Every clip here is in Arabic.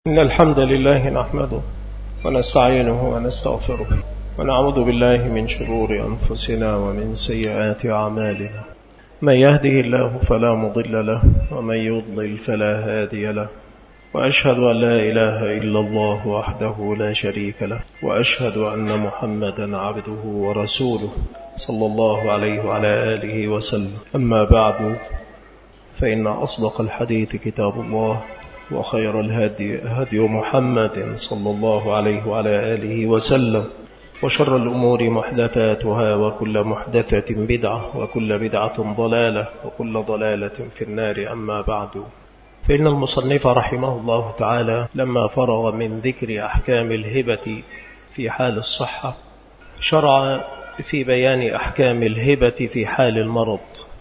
إن الحمد لله نحمده ونستعينه ونستغفره ونعوذ بالله من شرور أنفسنا ومن سيئات أعمالنا. من يهده الله فلا مضل له ومن يضلل فلا هادي له، وأشهد أن لا إله إلا الله وحده لا شريك له، وأشهد أن محمدا عبده ورسوله صلى الله عليه وعلى آله وسلم. أما بعد، فإن أصدق الحديث كتاب الله، وخير الهدي هدي محمد صلى الله عليه وعلى آله وسلم، وشر الأمور محدثاتها، وكل محدثة بدعة، وكل بدعة ضلالة، وكل ضلالة في النار. أما بعد، فإن المصنف رحمه الله تعالى لما فرغ من ذكر أحكام الهبة في حال الصحة، شرع في بيان أحكام الهبة في حال المرض.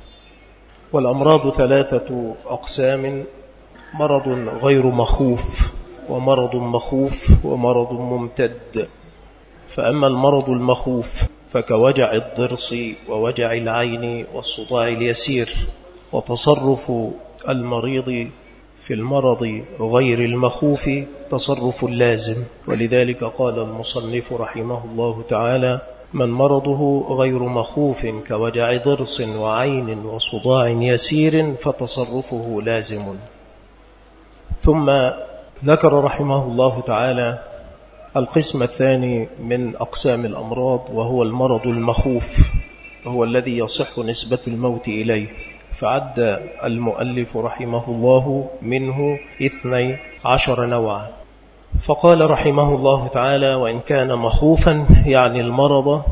والأمراض ثلاثة أقسام: مرض غير مخوف، ومرض مخوف، ومرض ممتد. فأما المرض المخوف فكوجع الضرس ووجع العين والصداع اليسير. وتصرف المريض في المرض غير المخوف تصرف لازم، ولذلك قال المصنف رحمه الله تعالى: من مرضه غير مخوف كوجع ضرس وعين وصداع يسير فتصرفه لازم. ثم ذكر رحمه الله تعالى القسم الثاني من أقسام الأمراض، وهو المرض المخوف، وهو الذي يصح نسبة الموت إليه. فعد المؤلف رحمه الله منه 12 نوعا. فقال رحمه الله تعالى: وإن كان مخوفا يعني المرض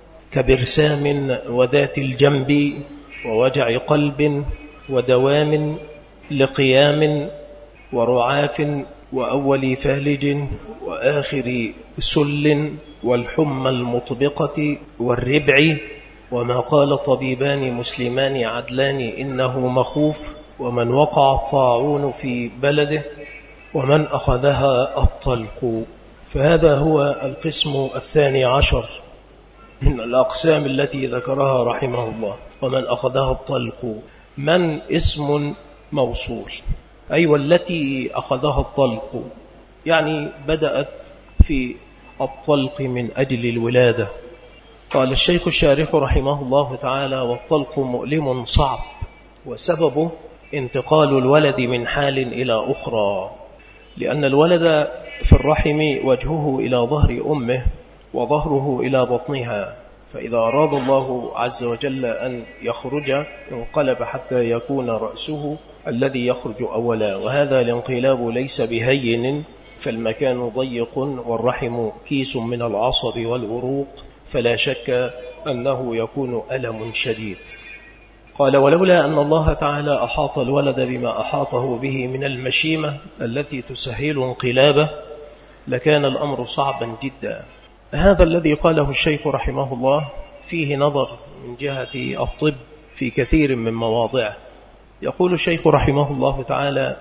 كبرسام وذات الجنب ووجع قلب ودوام لقيام ورعاف وأول فالج وآخر سل والحمى المطبقة والربع، وما قال طبيبان مسلمان عدلان إنه مخوف، ومن وقع الطاعون في بلده، ومن أخذها الطلق. فهذا هو القسم 12 من الأقسام التي ذكرها رحمه الله. ومن أخذها الطلق من اسم موصول، أي والتي أخذها الطلق، يعني بدأت في الطلق من أجل الولادة. قال الشيخ الشارح رحمه الله تعالى: والطلق مؤلم صعب، وسببه انتقال الولد من حال إلى أخرى، لأن الولد في الرحم وجهه إلى ظهر أمه وظهره إلى بطنها، فإذا أراد الله عز وجل أن يخرج انقلب حتى يكون رأسه الذي يخرج أولا، وهذا الانقلاب ليس بهين، فالمكان ضيق والرحم كيس من العصب والعروق، فلا شك أنه يكون ألم شديد. قال: ولولا أن الله تعالى أحاط الولد بما أحاطه به من المشيمة التي تسهل انقلابه لكان الأمر صعبا جدا. هذا الذي قاله الشيخ رحمه الله فيه نظر من جهة الطب في كثير من مواضعه. يقول الشيخ رحمه الله تعالى: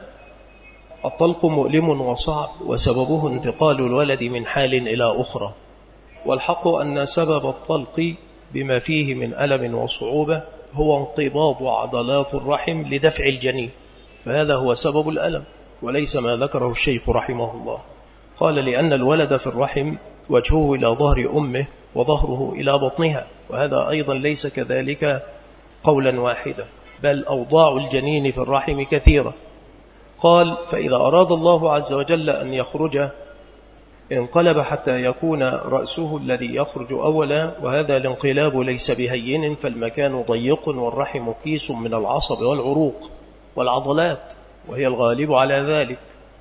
الطلق مؤلم وصعب، وسببه انتقال الولد من حال إلى أخرى. والحق أن سبب الطلق بما فيه من ألم وصعوبة هو انقباض عضلات الرحم لدفع الجنين، فهذا هو سبب الألم، وليس ما ذكره الشيخ رحمه الله. قال: لأن الولد في الرحم وجهه إلى ظهر أمه وظهره إلى بطنها، وهذا أيضا ليس كذلك قولا واحدا، بل أوضاع الجنين في الرحم كثيرة. قال: فإذا أراد الله عز وجل أن يخرج انقلب حتى يكون رأسه الذي يخرج أولا، وهذا الانقلاب ليس بهين، فالمكان ضيق والرحم كيس من العصب والعروق والعضلات، وهي الغالب على ذلك.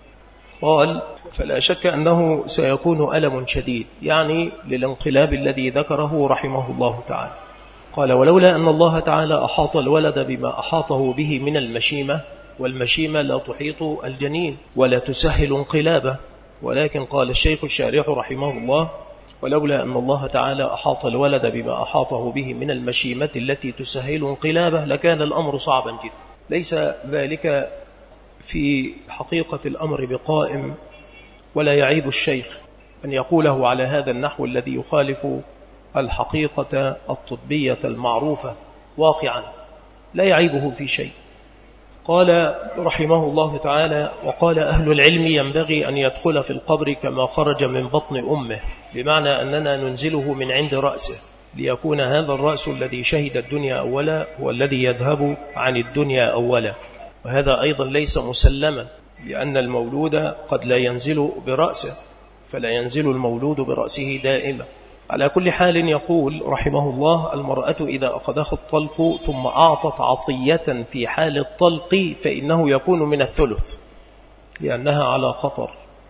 قال: فلا شك أنه سيكون ألم شديد، يعني للانقلاب الذي ذكره رحمه الله تعالى. قال: ولولا أن الله تعالى أحاط الولد بما أحاطه به من المشيمة، والمشيمة لا تحيط الجنين ولا تسهل انقلابه، ولكن قال الشيخ الشارح رحمه الله: ولولا أن الله تعالى أحاط الولد بما أحاطه به من المشيمة التي تسهل انقلابه لكان الأمر صعبا جدا. ليس ذلك في حقيقة الأمر بقائم، ولا يعيب الشيخ أن يقوله على هذا النحو الذي يخالف الحقيقة الطبية المعروفة واقعا، لا يعيبه في شيء. قال رحمه الله تعالى: وقال أهل العلم ينبغي أن يدخل في القبر كما خرج من بطن أمه، بمعنى أننا ننزله من عند رأسه، ليكون هذا الرأس الذي شهد الدنيا أولا هو الذي يذهب عن الدنيا أولا. وهذا أيضا ليس مسلما، لأن المولود قد لا ينزل برأسه، فلا ينزل المولود برأسه دائما. على كل حال يقول رحمه الله: المرأة إذا أخذها الطلق ثم أعطت عطية في حال الطلق فإنه يكون من الثلث، لأنها على خطر،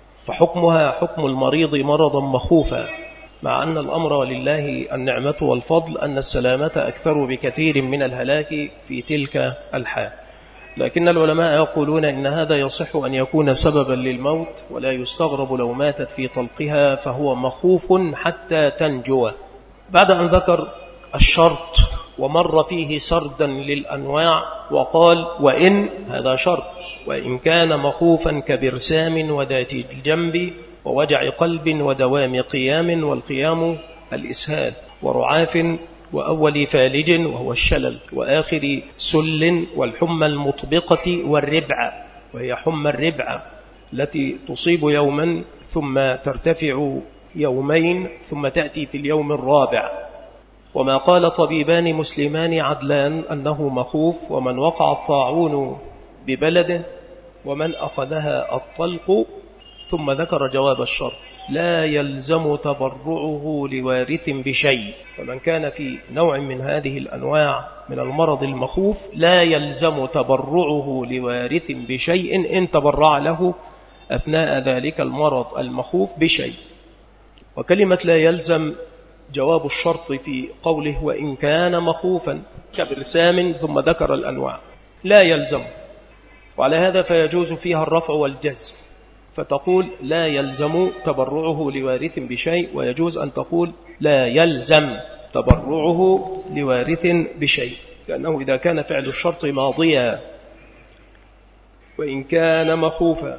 فحكمها حكم المريض مرضا مخوفا، مع أن الأمر ولله النعمة والفضل أن السلامة أكثر بكثير من الهلاك في تلك الحال. لكن العلماء يقولون إن هذا يصح أن يكون سببا للموت، ولا يستغرب لو ماتت في طلقها، فهو مخوف حتى تنجو. بعد أن ذكر الشرط ومر فيه سردا للأنواع وقال: وإن، هذا شرط، وإن كان مخوفا كبرسام وذات الجنب ووجع قلب ودوام قيام، والقيام الإسهال، ورعاف، وأول فالج وهو الشلل، وآخر سل، والحمى المطبقة، والربع وهي حمى الربع التي تصيب يوما ثم ترتفع يومين ثم تأتي في اليوم الرابع. وما قال طبيبان مسلمان عدلان أنه مخوف، ومن وقع الطاعون ببلده، ومن أخذها الطلق. ثم ذكر جواب الشرط: لا يلزم تبرعه لوارث بشيء. فمن كان في نوع من هذه الأنواع من المرض المخوف لا يلزم تبرعه لوارث بشيء إن تبرع له أثناء ذلك المرض المخوف بشيء. وكلمة لا يلزم جواب الشرط في قوله: وإن كان مخوفا كبرسام، ثم ذكر الأنواع. لا يلزم، وعلى هذا فيجوز فيها الرفع والجزم، فتقول لا يلزم تبرعه لوارث بشيء، ويجوز أن تقول لا يلزم تبرعه لوارث بشيء، لأنه إذا كان فعل الشرط ماضيا وإن كان مخوفا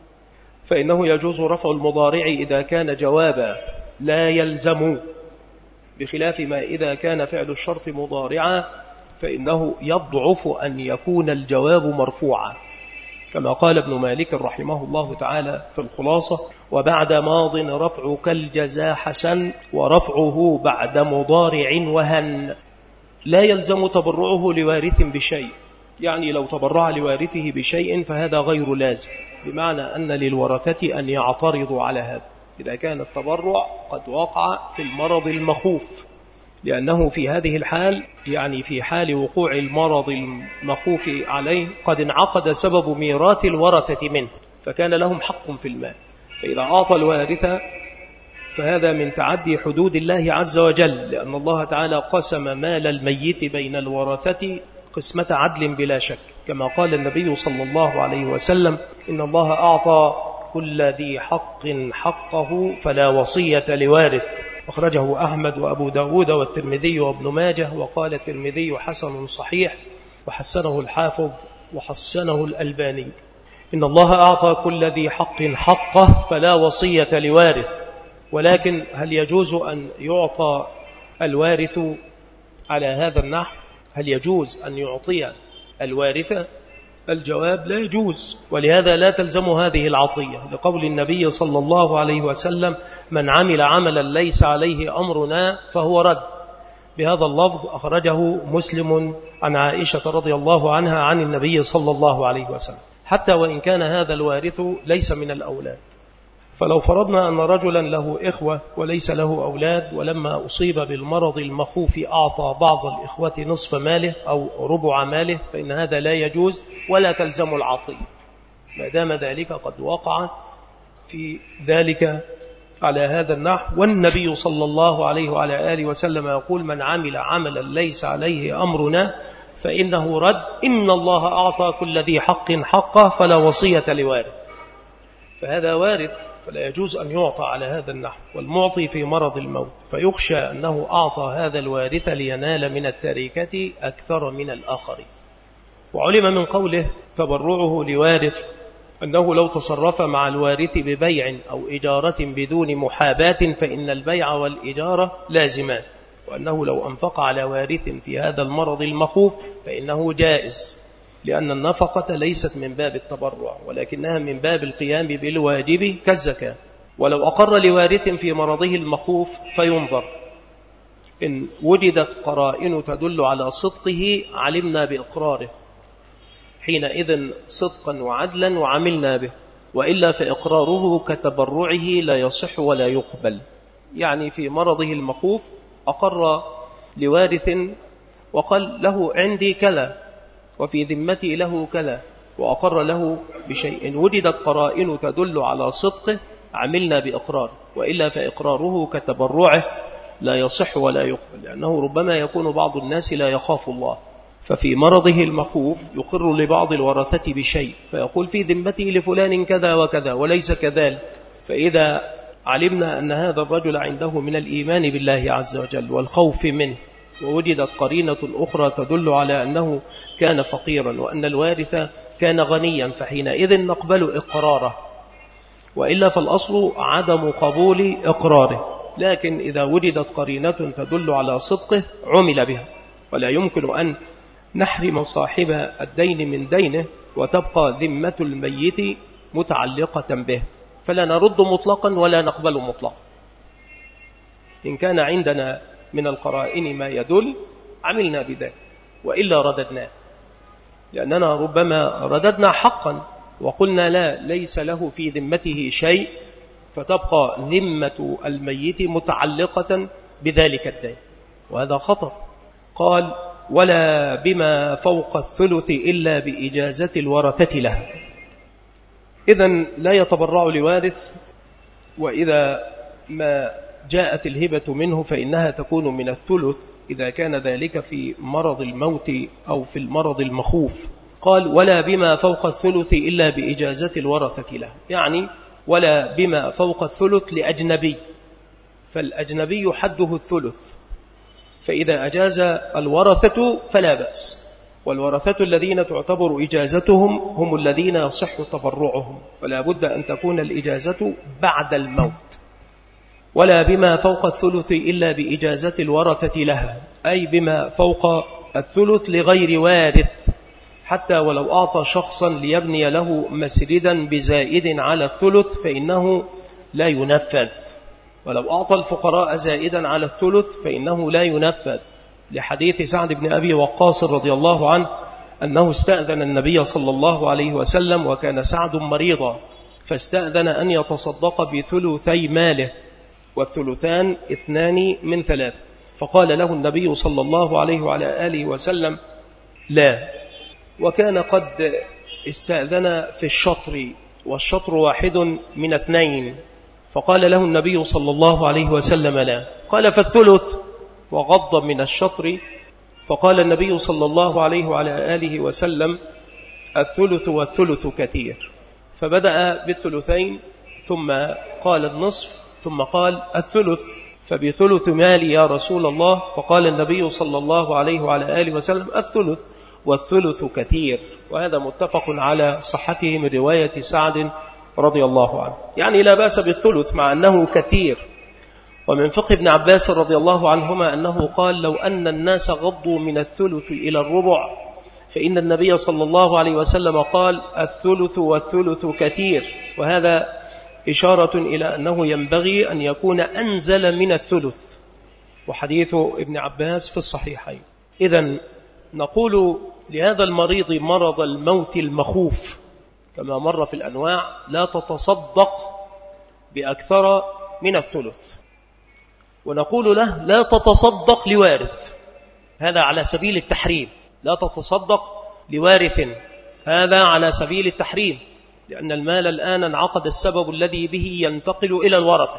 فإنه يجوز رفع المضارع إذا كان جوابا لا يلزم، بخلاف ما إذا كان فعل الشرط مضارعا فإنه يضعف أن يكون الجواب مرفوعا، كما قال ابن مالك رحمه الله تعالى في الخلاصة: وبعد ماض رفعك الجزاء حسن، ورفعه بعد مضارع وهن. لا يلزم تبرعه لوارث بشيء، يعني لو تبرع لوارثه بشيء فهذا غير لازم، بمعنى أن للورثة أن يعترضوا على هذا إذا كان التبرع قد وقع في المرض المخوف، لأنه في هذه الحال، يعني في حال وقوع المرض المخوف عليه، قد انعقد سبب ميراث الورثة منه، فكان لهم حق في المال. فإذا أعطى الوارث فهذا من تعدي حدود الله عز وجل، لأن الله تعالى قسم مال الميت بين الورثة قسمة عدل بلا شك، كما قال النبي صلى الله عليه وسلم: إن الله أعطى كل ذي حق حقه فلا وصية لوارث. أخرجه أحمد وأبو داود والترمذي وابن ماجه، وقال الترمذي حسن صحيح، وحسنه الحافظ وحسنه الألباني. إن الله أعطى كل ذي حق حقه فلا وصية لوارث. ولكن هل يجوز أن يعطى الوارث على هذا النحو؟ هل يجوز أن يعطي الوارث؟ الجواب: لا يجوز، ولهذا لا تلزم هذه العطية، لقول النبي صلى الله عليه وسلم: من عمل عملا ليس عليه أمرنا فهو رد. بهذا اللفظ أخرجه مسلم عن عائشة رضي الله عنها عن النبي صلى الله عليه وسلم، حتى وإن كان هذا الوارث ليس من الأولاد. فلو فرضنا أن رجلا له إخوة وليس له أولاد، ولما أصيب بالمرض المخوف أعطى بعض الإخوة نصف ماله أو ربع ماله، فإن هذا لا يجوز ولا تلزم العطية، ما دام ذلك قد وقع في ذلك على هذا النحو. والنبي صلى الله عليه وعلى آله وسلم يقول: من عمل عملا ليس عليه أمرنا فإنه رد. إن الله أعطى كل ذي حق حقه فلا وصية لوارث. فهذا وارث فلا يجوز أن يعطى على هذا النحو، والمعطي في مرض الموت، فيخشى أنه أعطى هذا الوارث لينال من التركة أكثر من الآخرين. وعلم من قوله تبرعه لوارث أنه لو تصرف مع الوارث ببيع أو إجارة بدون محاباة فإن البيع والإجارة لازمان، وأنه لو أنفق على وارث في هذا المرض المخوف فإنه جائز، لأن النفقة ليست من باب التبرع ولكنها من باب القيام بالواجب كالزكاة. ولو أقر لوارث في مرضه المخوف فينظر، إن وجدت قرائن تدل على صدقه علمنا بإقراره، حينئذ صدقا وعدلا وعملنا به، وإلا فإقراره كتبرعه لا يصح ولا يقبل. يعني في مرضه المخوف أقر لوارث وقال له عندي كذا وفي ذمتي له كذا، وأقر له بشيء وجدت قرائن تدل على صدقه عملنا بإقراره، وإلا فإقراره كتبرعه لا يصح ولا يقبل، لأنه ربما يكون بعض الناس لا يخاف الله، ففي مرضه المخوف يقر لبعض الورثة بشيء فيقول في ذمتي لفلان كذا وكذا وليس كذلك. فإذا علمنا أن هذا الرجل عنده من الإيمان بالله عز وجل والخوف منه، ووجدت قرينة أخرى تدل على أنه كان فقيرا وأن الوارث كان غنيا، فحينئذ نقبل إقراره، وإلا فالأصل عدم قبول إقراره. لكن إذا وجدت قرينة تدل على صدقه عمل بها، ولا يمكن أن نحرم صاحب الدين من دينه وتبقى ذمة الميت متعلقة به، فلا نرد مطلقا ولا نقبل مطلقا. إن كان عندنا من القرائن ما يدل عملنا بذلك، وإلا رددناه، لأننا ربما رددنا حقا وقلنا لا ليس له في ذمته شيء، فتبقى ذمة الميت متعلقة بذلك الدين، وهذا خطر. قال ولا بما فوق الثلث إلا بإجازة الورثة له. إذن لا يتبرع لوارث، وإذا ما جاءت الهبة منه فإنها تكون من الثلث إذا كان ذلك في مرض الموت أو في المرض المخوف. قال ولا بما فوق الثلث إلا بإجازة الورثة له، يعني ولا بما فوق الثلث لأجنبي، فالأجنبي حده الثلث، فإذا أجاز الورثة فلا بأس، والورثة الذين تعتبر إجازتهم هم الذين يصح تبرعهم، ولا بد أن تكون الإجازة بعد الموت. ولا بما فوق الثلث إلا بإجازة الورثة لها، أي بما فوق الثلث لغير وارث، حتى ولو أعطى شخصا ليبني له مسجدا بزائد على الثلث فإنه لا ينفذ، ولو أعطى الفقراء زائدا على الثلث فإنه لا ينفذ، لحديث سعد بن أبي وقاص رضي الله عنه أنه استأذن النبي صلى الله عليه وسلم وكان سعد مريضا، فاستأذن أن يتصدق بثلثي ماله، والثلثان 2 من 3، فقال له النبي صلى الله عليه وعلى آله وسلم لا، وكان قد استأذن في الشطر، والشطر 1 من 2، فقال له النبي صلى الله عليه وسلم لا، قال فالثلث، وغض من الشطر، فقال النبي صلى الله عليه وعلى آله وسلم الثلث والثلث كثير، فبدأ بالثلثين ثم قال النصف ثم قال الثلث، فبثلث مالي يا رسول الله، فقال النبي صلى الله عليه وعلى آله وسلم الثلث والثلث كثير، وهذا متفق على صحته من رواية سعد رضي الله عنه، يعني لا بأس بالثلث مع أنه كثير. ومن فقه ابن عباس رضي الله عنهما أنه قال لو أن الناس غضوا من الثلث إلى الربع فإن النبي صلى الله عليه وسلم قال الثلث والثلث كثير، وهذا إشارة إلى أنه ينبغي أن يكون أنزل من الثلث، وحديث ابن عباس في الصحيحين. إذن نقول لهذا المريض مرض الموت المخوف كما مر في الأنواع لا تتصدق بأكثر من الثلث، ونقول له لا تتصدق لوارث، هذا على سبيل التحريم، لا تتصدق لوارث، هذا على سبيل التحريم، لأن المال الآن انعقد السبب الذي به ينتقل إلى الورثة،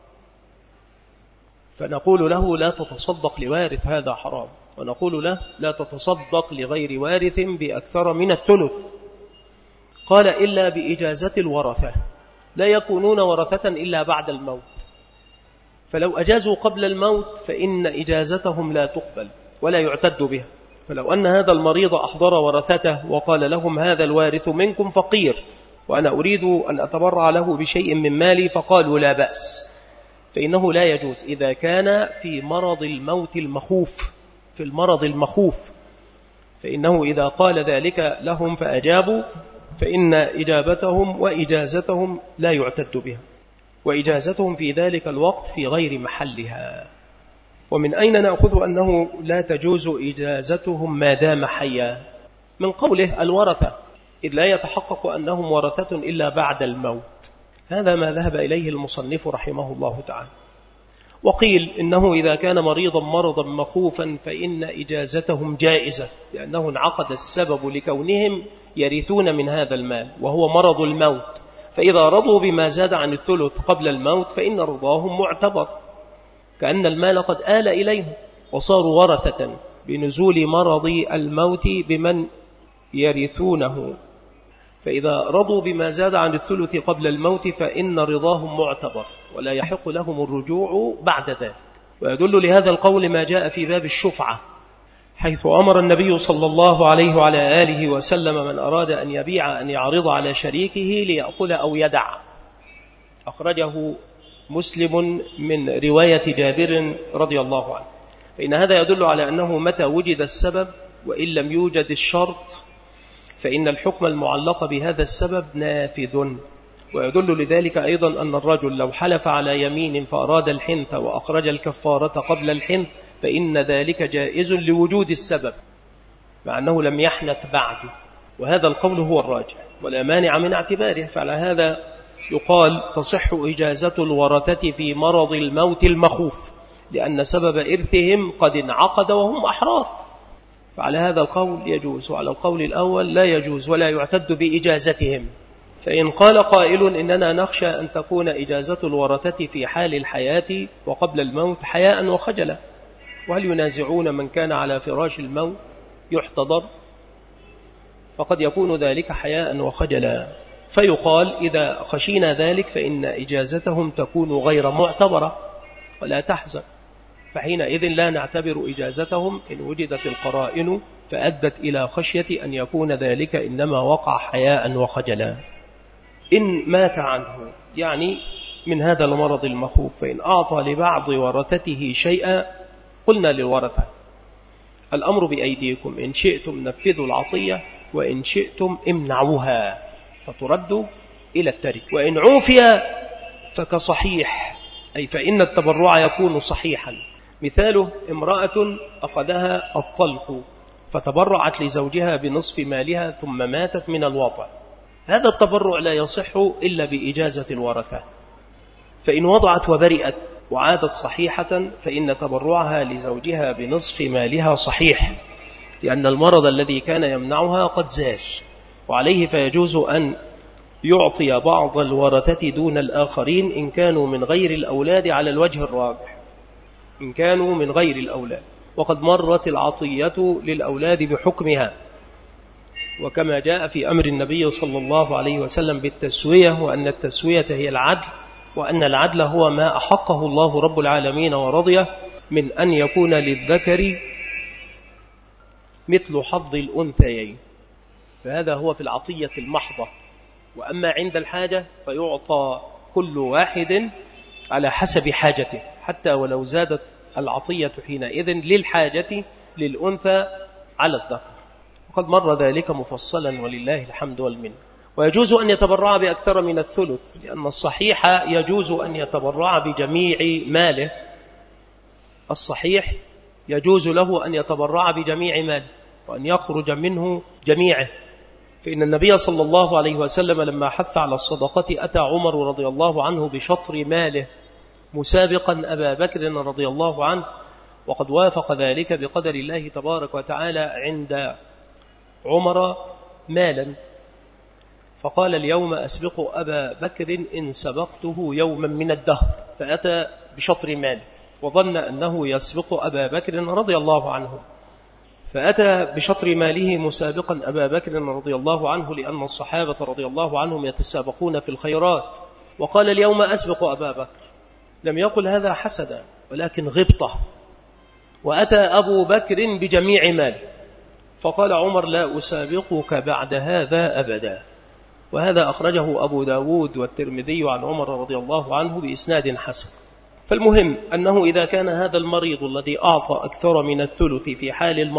فنقول له لا تتصدق لوارث، هذا حرام، ونقول له لا تتصدق لغير وارث بأكثر من الثلث. قال إلا بإجازة الورثة، لا يكونون ورثة إلا بعد الموت، فلو أجازوا قبل الموت فإن إجازتهم لا تقبل ولا يعتد بها. فلو أن هذا المريض أحضر ورثته وقال لهم هذا الوارث منكم فقير وأنا أريد أن أتبرع له بشيء من مالي، فقالوا لا بأس، فإنه لا يجوز إذا كان في مرض الموت المخوف، في المرض المخوف، فإنه إذا قال ذلك لهم فأجابوا فإن إجابتهم وإجازتهم لا يعتد بها، وإجازتهم في ذلك الوقت في غير محلها. ومن أين نأخذ أنه لا تجوز إجازتهم ما دام حيا؟ من قوله الورثة، إذ لا يتحقق أنهم ورثة إلا بعد الموت. هذا ما ذهب إليه المصنف رحمه الله تعالى. وقيل إنه إذا كان مريضا مرضا مخوفا فإن إجازتهم جائزة، لأنه انعقد السبب لكونهم يرثون من هذا المال وهو مرض الموت، فإذا رضوا بما زاد عن الثلث قبل الموت فإن رضاهم معتبر، كأن المال قد آل إليهم وصاروا ورثة بنزول مرض الموت بمن يرثونه. فإذا رضوا بما زاد عن الثلث قبل الموت فإن رضاهم معتبر ولا يحق لهم الرجوع بعد ذلك. ويدل لهذا القول ما جاء في باب الشفعة، حيث أمر النبي صلى الله عليه وعلى آله وسلم من أراد أن يبيع أن يعرض على شريكه ليأخذ أو يدع. أخرجه مسلم من رواية جابر رضي الله عنه. فإن هذا يدل على أنه متى وجد السبب وإن لم يوجد الشرط فإن الحكم المعلق بهذا السبب نافذ. ويدل لذلك أيضا أن الرجل لو حلف على يمين فأراد الحنث وأخرج الكفارة قبل الحنث فإن ذلك جائز لوجود السبب مع أنه لم يحنث بعد، وهذا القول هو الراجح ولا مانع من اعتباره. فعلى هذا يقال تصح إجازة الورثة في مرض الموت المخوف لأن سبب إرثهم قد انعقد وهم أحرار، فعلى هذا القول يجوز، وعلى القول الأول لا يجوز ولا يعتد بإجازتهم. فإن قال قائل إننا نخشى أن تكون إجازة الورثة في حال الحياة وقبل الموت حياء وخجلا، وهل ينازعون من كان على فراش الموت يحتضر؟ فقد يكون ذلك حياء وخجلا، فيقال إذا خشينا ذلك فإن إجازتهم تكون غير معتبرة ولا تحزن، فحينئذ لا نعتبر إجازتهم إن وجدت القرائن فأدت إلى خشية أن يكون ذلك إنما وقع حياء وخجلا. إن مات عنه يعني من هذا المرض المخوف فإن أعطى لبعض ورثته شيئا قلنا للورثة الأمر بأيديكم، إن شئتم نفذوا العطية وإن شئتم امنعوها فتردوا إلى الترك، وإن عوفي فكصحيح، أي فإن التبرع يكون صحيحا. مثاله امرأة أخذها الطلق فتبرعت لزوجها بنصف مالها ثم ماتت من الوضع، هذا التبرع لا يصح إلا بإجازة الورثة، فإن وضعت وبرئت وعادت صحيحة فإن تبرعها لزوجها بنصف مالها صحيح، لأن المرض الذي كان يمنعها قد زال، وعليه فيجوز أن يعطي بعض الورثة دون الآخرين إن كانوا من غير الأولاد على الوجه الراجح، إن كانوا من غير الأولاد، وقد مرت العطية للأولاد بحكمها، وكما جاء في أمر النبي صلى الله عليه وسلم بالتسوية، وأن التسوية هي العدل، وأن العدل هو ما أحقه الله رب العالمين ورضيه من أن يكون للذكر مثل حظ الأنثيين، فهذا هو في العطية المحضة. وأما عند الحاجة فيعطى كل واحد على حسب حاجته حتى ولو زادت العطية حينئذ للحاجة للأنثى على الذكر، وقد مر ذلك مفصلا ولله الحمد والمنة. ويجوز أن يتبرع بأكثر من الثلث، لأن الصحيح يجوز أن يتبرع بجميع ماله، الصحيح يجوز له أن يتبرع بجميع ماله وأن يخرج منه جميعه، فإن النبي صلى الله عليه وسلم لما حث على الصدقة أتى عمر رضي الله عنه بشطر ماله مسابقا أبا بكر رضي الله عنه، وقد وافق ذلك بقدر الله تبارك وتعالى عند عمر مالا، فقال اليوم أسبق أبا بكر إن سبقته يوما من الدهر، فأتى بشطر ماله وظن أنه يسبق أبا بكر رضي الله عنه، فأتى بشطر ماله مسابقا أبا بكر رضي الله عنه، لأن الصحابة رضي الله عنهم يتسابقون في الخيرات، وقال اليوم أسبق أبا بكر، لم يقل هذا حسدا ولكن غبطة، وأتى أبو بكر بجميع ماله، فقال عمر لا أسابقك بعد هذا أبدا. وهذا أخرجه أبو داود والترمذي عن عمر رضي الله عنه بإسناد حسن. فالمهم أنه إذا كان هذا المريض الذي أعطى أكثر من الثلث في حال المرض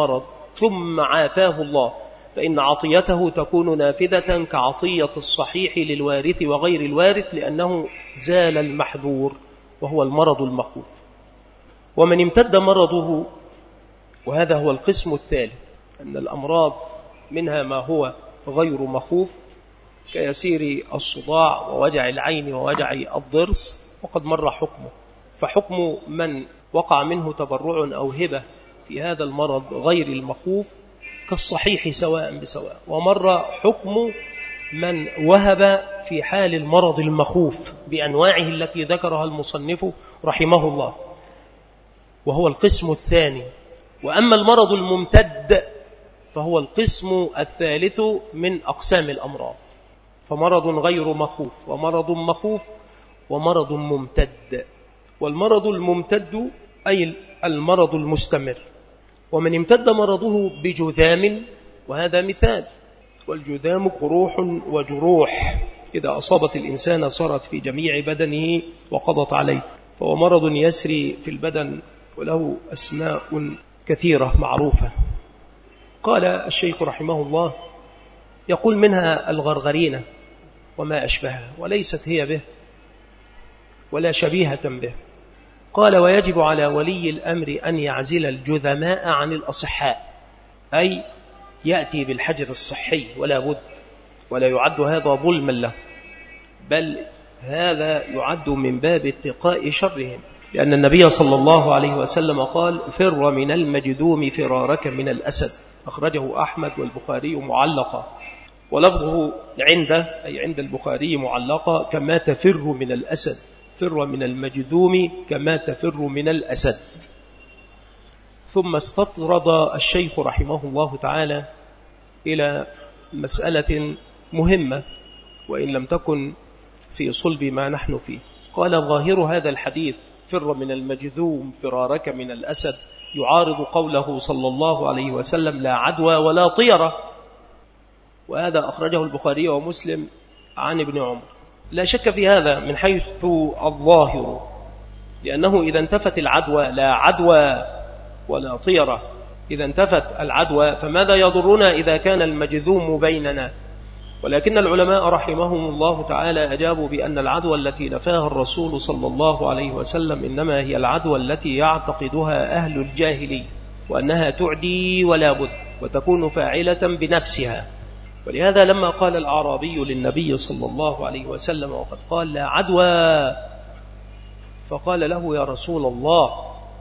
ثم عافاه الله، فإن عطيته تكون نافذة كعطية الصحيح للوارث وغير الوارث، لأنه زال المحذور وهو المرض المخوف. ومن امتد مرضه، وهذا هو القسم الثالث، أن الأمراض منها ما هو غير مخوف كيسير الصداع ووجع العين ووجع الضرس، وقد مر حكمه. فحكم من وقع منه تبرع أو هبة في هذا المرض غير المخوف كالصحيح سواء بسواء، ومر حكم من وهب في حال المرض المخوف بأنواعه التي ذكرها المصنف رحمه الله، وهو القسم الثاني. وأما المرض الممتد فهو القسم الثالث من أقسام الأمراض، فمرض غير مخوف ومرض مخوف ومرض ممتد. والمرض الممتد أي المرض المستمر. ومن امتد مرضه بجذام، وهذا مثال، والجذام قروح وجروح إذا أصابت الإنسان صارت في جميع بدنه وقضت عليه، فهو مرض يسري في البدن وله أسماء كثيرة معروفة. قال الشيخ رحمه الله: يقول منها الغرغرينة وما أشبهها، وليست هي به ولا شبيهة به. قال: ويجب على ولي الأمر أن يعزل الجذماء عن الأصحاء، أي يأتي بالحجر الصحي ولا بد، ولا يعد هذا ظلما له، بل هذا يعد من باب اتقاء شرهم، لأن النبي صلى الله عليه وسلم قال: فر من المجذوم فرارك من الأسد، أخرجه أحمد والبخاري معلقا، ولفظه عنده أي عند البخاري معلقا: كما تفر من الأسد، فر من المجذوم كما تفر من الأسد. ثم استطرد الشيخ رحمه الله تعالى إلى مسألة مهمة وإن لم تكن في صلب ما نحن فيه. قال: ظاهر هذا الحديث فر من المجذوم فرارك من الأسد يعارض قوله صلى الله عليه وسلم: لا عدوى ولا طيرة، وهذا أخرجه البخاري ومسلم عن ابن عمر. لا شك في هذا من حيث الظاهر، لأنه إذا انتفت العدوى لا عدوى ولا طيرة، إذا انتفت العدوى فماذا يضرنا إذا كان المجذوم بيننا؟ ولكن العلماء رحمهم الله تعالى أجابوا بأن العدوى التي نفاها الرسول صلى الله عليه وسلم إنما هي العدوى التي يعتقدها أهل الجاهلية، وأنها تعدي ولا بد وتكون فاعلة بنفسها. ولهذا لما قال الأعرابي للنبي صلى الله عليه وسلم وقد قال: لا عدوى، فقال له: يا رسول الله،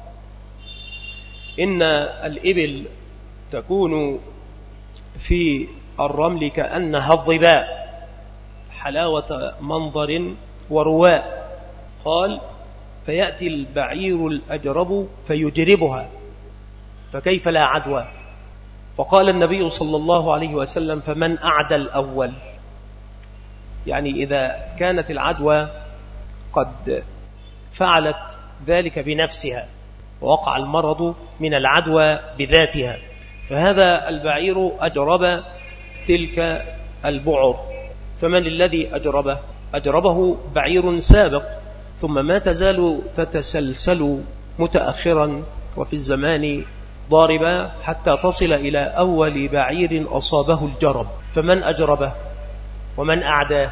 إن الإبل تكون في الرمل كأنها الظباء، حلاوة منظر ورواء. قال: فيأتي البعير الأجرب فيجربها، فكيف لا عدوى؟ فقال النبي صلى الله عليه وسلم: فمن أعدى الأول؟ يعني إذا كانت العدوى قد فعلت ذلك بنفسها ووقع المرض من العدوى بذاتها، فهذا البعير أجرب تلك البعر، فمن الذي أجربه؟ أجربه بعير سابق، ثم ما تزال تتسلسل متأخرا وفي الزمان ضاربا حتى تصل إلى أول بعير أصابه الجرب، فمن أجربه ومن أعداه؟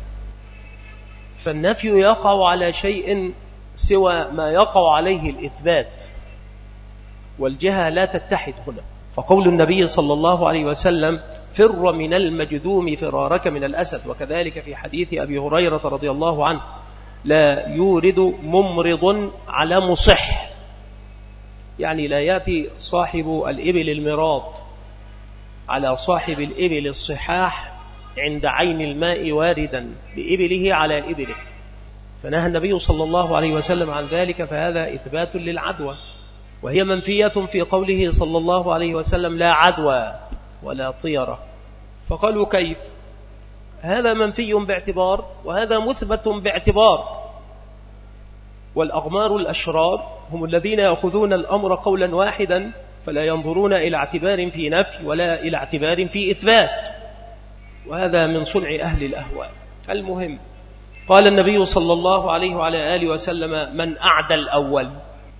فالنفي يقع على شيء سوى ما يقع عليه الإثبات، والجهة لا تتحد هنا. فقول النبي صلى الله عليه وسلم: فر من المجذوم فرارك من الأسد، وكذلك في حديث أبي هريرة رضي الله عنه: لا يورد ممرض على مصح، يعني لا يأتي صاحب الإبل المراض على صاحب الإبل الصحاح عند عين الماء واردا بإبله على إبله، فنهى النبي صلى الله عليه وسلم عن ذلك، فهذا إثبات للعدوى، وهي منفية في قوله صلى الله عليه وسلم: لا عدوى ولا طيرة. فقالوا: كيف؟ هذا منفي باعتبار وهذا مثبت باعتبار، والأغمار الأشرار هم الذين يأخذون الأمر قولا واحدا، فلا ينظرون إلى اعتبار في نفي ولا إلى اعتبار في إثبات، وهذا من صنع أهل الأهواء. المهم، قال النبي صلى الله عليه وعلى آله وسلم: من أعدى الأول،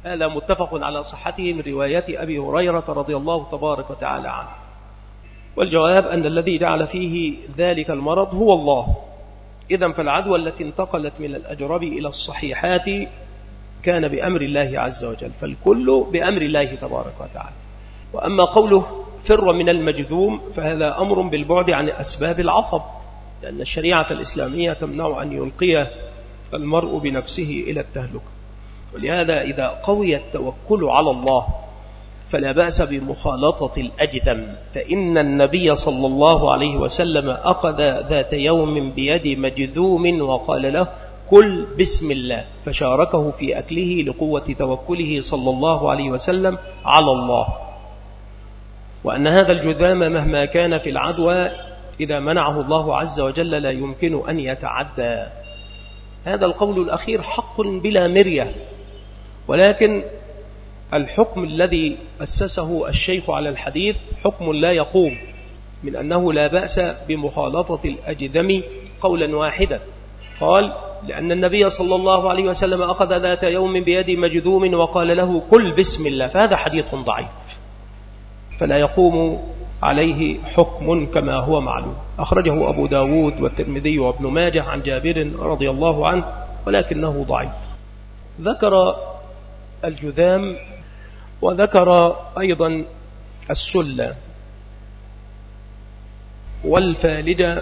هذا متفق على صحته من رواية أبي هريرة رضي الله تبارك وتعالى عنه. والجواب أن الذي جعل فيه ذلك المرض هو الله. إذن فالعدوى التي انتقلت من الأجرب إلى الصحيحات كان بأمر الله عز وجل، فالكل بأمر الله تبارك وتعالى. وأما قوله فر من المجذوم فهذا أمر بالبعد عن أسباب العطب، لأن الشريعة الإسلامية تمنع أن يلقي المرء بنفسه إلى التهلكة. ولهذا إذا قوي التوكل على الله فلا بأس بمخالطة الأجذم، فإن النبي صلى الله عليه وسلم أخذ ذات يوم بيد مجذوم وقال له كل بسم الله، فشاركه في أكله لقوة توكله صلى الله عليه وسلم على الله. وأن هذا الجذام مهما كان في العدوى إذا منعه الله عز وجل لا يمكن أن يتعدى. هذا القول الأخير حق بلا مرية، ولكن الحكم الذي أسسه الشيخ على الحديث حكم لا يقوم، من أنه لا بأس بمخالطة الأجذم قولا واحدا. قال لأن النبي صلى الله عليه وسلم أخذ ذات يوم بيد مجذوم وقال له كل بسم الله، فهذا حديث ضعيف فلا يقوم عليه حكم كما هو معلوم. أخرجه أبو داود والترمذي وابن ماجه عن جابر رضي الله عنه ولكنه ضعيف. ذكر الجذام وذكر أيضا السلة والفالجة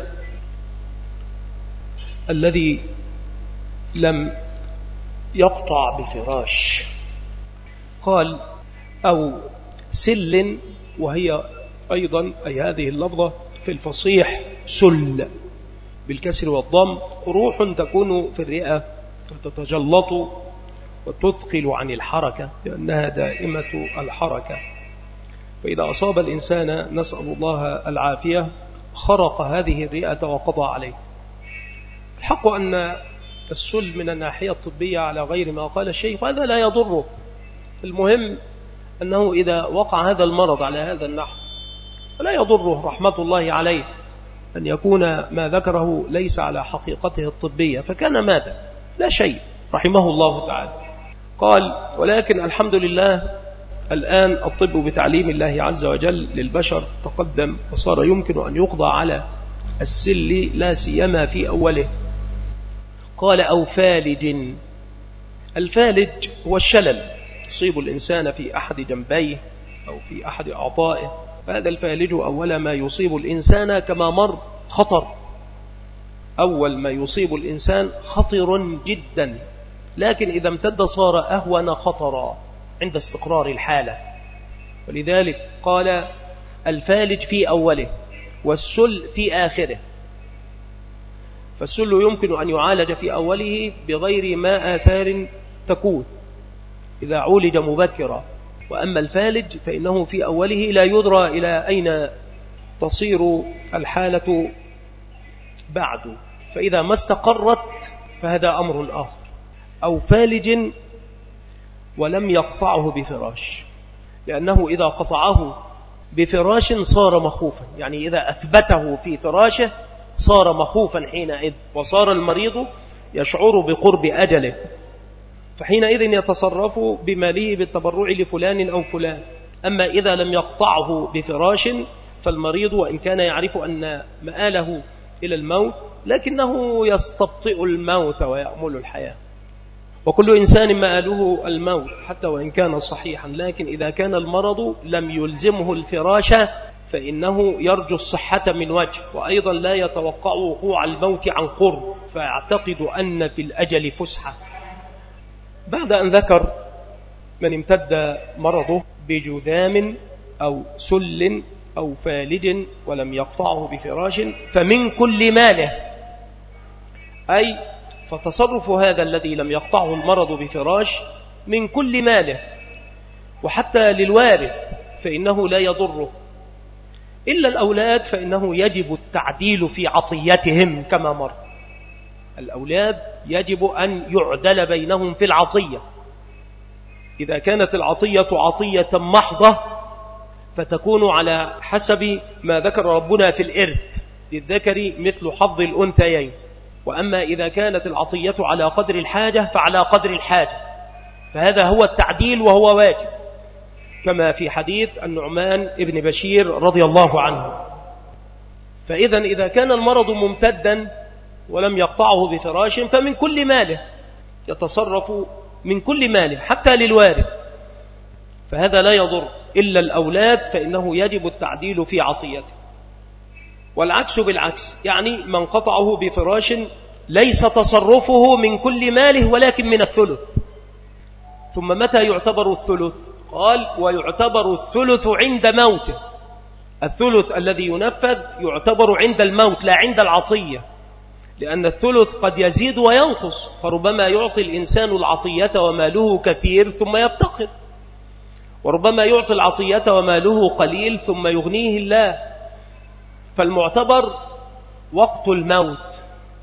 الذي لم يقطع بفراش، قال أو سل، وهي أيضا أي هذه اللفظة في الفصيح سل بالكسر والضم، قروح تكون في الرئة وتتجلط وتثقل عن الحركة لأنها دائمة الحركة، فإذا أصاب الإنسان نسأل الله العافية خرق هذه الرئة وقضى عليه. الحق أن السل من الناحية الطبية على غير ما قال الشيخ هذا لا يضره، المهم أنه إذا وقع هذا المرض على هذا النحو فلا يضره رحمة الله عليه أن يكون ما ذكره ليس على حقيقته الطبية، فكان مات لا شيء رحمه الله تعالى. قال ولكن الحمد لله الآن الطب بتعليم الله عز وجل للبشر تقدم وصار يمكن أن يقضى على السل لا سيما في أوله. قال أو فالج، الفالج هو الشلل يصيب الإنسان في أحد جنبيه أو في أحد أعضائه، فهذا الفالج أول ما يصيب الإنسان كما مر خطر، أول ما يصيب الإنسان خطر جدا، لكن إذا امتد صار أهون خطرا عند استقرار الحالة. ولذلك قال الفالج في أوله والسل في آخره، فالسل يمكن أن يعالج في أوله بغير ما آثار تكون إذا عولج مبكرا، وأما الفالج فإنه في أوله لا يدرى إلى أين تصير الحالة بعد، فإذا ما استقرت فهذا أمر آخر. أو فالج ولم يقطعه بفراش، لأنه إذا قطعه بفراش صار مخوفا، يعني إذا أثبته في فراشه صار مخوفا حينئذ، وصار المريض يشعر بقرب أجله، فحينئذ يتصرف بماله بالتبرع لفلان أو فلان. أما إذا لم يقطعه بفراش فالمريض وإن كان يعرف أن مآله إلى الموت لكنه يستبطئ الموت ويأمل الحياة، وكل إنسان مآله الموت حتى وإن كان صحيحا، لكن إذا كان المرض لم يلزمه الفراش فإنه يرجو الصحة من وجه، وأيضا لا يتوقع وقوع الموت عن قرب، فيعتقد أن في الأجل فسحة. بعد أن ذكر من امتد مرضه بجذام أو سل أو فالج ولم يقطعه بفراش فمن كل ماله، أي فتصرف هذا الذي لم يقطعه المرض بفراش من كل ماله، وحتى للوارث فإنه لا يضره، إلا الأولاد فإنه يجب التعديل في عطيتهم كما مر. الأولاد يجب أن يعدل بينهم في العطية، إذا كانت العطية عطية محضة فتكون على حسب ما ذكر ربنا في الإرث للذكر مثل حظ الأنثيين، وأما إذا كانت العطية على قدر الحاجة فعلى قدر الحاجة، فهذا هو التعديل وهو واجب، كما في حديث النعمان ابن بشير رضي الله عنه. فإذا إذا كان المرض ممتدا ولم يقطعه بفراش فمن كل ماله، يتصرف من كل ماله حتى للوارث، فهذا لا يضر إلا الأولاد، فإنه يجب التعديل في عطيته. والعكس بالعكس، يعني من قطعه بفراش ليس تصرفه من كل ماله ولكن من الثلث. ثم متى يعتبر الثلث؟ قال ويعتبر الثلث عند موته. الثلث الذي ينفذ يعتبر عند الموت لا عند العطية، لأن الثلث قد يزيد وينقص، فربما يعطي الإنسان العطية وماله كثير ثم يفتقر، وربما يعطي العطية وماله قليل ثم يغنيه الله. فالمعتبر وقت الموت،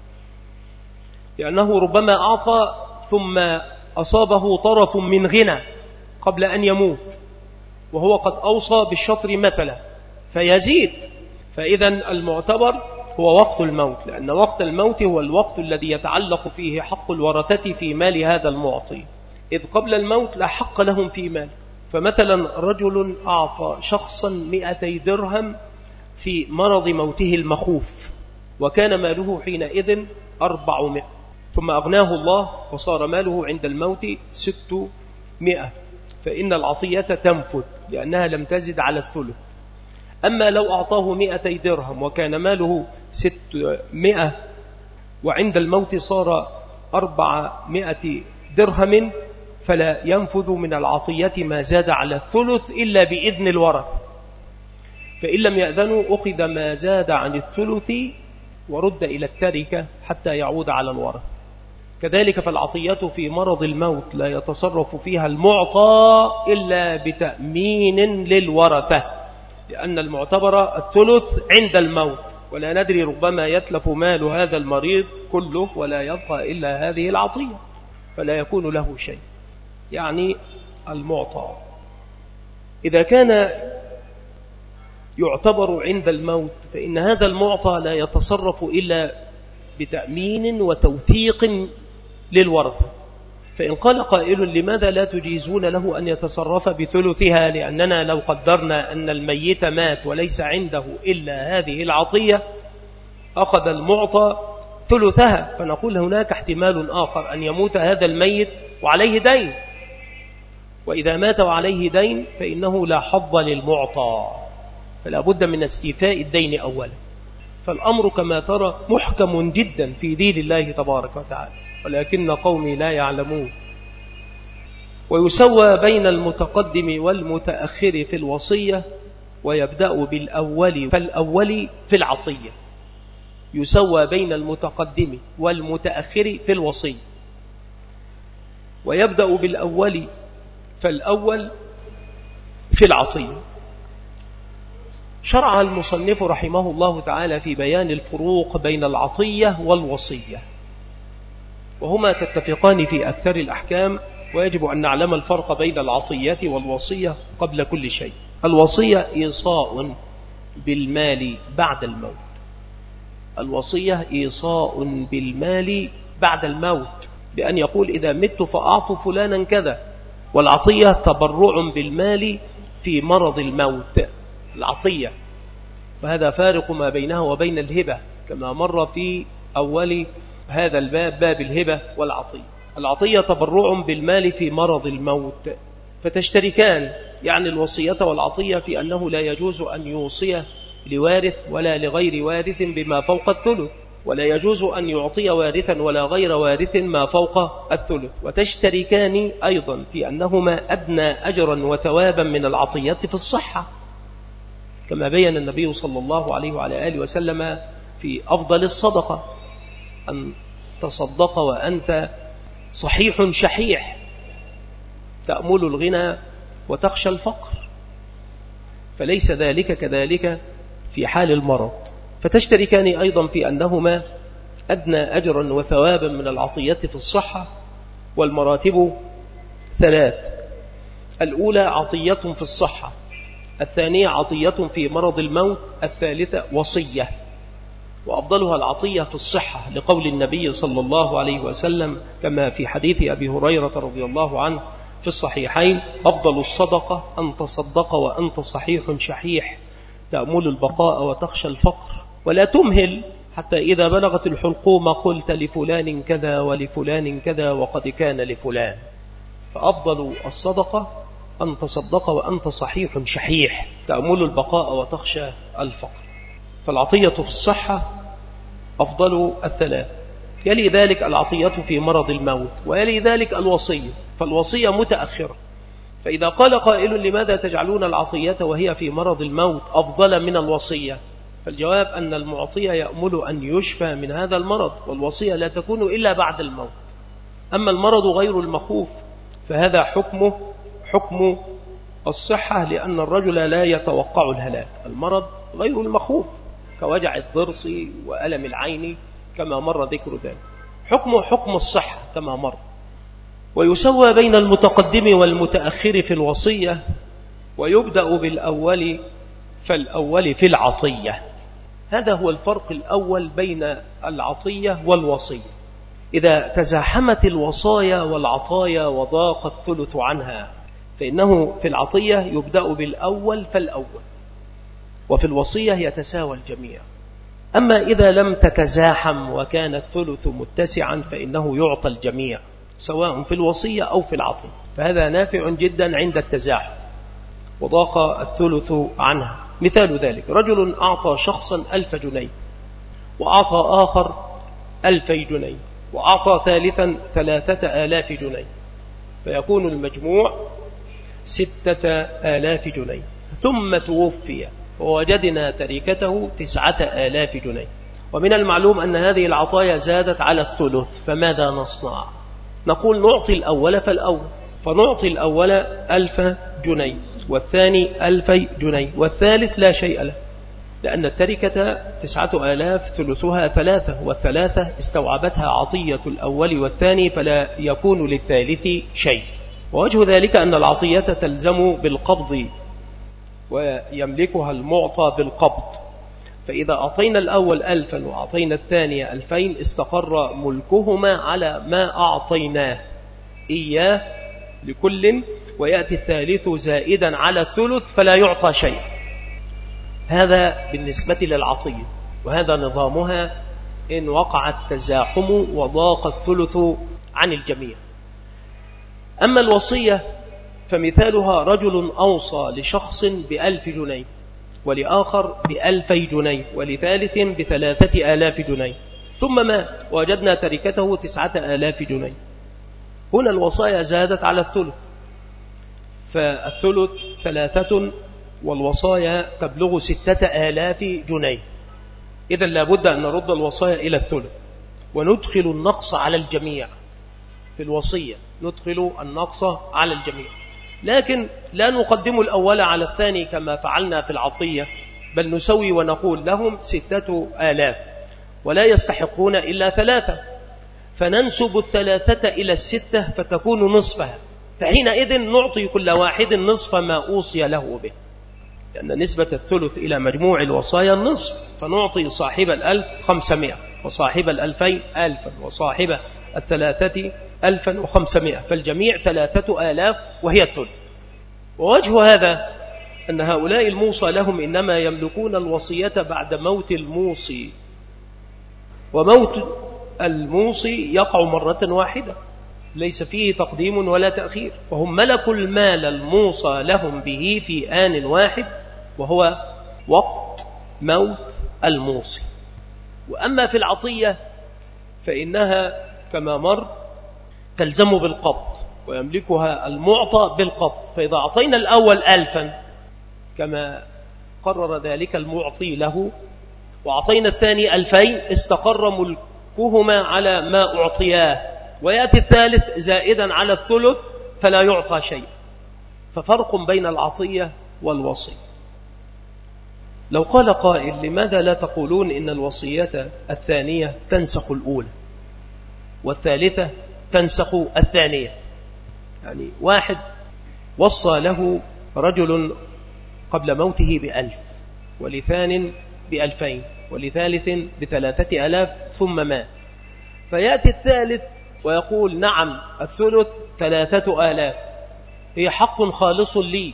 لأنه ربما أعطى ثم أصابه طرف من غنى قبل أن يموت، وهو قد أوصى بالشطر مثلا فيزيد. فإذا المعتبر هو وقت الموت، لأن وقت الموت هو الوقت الذي يتعلق فيه حق الورثة في مال هذا المعطي، إذ قبل الموت لا حق لهم في مال. فمثلا رجل أعطى شخصا 200 درهم في مرض موته المخوف، وكان ماله حينئذ 400، ثم أغناه الله وصار ماله عند الموت 600، فإن العطية تنفذ لأنها لم تزد على الثلث. أما لو أعطاه 200 درهم وكان ماله 600 وعند الموت صار 400 درهم، فلا ينفذ من العطية ما زاد على الثلث إلا بإذن الورث، فإن لم يأذنوا أخذ ما زاد عن الثلث ورد إلى التركة حتى يعود على الورث. كذلك فالعطية في مرض الموت لا يتصرف فيها المعطى إلا بتأمين للورثة، لأن المعتبر الثلث عند الموت، ولا ندري ربما يتلف مال هذا المريض كله ولا يبقى إلا هذه العطية، فلا يكون له شيء. يعني المعطى إذا كان يعتبر عند الموت فإن هذا المعطى لا يتصرف إلا بتأمين وتوثيق للورثة. فإن قال قائل لماذا لا تجيزون له أن يتصرف بثلثها، لأننا لو قدرنا أن الميت مات وليس عنده إلا هذه العطية أخذ المعطى ثلثها، فنقول هناك احتمال آخر أن يموت هذا الميت وعليه دين، وإذا مات وعليه دين فإنه لا حظ للمعطى، فلا بد من استيفاء الدين أولا. فالأمر كما ترى محكم جدا في دين الله تبارك وتعالى، ولكن قومي لا يعلمون. ويسوى بين المتقدم والمتأخر في الوصية، ويبدأ بالأول فالأول في العطية. يسوى بين المتقدم والمتأخر في الوصية، ويبدأ بالأول فالأول في العطية. شرع المصنف رحمه الله تعالى في بيان الفروق بين العطية والوصية، وهما تتفقان في أكثر الأحكام، ويجب أن نعلم الفرق بين العطية والوصية قبل كل شيء. الوصية إيصاء بالمال بعد الموت، الوصية إيصاء بالمال بعد الموت، بأن يقول إذا مت فأعطوا فلانا كذا. والعطية تبرع بالمال في مرض الموت، العطية، وهذا فارق ما بينها وبين الهبة كما مر في أول هذا الباب، باب الهبة والعطية. العطية تبرع بالمال في مرض الموت، فتشتركان، يعني الوصية والعطية، في أنه لا يجوز أن يوصي لوارث ولا لغير وارث بما فوق الثلث، ولا يجوز أن يعطي وارثا ولا غير وارث ما فوق الثلث. وتشتركان أيضا في أنهما أدنى أجرا وثوابا من العطية في الصحة، كما بين النبي صلى الله عليه وعلى آله وسلم في أفضل الصدقة أن تصدق وأنت صحيح شحيح تأمل الغنى وتخشى الفقر، فليس ذلك كذلك في حال المرض. فتشتركان أيضا في أنهما أدنى أجرا وثوابا من العطية في الصحة. والمراتب ثلاث: الأولى عطية في الصحة، الثانية عطية في مرض الموت، الثالثة وصية. وأفضلها العطية في الصحة، لقول النبي صلى الله عليه وسلم كما في حديث أبي هريرة رضي الله عنه في الصحيحين: أفضل الصدقة أن تصدق وأنت صحيح شحيح تأمل البقاء وتخشى الفقر ولا تمهل حتى إذا بلغت الحلقوم قلت لفلان كذا ولفلان كذا وقد كان لفلان. فأفضل الصدقة أن تصدق وأنت صحيح شحيح تأمل البقاء وتخشى الفقر. فالعطية في الصحة أفضل الثلاث، يلي ذلك العطية في مرض الموت، ويلي ذلك الوصية، فالوصية متأخرة. فإذا قال قائل: لماذا تجعلون العطية وهي في مرض الموت أفضل من الوصية؟ فالجواب أن المعطي يأمل أن يشفى من هذا المرض، والوصية لا تكون إلا بعد الموت. أما المرض غير المخوف فهذا حكم الصحة، لأن الرجل لا يتوقع الهلاك. المرض غير المخوف كوجع الضرس وألم العين كما مر ذكر ذلك، حكم الصحة كما مر. ويسوى بين المتقدم والمتأخر في الوصية، ويبدأ بالأول فالأول في العطية. هذا هو الفرق الأول بين العطية والوصية. إذا تزاحمت الوصايا والعطايا وضاق الثلث عنها فإنه في العطية يبدأ بالأول فالأول، وفي الوصية يتساوى الجميع. أما إذا لم تتزاحم وكان الثلث متسعا فإنه يعطى الجميع سواء في الوصية أو في العطية، فهذا نافع جدا عند التزاحم وضاق الثلث عنها. مثال ذلك: رجل أعطى شخصا 1000 جنيه، وأعطى آخر 2000 جنيه، وأعطى ثالثا 3000 جنيه، فيكون المجموع 6000 جنيه. ثم توفي ووجدنا تركته 9000 جنيه، ومن المعلوم أن هذه العطايا زادت على الثلث، فماذا نصنع؟ نقول: نعطي الأول فالأول، فنعطي الأول 1000 جنيه، والثاني 2000 جنيه، والثالث لا شيء له، لأن التركة 9000 ثلثها 3، والثلاثة استوعبتها عطية الأول والثاني، فلا يكون للثالث شيء. ووجه ذلك أن العطية تلزم بالقبض ويملكها المعطى بالقبض، فإذا أعطينا الأول 1000 وأعطينا الثاني 2000 استقر ملكهما على ما أعطيناه إياه لكل، ويأتي الثالث زائدا على الثلث فلا يعطى شيء. هذا بالنسبة للعطية، وهذا نظامها إن وقع التزاحم وضاق الثلث عن الجميع. أما الوصية فمثالها: رجل أوصى لشخص ب1000 جنيه، ولآخر ب2000 جنيه، ولثالث ب3000 جنيه، ثم مات وجدنا تركته 9000 جنيه. هنا الوصايا زادت على الثلث، فالثلث 3 والوصايا تبلغ 6000 جنيه. إذن لابد أن نرد الوصايا إلى الثلث، وندخل النقص على الجميع. في الوصية ندخل النقص على الجميع، لكن لا نقدم الأول على الثاني كما فعلنا في العطية، بل نسوي ونقول لهم 6000 ولا يستحقون إلا 3، فننسب 3 إلى 6 فتكون نصفها، فحينئذ نعطي كل واحد نصف ما أوصي له به، لأن نسبة الثلث إلى مجموع الوصايا النصف، فنعطي صاحب 1000 500، وصاحب 2000 1000، وصاحب 3 1500، فالجميع 3000 وهي الثلث. ووجه هذا أن هؤلاء الموصى لهم إنما يملكون الوصية بعد موت الموصي، وموت الموصي يقع مرة واحدة ليس فيه تقديم ولا تأخير، وهم ملكوا المال الموصى لهم به في آن واحد، وهو وقت موت الموصي. وأما في العطية فإنها كما مر تلزم بالقبض، ويملكها المعطى بالقبض. فإذا أعطينا الأول 1000 كما قرر ذلك المعطي له، وأعطينا الثاني 2000 استقر ملكهما على ما أعطياه، ويأتي الثالث زائدا على الثلث فلا يعطى شيء. ففرق بين العطية والوصية. لو قال قائل: لماذا لا تقولون إن الوصية الثانية تنسخ الأولى والثالثة تنسخ الثانية؟ يعني واحد وصى له رجل قبل موته ب1000، ولثان ب2000، ولثالث ب3000، ثم مات، فيأتي الثالث ويقول: نعم الثلث 3000، هي حق خالص لي،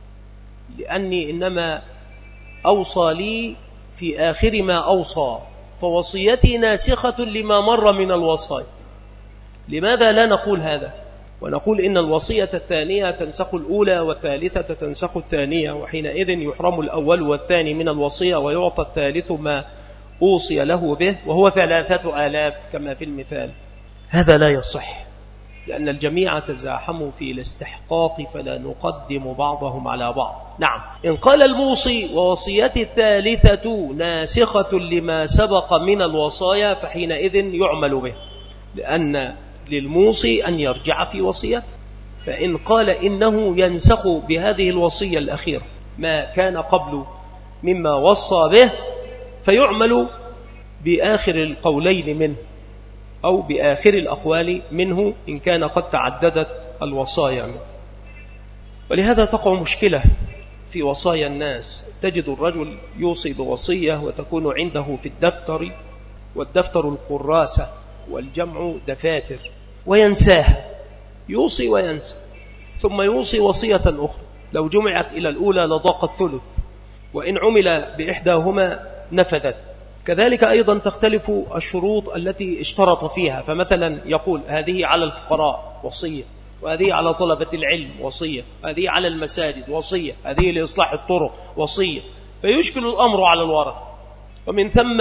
لأني إنما أوصى لي في آخر ما أوصى، فوصيتي ناسخة لما مر من الوصايا. لماذا لا نقول هذا ونقول إن الوصية الثانية تنسخ الأولى والثالثة تنسخ الثانية، وحينئذ يحرم الأول والثاني من الوصية ويعطى الثالث ما أوصي له به وهو 3000 كما في المثال؟ هذا لا يصح، لأن الجميع تزاحموا في الاستحقاق فلا نقدم بعضهم على بعض. نعم، إن قال الموصي ووصيتي الثالثة ناسخة لما سبق من الوصايا فحينئذ يعمل به، لأن للموصي أن يرجع في وصيته. فإن قال إنه ينسخ بهذه الوصية الأخيرة ما كان قبل مما وصى به فيعمل بآخر القولين منه أو بآخر الأقوال منه إن كان قد تعددت الوصايا منه. ولهذا تقع مشكلة في وصايا الناس. تجد الرجل يوصي بوصية وتكون عنده في الدفتر، والدفتر القراسة والجمع دفاتر، وينساها، يوصي وينسى، ثم يوصي وصية أخرى لو جمعت إلى الأولى لضاق الثلث، وإن عمل بإحداهما نفذت. كذلك أيضا تختلف الشروط التي اشترط فيها، فمثلا يقول هذه على الفقراء وصية، وهذه على طلبة العلم وصية، هذه على المساجد وصية، هذه لإصلاح الطرق وصية، فيشكل الأمر على الورثة. ومن ثم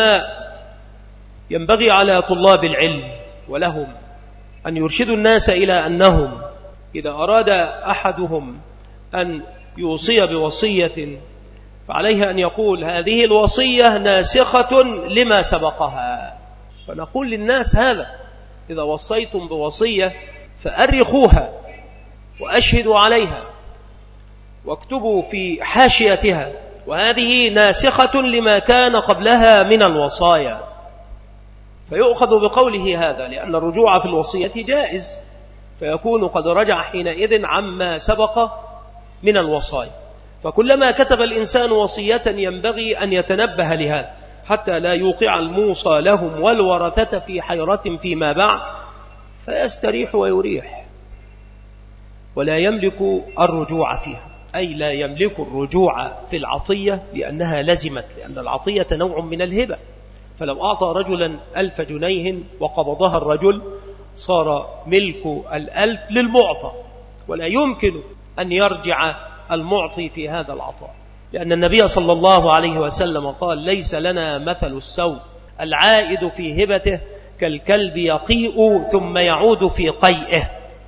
ينبغي على طلاب العلم ولهم أن يرشدوا الناس إلى أنهم إذا أراد أحدهم أن يوصي بوصية فعليه أن يقول هذه الوصية ناسخة لما سبقها. فنقول للناس هذا: إذا وصيتم بوصية فأرخوها وأشهدوا عليها واكتبوا في حاشيتها وهذه ناسخة لما كان قبلها من الوصايا. فيؤخذ بقوله هذا، لأن الرجوع في الوصية جائز، فيكون قد رجع حينئذ عما سبق من الوصايا. فكلما كتب الإنسان وصية ينبغي أن يتنبه لهذا حتى لا يوقع الموصى لهم والورثة في حيرة فيما بعد، فيستريح ويريح ولا يملك الرجوع فيها، أي لا يملك الرجوع في العطية لأنها لزمت، لأن العطية نوع من الهبة. فلو أعطى رجلا 1000 جنيه وقبضها الرجل صار ملك 1000 للمعطى، ولا يمكن أن يرجع المعطي في هذا العطاء، لأن النبي صلى الله عليه وسلم قال: ليس لنا مثل السوء العائد في هبته كالكلب يقيء ثم يعود في قيئه.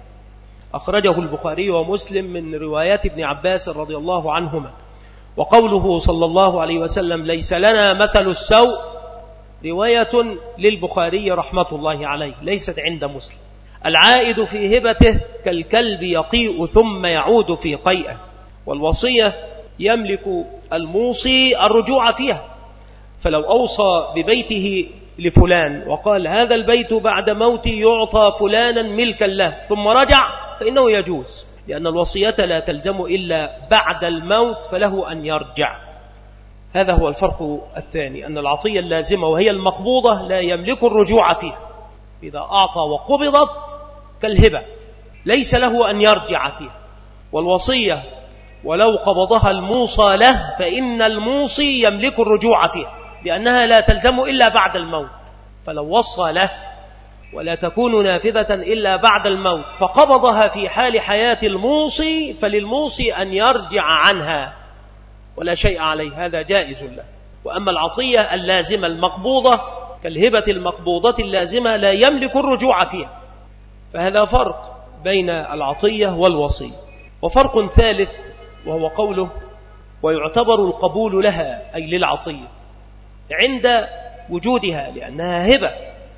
أخرجه البخاري ومسلم من روايات ابن عباس رضي الله عنهما. وقوله صلى الله عليه وسلم ليس لنا مثل السوء رواية للبخاري رحمة الله عليه، ليست عند مسلم. العائد في هبته كالكلب يقيء ثم يعود في قيئه. والوصية يملك الموصي الرجوع فيها، فلو أوصى ببيته لفلان وقال هذا البيت بعد موتي يعطى فلانا ملكا له ثم رجع فإنه يجوز، لأن الوصية لا تلزم إلا بعد الموت، فله أن يرجع. هذا هو الفرق الثاني، أن العطية اللازمة وهي المقبوضة لا يملك الرجوع فيها. إذا أعطى وقبضت كالهبة ليس له أن يرجع فيها. والوصية ولو قبضها الموصى له فإن الموصي يملك الرجوع فيها، لأنها لا تلزم إلا بعد الموت. فلو وصى له ولا تكون نافذة إلا بعد الموت فقبضها في حال حياة الموصي فللموصي أن يرجع عنها ولا شيء عليه، هذا جائز له. وأما العطية اللازمة المقبوضة كالهبة المقبوضة اللازمة لا يملك الرجوع فيها. فهذا فرق بين العطية والوصية. وفرق ثالث وهو قوله ويعتبر القبول لها أي للعطية عند وجودها لأنها هبة،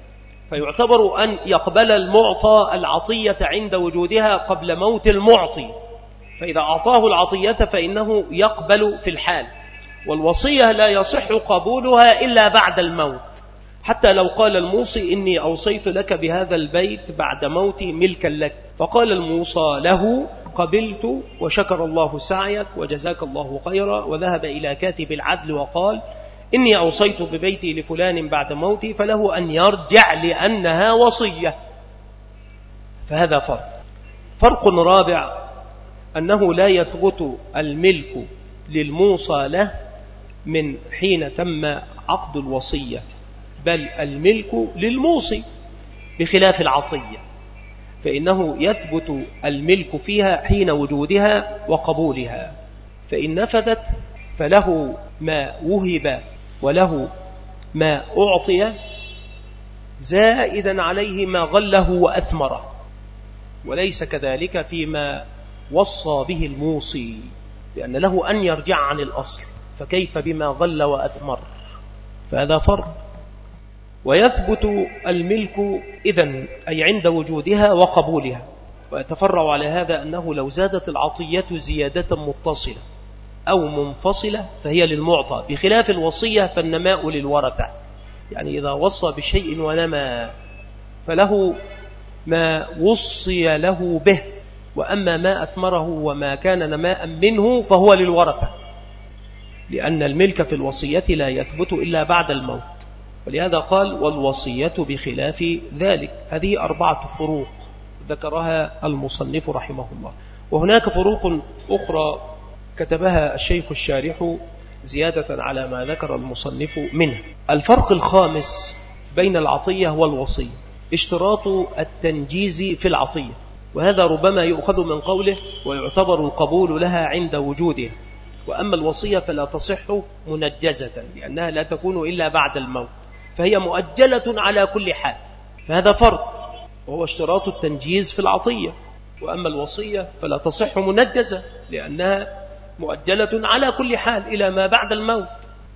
فيعتبر أن يقبل المعطى العطية عند وجودها قبل موت المعطي، فإذا أعطاه العطية فإنه يقبل في الحال. والوصية لا يصح قبولها إلا بعد الموت، حتى لو قال الموصي إني أوصيت لك بهذا البيت بعد موتي ملكا لك، فقال الموصى له قبلت وشكر الله سعيك وجزاك الله خيرا، وذهب إلى كاتب العدل وقال إني أوصيت ببيتي لفلان بعد موتي، فله أن يرجع لأنها وصية. فهذا فرق رابع أنه لا يثبت الملك للموصى له من حين تم عقد الوصية، بل الملك للموصي بخلاف العطية، فإنه يثبت الملك فيها حين وجودها وقبولها، فإن نفذت فله ما وهب وله ما أعطي زائدا عليه ما غله وأثمره، وليس كذلك فيما وصى به الموصي، لأن له أن يرجع عن الأصل، فكيف بما غل وأثمر؟ فهذا فرق. ويثبت الملك إذن أي عند وجودها وقبولها، ويتفرع على هذا أنه لو زادت العطية زيادة متصلة أو منفصلة فهي للمعطى، بخلاف الوصية فالنماء للورثة، يعني إذا وصى بشيء ونمى فله ما وصي له به، وأما ما أثمره وما كان نماء منه فهو للورثة، لأن الملك في الوصية لا يثبت إلا بعد الموت، ولهذا قال والوصية بخلاف ذلك. هذه 4 فروق ذكرها المصنف رحمه الله، وهناك فروق أخرى كتبها الشيخ الشارح زيادة على ما ذكر المصنف منه. الفرق الخامس بين العطية والوصية اشتراط التنجيز في العطية، وهذا ربما يؤخذ من قوله ويعتبر القبول لها عند وجودها، وأما الوصية فلا تصح منجزة لأنها لا تكون إلا بعد الموت، فهي مؤجلة على كل حال، فهذا فرق، وهو اشتراط التنجيز في العطية. وأما الوصية فلا تصح منجزة لأنها مؤجلة على كل حال إلى ما بعد الموت.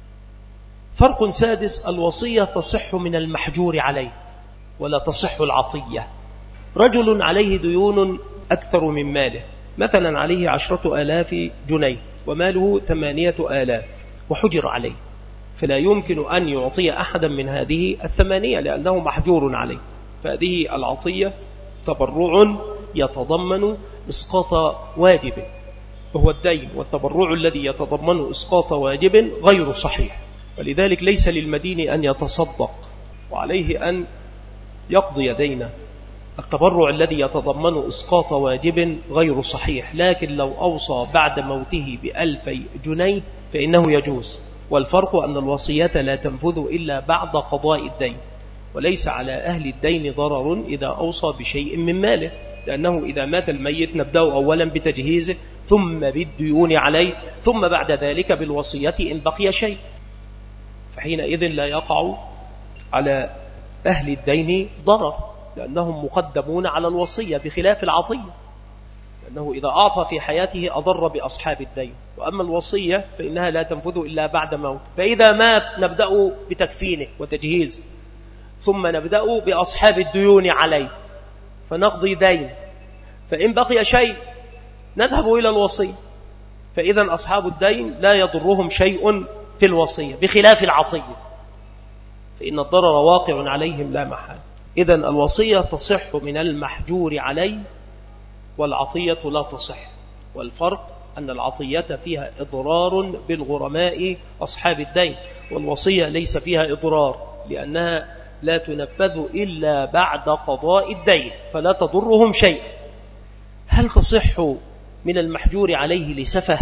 فرق سادس: الوصية تصح من المحجور عليه ولا تصح العطية. رجل عليه ديون أكثر من ماله، مثلا عليه 10,000 جنيه وماله 8,000 وحجر عليه، فلا يمكن أن يعطي أحدا من هذه 8 لأنه محجور عليه، فهذه العطية تبرع يتضمن إسقاط واجب وهو الدين، والتبرع الذي يتضمن إسقاط واجب غير صحيح، ولذلك ليس للمدين أن يتصدق وعليه أن يقضي دينه. التبرع الذي يتضمن إسقاط واجب غير صحيح، لكن لو أوصى بعد موته ب1000 جنيه فإنه يجوز. والفرق أن الوصية لا تنفذ إلا بعد قضاء الدين، وليس على أهل الدين ضرر إذا أوصى بشيء من ماله، لأنه إذا مات الميت نبدأ أولا بتجهيزه ثم بالديون عليه ثم بعد ذلك بالوصية إن بقي شيء، فحينئذ لا يقع على أهل الدين ضرر لأنهم مقدمون على الوصية بخلاف العطية، لأنه إذا أعطى في حياته أضر بأصحاب الدين، وأما الوصية فإنها لا تنفذ إلا بعد موت، فإذا مات نبدأ بتكفينه وتجهيزه ثم نبدأ بأصحاب الديون عليه فنقضي دين، فإن بقي شيء نذهب إلى الوصية، فإذا أصحاب الدين لا يضرهم شيء في الوصية بخلاف العطية، فإن الضرر واقع عليهم لا محال. إذن الوصية تصح من المحجور عليه والعطية لا تصح، والفرق أن العطية فيها إضرار بالغرماء أصحاب الدين، والوصية ليس فيها إضرار لأنها لا تنفذ إلا بعد قضاء الدين فلا تضرهم شيء. هل تصح من المحجور عليه لسفه؟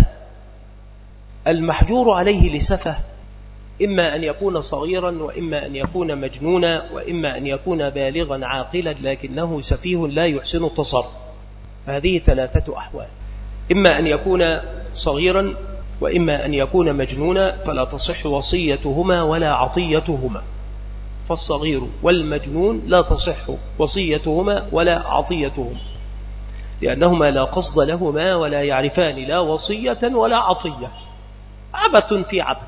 المحجور عليه لسفه إما أن يكون صغيرا وإما أن يكون مجنونا وإما أن يكون بالغا عاقلا لكنه سفيه لا يحسن التصرف، فهذه 3 أحوال: إما أن يكون صغيرا وإما أن يكون مجنونا فلا تصح وصيتهما ولا عطيتهما، فالصغير والمجنون لا تصح وصيتهما ولا عطيتهما لأنهما لا قصد لهما ولا يعرفان لا وصية ولا عطية، عبث في عبث.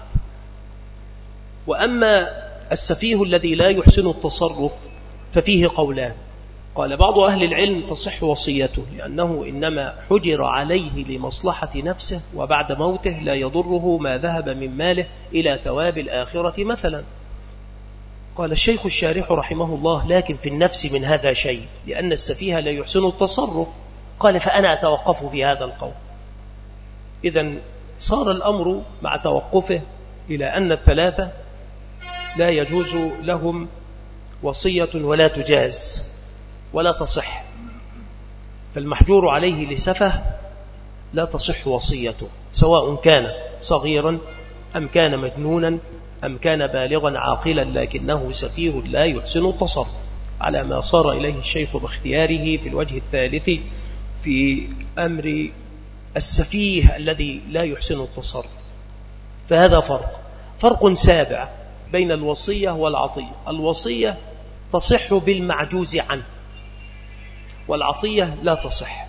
وأما السفيه الذي لا يحسن التصرف ففيه قولان: قال بعض أهل العلم تصح وصيته لأنه إنما حجر عليه لمصلحة نفسه وبعد موته لا يضره ما ذهب من ماله إلى ثواب الآخرة مثلا. قال الشيخ الشارح رحمه الله: لكن في النفس من هذا شيء لأن السفيه لا يحسن التصرف. قال: فأنا أتوقف في هذا القول. إذن صار الأمر مع توقفه إلى أن 3 لا يجوز لهم وصية ولا تجاز ولا تصح، فالمحجور عليه لسفه لا تصح وصيته، سواء كان صغيرا أم كان مجنونا أم كان بالغا عاقلا لكنه سفيه لا يحسن التصرف، على ما صار إليه الشيخ باختياره في الوجه الثالث في أمر السفيه الذي لا يحسن التصرف. فهذا فرق سابع بين الوصية والعطية. الوصية تصح بالمعجوز عنه، والعطية لا تصح.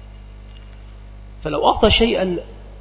فلو أعطى شيئا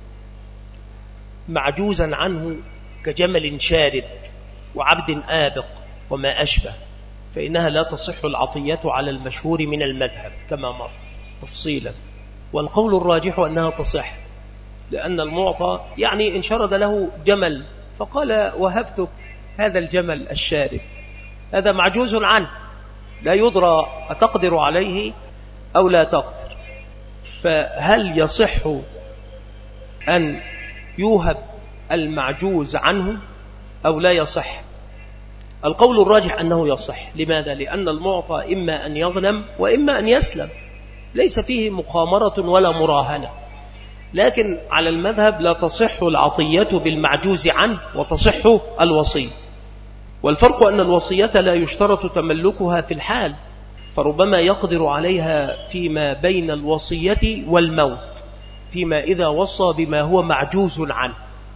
معجوزا عنه كجمل شارد وعبد آبق وما أشبه، فإنها لا تصح العطية على المشهور من المذهب كما مر تفصيلا. والقول الراجح أنها تصح، لأن المعطى يعني إن شرد له جمل فقال وهبتك هذا الجمل الشارد، هذا معجوز عنه لا يدرى أتقدر عليه أو لا تقدر، فهل يصح أن يوهب المعجوز عنه أو لا يصح؟ القول الراجح أنه يصح. لماذا؟ لأن المعطى إما أن يغنم وإما أن يسلم، ليس فيه مقامرة ولا مراهنة. لكن على المذهب لا تصح العطية بالمعجوز عنه وتصح الوصية. والفرق أن الوصية لا يشترط تملكها في الحال، فربما يقدر عليها فيما بين الوصية والموت، فيما إذا وصى بما هو معجوز عنه،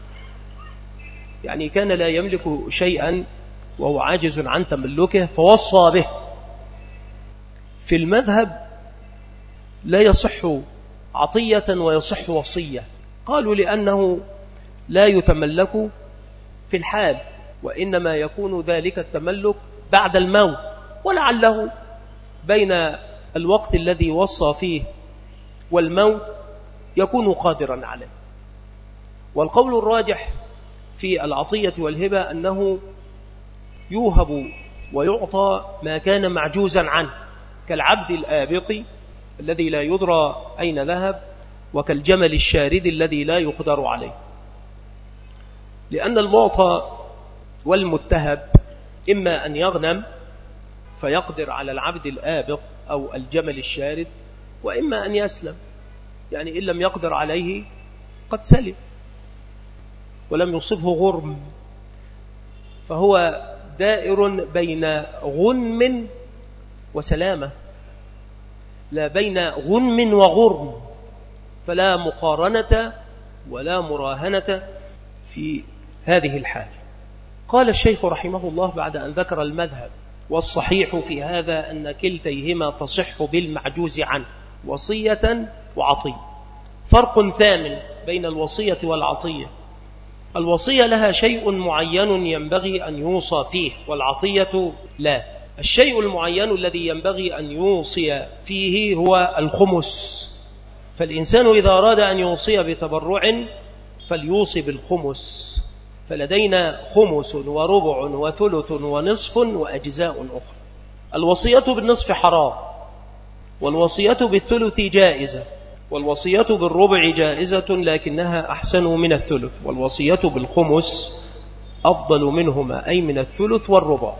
يعني كان لا يملك شيئا وهو عاجز عن تملكه فوصى به. في المذهب لا يصح عطية ويصح وصية. قالوا لأنه لا يتملك في الحال، وإنما يكون ذلك التملك بعد الموت، ولعله بين الوقت الذي وصى فيه والموت يكون قادرا عليه. والقول الراجح في العطية والهبة أنه يوهب ويعطى ما كان معجوزا عنه، كالعبد الآبق الذي لا يدرى أين ذهب، وكالجمل الشارد الذي لا يقدر عليه. لأن المعطى والمتهب إما أن يغنم فيقدر على العبد الآبق أو الجمل الشارد، وإما أن يسلم، يعني إن لم يقدر عليه قد سلم ولم يصبه غرم، فهو دائر بين غنم وسلامة، لا بين غنم وغرم، فلا مقارنة ولا مراهنة في هذه الحال. قال الشيخ رحمه الله بعد أن ذكر المذهب: والصحيح في هذا أن كلتيهما تصح بالمعجوز عنه، وصية وعطية. فرق ثامن بين الوصية والعطية: الوصية لها شيء معين ينبغي أن يوصى فيه، والعطية لا. الشيء المعين الذي ينبغي أن يوصي فيه هو الخمس، فالإنسان إذا أراد أن يوصي بتبرع فليوصي بالخمس، فلدينا خمس وربع وثلث ونصف وأجزاء أخرى. الوصية بالنصف حرام، والوصية بالثلث جائزة، والوصية بالربع جائزة لكنها أحسن من الثلث، والوصية بالخمس أفضل منهما، أي من الثلث والربع،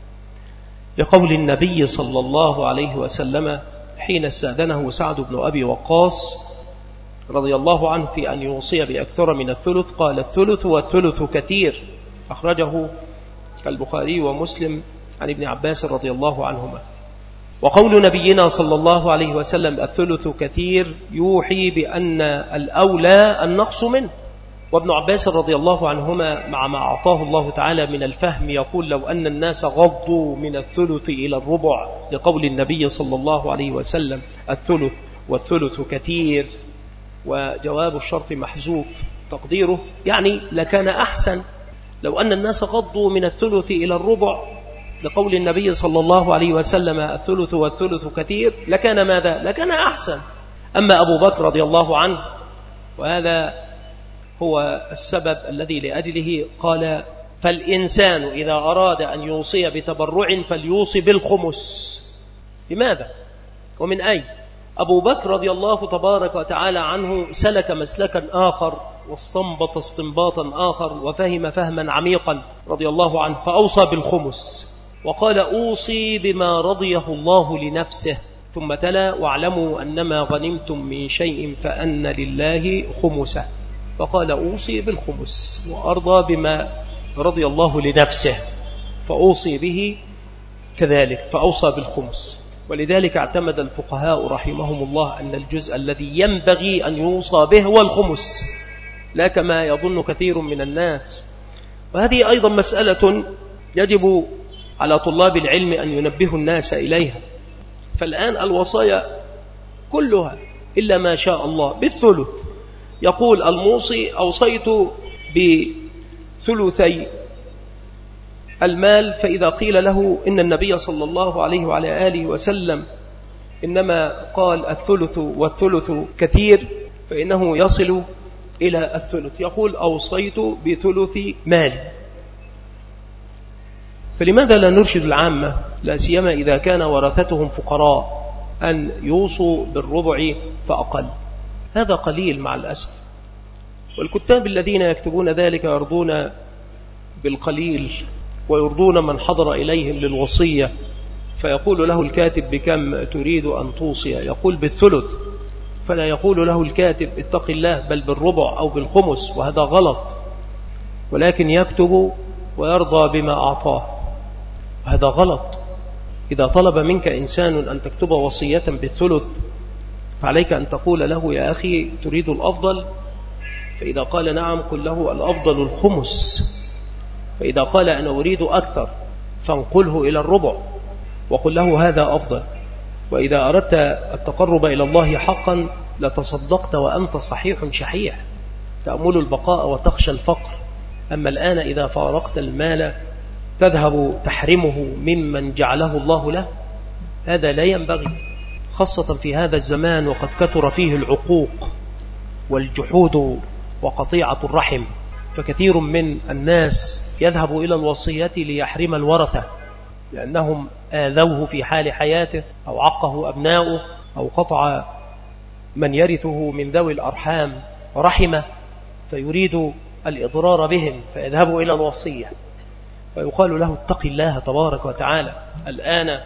لقول النبي صلى الله عليه وسلم حين استأذنه سعد بن أبي وقاص رضي الله عنه في أن يوصي بأكثر من الثلث، قال: الثلث والثلث كثير. أخرجه البخاري ومسلم عن ابن عباس رضي الله عنهما. وقول نبينا صلى الله عليه وسلم الثلث كثير يوحي بأن الأولى النقص منه. وابن عباس رضي الله عنهما مع ما أعطاه الله تعالى من الفهم يقول: لو أن الناس غضوا من الثلث إلى الربع، لقول النبي صلى الله عليه وسلم الثلث والثلث كثير، وجواب الشرط محذوف تقديره يعني لكان أحسن لو أن الناس غضوا من الثلث إلى الربع، لقول النبي صلى الله عليه وسلم الثلث والثلث كثير، لكان ماذا؟ لكان أحسن. أما أبو بكر رضي الله عنه، وهذا هو السبب الذي لأجله قال: فالإنسان إذا أراد أن يوصي بتبرع فليوصي بالخمس. لماذا؟ ومن أين؟ أبو بكر رضي الله تبارك وتعالى عنه سلك مسلكا آخر، واستنبط استنباطا آخر، وفهم فهما عميقا رضي الله عنه، فأوصى بالخمس وقال: أوصي بما رضيه الله لنفسه، ثم تلا واعلموا أنما غنمتم من شيء فأن لله خمسه، فقال أوصي بالخمس وأرضى بما رضي الله لنفسه فأوصي به كذلك، فأوصى بالخمس. ولذلك اعتمد الفقهاء رحمهم الله أن الجزء الذي ينبغي أن يوصى به هو الخمس، لا كما يظن كثير من الناس. وهذه أيضا مسألة يجب على طلاب العلم أن ينبهوا الناس إليها. فالآن الوصايا كلها إلا ما شاء الله بالثلث. يقول الموصي أوصيت بثلثي المال، فإذا قيل له إن النبي صلى الله عليه وعلى آله وسلم إنما قال الثلث والثلث كثير فإنه يصل إلى الثلث، يقول أوصيت بثلث مالي. فلماذا لا نرشد العامة لا سيما إذا كان ورثتهم فقراء أن يوصوا بالربع فأقل؟ هذا قليل مع الأسف. والكتاب الذين يكتبون ذلك يرضون بالقليل ويرضون من حضر إليهم للوصية، فيقول له الكاتب بكم تريد أن توصي؟ يقول بالثلث، فلا يقول له الكاتب اتق الله بل بالربع أو بالخمس، وهذا غلط. ولكن يكتب ويرضى بما أعطاه، هذا غلط. إذا طلب منك إنسان أن تكتب وصية بالثلث فعليك أن تقول له يا أخي تريد الأفضل؟ فإذا قال نعم قل له الأفضل الخمس. فإذا قال أنا أريد أكثر فانقله إلى الربع وقل له هذا أفضل. وإذا أردت التقرب إلى الله حقا لتصدقت وأنت صحيح شحيح، تأمل البقاء وتخشى الفقر. أما الآن إذا فارقت المال تذهب تحرمه ممن جعله الله له، هذا لا ينبغي، خاصة في هذا الزمان وقد كثر فيه العقوق والجحود وقطيعة الرحم. فكثير من الناس يذهب إلى الوصية ليحرم الورثة لأنهم آذوه في حال حياته أو عقه أبناؤه أو قطع من يرثه من ذوي الأرحام رحمه، فيريد الإضرار بهم فيذهب إلى الوصية، فيقال له اتق الله تبارك وتعالى. الآن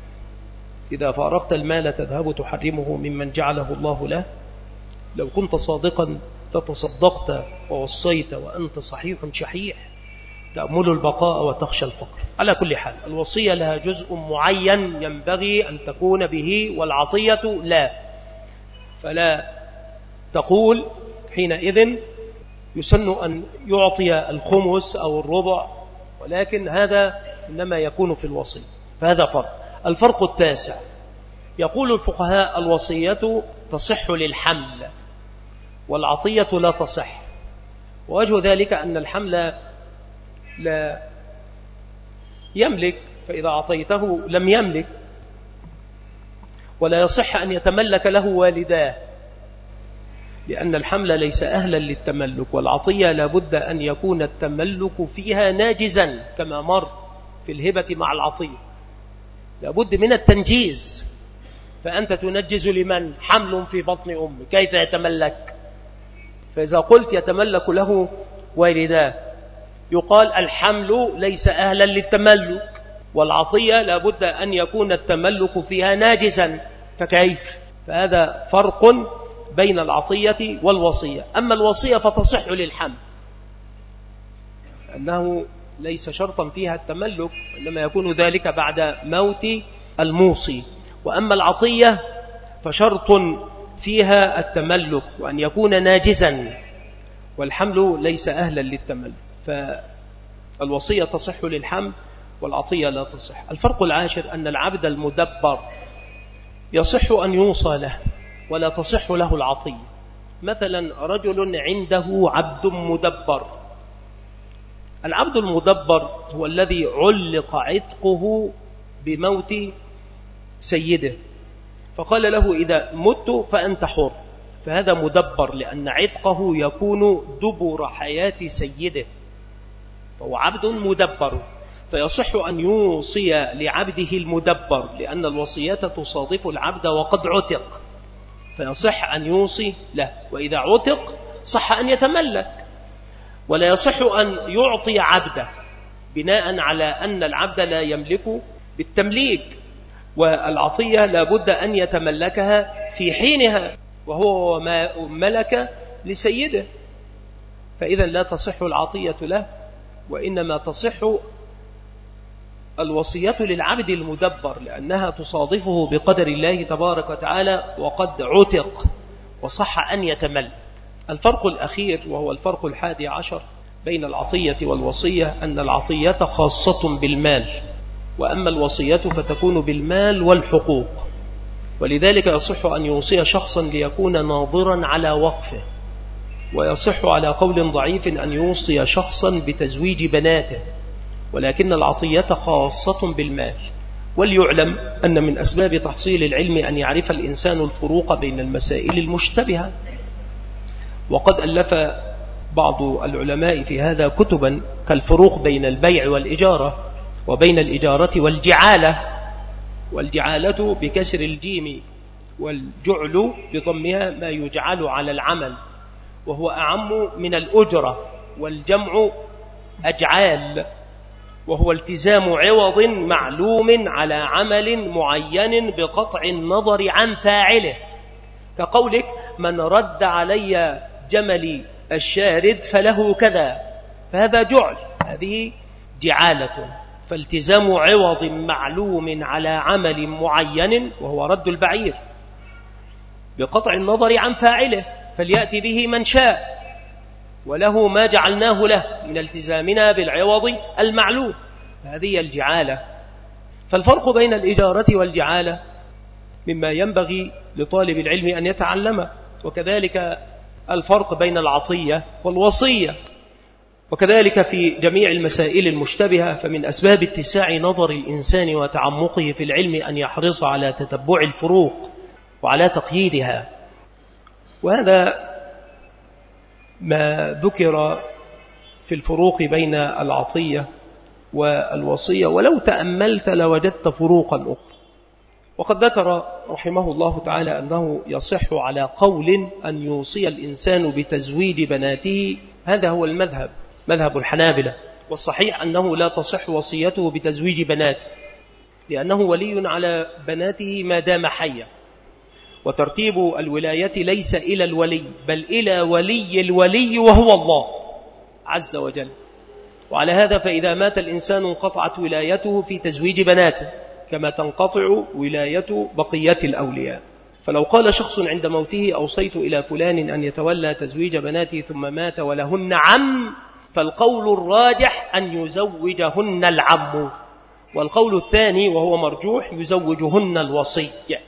إذا فارقت المال تذهب تحرمه ممن جعله الله له. لو كنت صادقا لتصدقت ووصيت وأنت صحيح شحيح، تأمل البقاء وتخشى الفقر. على كل حال الوصية لها جزء معين ينبغي أن تكون به، والعطية لا. فلا تقول حينئذ يسن أن يعطي الخمس أو الربع، ولكن هذا إنما يكون في الوصية. فهذا فرق. الفرق التاسع، يقول الفقهاء الوصية تصح للحمل والعطية لا تصح. ووجه ذلك أن الحمل لا يملك، فإذا أعطيته لم يملك، ولا يصح أن يتملك له والداه لأن الحمل ليس أهلا للتملك. والعطية لابد أن يكون التملك فيها ناجزا كما مر في الهبة مع العطية، لابد من التنجيز. فأنت تنجز لمن حمل في بطن أمه، كيف يتملك؟ فإذا قلت يتملك له والداه يقال الحمل ليس أهلا للتملك، والعطية لابد أن يكون التملك فيها ناجزا، فكيف؟ فهذا فرق بين العطية والوصية. أما الوصية فتصح للحمل أنه ليس شرطا فيها التملك، إنما يكون ذلك بعد موت الموصي. وأما العطية فشرط فيها التملك وأن يكون ناجزا، والحمل ليس أهلا للتملك. فالوصية تصح للحمل والعطية لا تصح. الفرق العاشر أن العبد المدبر يصح أن يوصى له ولا تصح له العطية. مثلا رجل عنده عبد مدبر، العبد المدبر هو الذي علق عتقه بموت سيده، فقال له إذا مت فأنت حر، فهذا مدبر لأن عتقه يكون دبر حياة سيده، فهو عبد مدبر. فيصح أن يوصي لعبده المدبر لأن الوصية تصادف العبد وقد عتق، فيصح أن يوصي له. وإذا عتق صح أن يتملك، ولا يصح أن يعطي عبده بناء على أن العبد لا يملك بالتمليك، والعطية لابد أن يتملكها في حينها، وهو ما ملك لسيده، فإذا لا تصح العطية له، وإنما تصح الوصية للعبد المدبر، لأنها تصادفه بقدر الله تبارك وتعالى وقد عتق وصح أن يتملك. الفرق الأخير وهو الفرق 11 بين العطية والوصية أن العطية خاصة بالمال، وأما الوصية فتكون بالمال والحقوق. ولذلك يصح أن يوصي شخصا ليكون ناظرا على وقفه، ويصح على قول ضعيف أن يوصي شخصا بتزويج بناته، ولكن العطية خاصة بالمال. وليعلم أن من أسباب تحصيل العلم أن يعرف الإنسان الفروق بين المسائل المشتبهة، وقد ألف بعض العلماء في هذا كتبا كالفروق بين البيع والإجارة، وبين الإجارة والجعالة، والجعالة بكسر الجيم والجعل بضمها ما يجعل على العمل، وهو أعم من الأجرة، والجمع أجعال، وهو التزام عوض معلوم على عمل معين بقطع النظر عن فاعله، كقولك من رد علي جملي الشارد فله كذا، فهذا جعل، هذه جعالة. فالتزام عوض معلوم على عمل معين وهو رد البعير بقطع النظر عن فاعله، فليأتي به من شاء وله ما جعلناه له من التزامنا بالعوض المعلوم، هذه الجعالة. فالفرق بين الإجارة والجعالة مما ينبغي لطالب العلم أن يتعلمه، وكذلك الفرق بين العطية والوصية، وكذلك في جميع المسائل المشتبهة. فمن أسباب اتساع نظر الإنسان وتعمقه في العلم أن يحرص على تتبع الفروق وعلى تقييدها، وهذا ما ذكر في الفروق بين العطية والوصية، ولو تأملت لوجدت فروقا أخرى. وقد ذكر رحمه الله تعالى أنه يصح على قول أن يوصي الإنسان بتزويج بناته، هذا هو المذهب، مذهب الحنابلة، والصحيح أنه لا تصح وصيته بتزويج بناته، لأنه ولي على بناته ما دام حيا، وترتيب الولاية ليس إلى الولي بل إلى ولي الولي وهو الله عز وجل. وعلى هذا فإذا مات الإنسان انقطعت ولايته في تزويج بناته، كما تنقطع ولاية بقية الأولياء. فلو قال شخص عند موته أوصيت إلى فلان أن يتولى تزويج بناتي ثم مات ولهن عم، فالقول الراجح أن يزوجهن العم، والقول الثاني وهو مرجوح يزوجهن الوصي.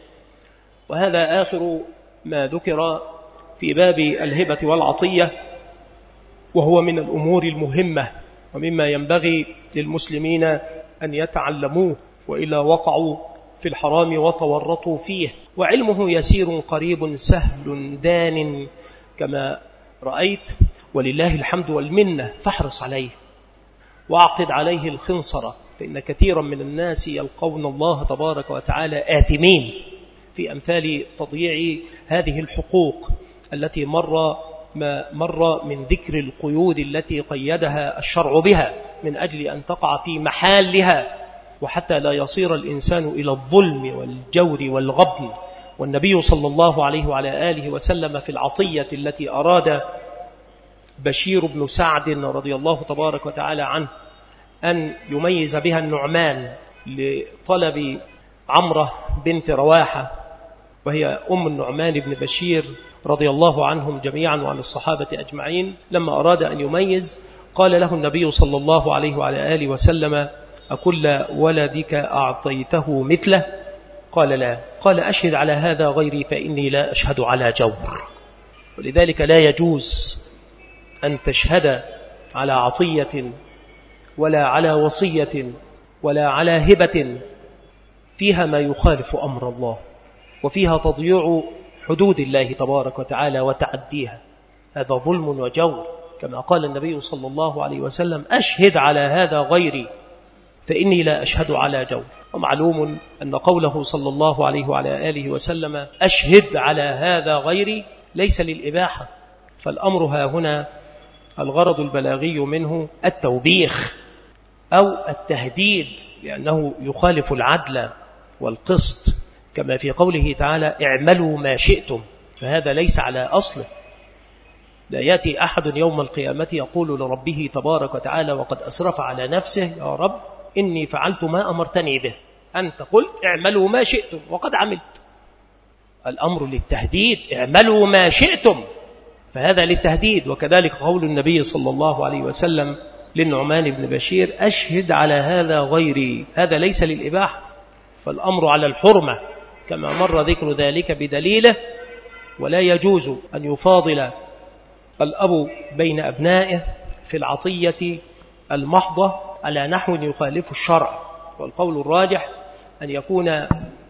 وهذا آخر ما ذكر في باب الهبة والعطية، وهو من الأمور المهمة ومما ينبغي للمسلمين أن يتعلموه، وإلا وقعوا في الحرام وتورطوا فيه. وعلمه يسير قريب سهل دان كما رأيت، ولله الحمد والمنة، فاحرص عليه واعقد عليه الخنصرة، فإن كثيرا من الناس يلقون الله تبارك وتعالى آثمين في أمثال تضييع هذه الحقوق التي مر من ذكر القيود التي قيدها الشرع بها من أجل أن تقع في محلها، وحتى لا يصير الإنسان إلى الظلم والجور والغبن. والنبي صلى الله عليه وعلى آله وسلم في العطية التي أراد بشير بن سعد رضي الله تبارك وتعالى عنه أن يميز بها النعمان لطلب عمرة بنت رواحة، وهي أم النعمان بن بشير رضي الله عنهم جميعا وعن الصحابة أجمعين، لما أراد أن يميز قال له النبي صلى الله عليه وعلى آله وسلم أكل ولدك أعطيته مثله؟ قال لا. قال أشهد على هذا غيري فإني لا أشهد على جور. ولذلك لا يجوز أن تشهد على عطية ولا على وصية ولا على هبة فيها ما يخالف أمر الله، وفيها تضييع حدود الله تبارك وتعالى وتعديها، هذا ظلم وجور، كما قال النبي صلى الله عليه وسلم أشهد على هذا غيري فإني لا أشهد على جور. ومعلوم أن قوله صلى الله عليه وعلى آله وسلم أشهد على هذا غيري ليس للإباحة، فالأمر ها هنا الغرض البلاغي منه التوبيخ أو التهديد، لأنه يخالف العدل والقسط، كما في قوله تعالى اعملوا ما شئتم، فهذا ليس على أصله. لا يأتي أحد يوم القيامة يقول لربه تبارك وتعالى وقد أسرف على نفسه يا رب إني فعلت ما أمرتني به، أنت قلت اعملوا ما شئتم وقد عملت. الأمر للتهديد، اعملوا ما شئتم، فهذا للتهديد. وكذلك قول النبي صلى الله عليه وسلم للنعمان بن بشير أشهد على هذا غيري، هذا ليس للإباحة، فالأمر على الحرمة كما مر ذكر ذلك بدليله. ولا يجوز أن يفاضل الأب بين أبنائه في العطية المحضة على نحو يخالف الشرع، والقول الراجح أن يكون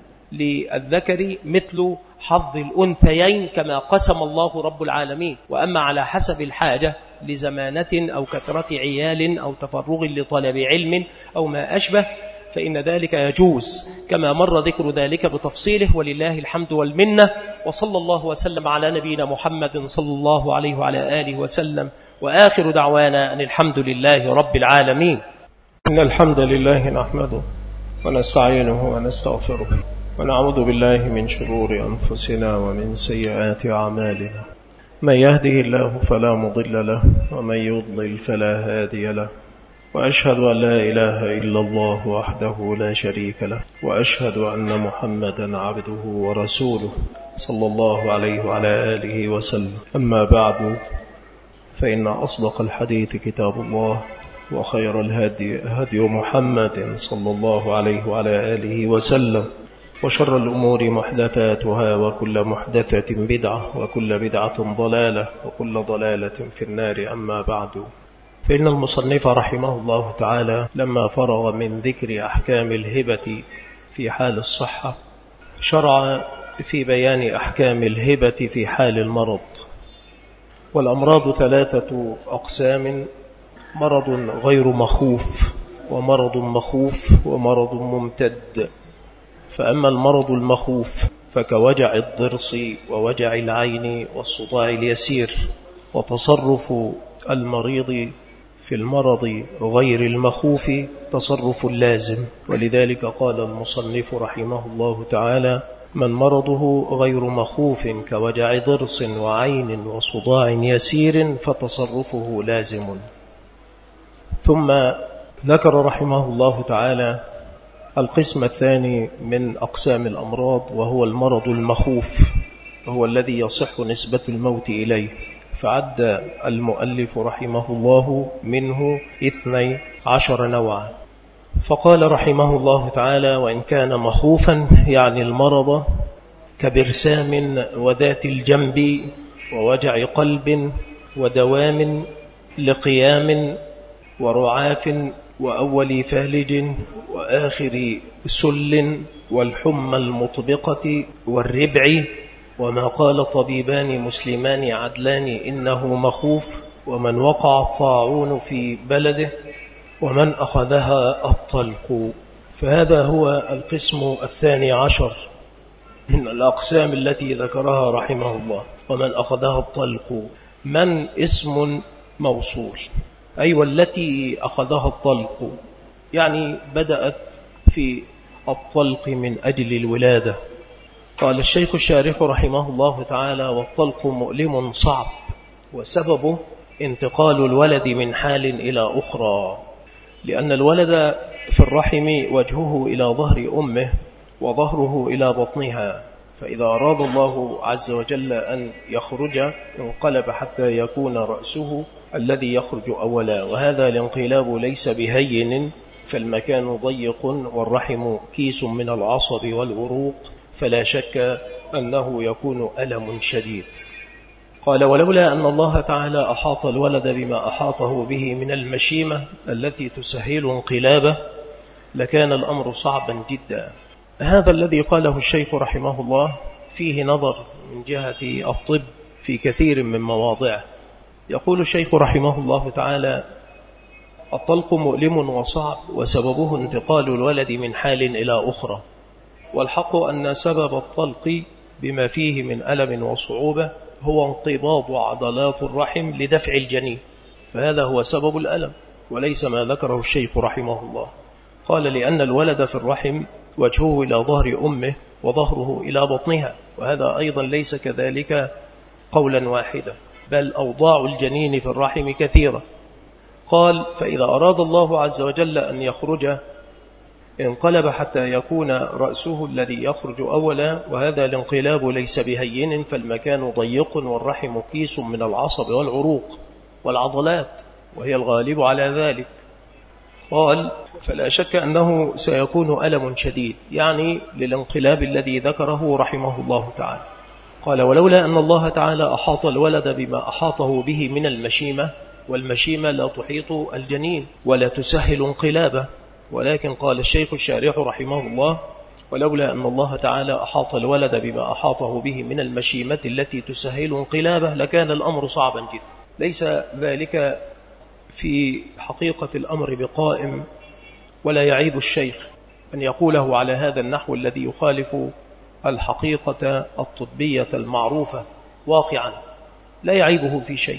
للذكر مثل حظ الأنثيين كما قسم الله رب العالمين. وأما على حسب الحاجة لزمانة أو كثرة عيال أو تفرغ لطلب علم أو ما أشبه فإن ذلك يجوز كما مر ذكر ذلك بتفصيله، ولله الحمد والمنة. وصلى الله وسلم على نبينا محمد صلى الله عليه وعلى آله وسلم، وآخر دعوانا أن الحمد لله رب العالمين. إن الحمد لله نحمده ونستعينه ونستغفره ونعوذ بالله من شرور أنفسنا ومن سيئات أعمالنا، من يهده الله فلا مضل له ومن يضلل فلا هادي له، وأشهد أن لا إله إلا الله وحده لا شريك له، وأشهد أن محمدا عبده ورسوله صلى الله عليه وعلى آله وسلم. أما بعد، فإن أصدق الحديث كتاب الله، وخير الهدي هدي محمد صلى الله عليه وعلى آله وسلم، وشر الأمور محدثاتها، وكل محدثة بدعة، وكل بدعة ضلالة، وكل ضلالة في النار. أما بعد، فإن المصنف رحمه الله تعالى لما فرغ من ذكر أحكام الهبة في حال الصحة شرع في بيان أحكام الهبة في حال المرض. والأمراض ثلاثة أقسام: مرض غير مخوف، ومرض مخوف، ومرض ممتد. فأما المرض المخوف فكوجع الضرس ووجع العين والصداع اليسير. وتصرف المريض في المرض غير المخوف تصرف اللازم، ولذلك قال المصنف رحمه الله تعالى: من مرضه غير مخوف كوجع ضرس وعين وصداع يسير فتصرفه لازم. ثم ذكر رحمه الله تعالى القسم الثاني من أقسام الأمراض، وهو المرض المخوف، وهو الذي يصح نسبة الموت إليه. فعد المؤلف رحمه الله منه 12 نوعا، فقال رحمه الله تعالى: وإن كان مخوفا يعني المرض كبرسام وذات الجنب ووجع قلب ودوام لقيام ورعاف وأول فالج وآخر سل والحمى المطبقة والربع، وما قال طبيبان مسلمان عدلان إنه مخوف، ومن وقع الطاعون في بلده، ومن أخذها الطلق. فهذا هو القسم 12 من الأقسام التي ذكرها رحمه الله. ومن أخذها الطلق من اسم موصول، أي والتي أخذها الطلق، يعني بدأت في الطلق من أجل الولادة. قال الشيخ الشارح رحمه الله تعالى: والطلق مؤلم صعب، وسببه انتقال الولد من حال إلى أخرى، لأن الولد في الرحم وجهه إلى ظهر أمه وظهره إلى بطنها، فإذا أراد الله عز وجل أن يخرج انقلب حتى يكون رأسه الذي يخرج أولا، وهذا الانقلاب ليس بهين، فالمكان ضيق والرحم كيس من العصب والعروق، فلا شك أنه يكون ألم شديد. قال: ولولا أن الله تعالى أحاط الولد بما أحاطه به من المشيمة التي تسهل انقلابه لكان الأمر صعبا جدا. هذا الذي قاله الشيخ رحمه الله فيه نظر من جهة الطب في كثير من مواضعه. يقول الشيخ رحمه الله تعالى: الطلق مؤلم وصعب، وسببه انتقال الولد من حال إلى أخرى. والحق أن سبب الطلق بما فيه من ألم وصعوبة هو انقباض عضلات الرحم لدفع الجنين، فهذا هو سبب الألم وليس ما ذكره الشيخ رحمه الله. قال: لأن الولد في الرحم وجهه إلى ظهر أمه وظهره إلى بطنها، وهذا أيضا ليس كذلك قولا واحدا، بل أوضاع الجنين في الرحم كثيرة. قال: فإذا أراد الله عز وجل أن يخرج انقلب حتى يكون رأسه الذي يخرج أولا، وهذا الانقلاب ليس بهين، فالمكان ضيق والرحم كيس من العصب والعروق والعضلات، وهي الغالب على ذلك. قال: فلا شك أنه سيكون ألم شديد، يعني للانقلاب الذي ذكره رحمه الله تعالى. قال: ولولا أن الله تعالى أحاط الولد بما أحاطه به من المشيمة، والمشيمة لا تحيط الجنين ولا تسهل انقلابه، ولكن قال الشيخ الشارح رحمه الله: ولولا أن الله تعالى أحاط الولد بما أحاطه به من المشيمة التي تسهل انقلابه لكان الأمر صعبا جدا. ليس ذلك في حقيقة الأمر بقائم، ولا يعيب الشيخ أن يقوله على هذا النحو الذي يخالف الحقيقة الطبية المعروفة واقعا، لا يعيبه في شيء.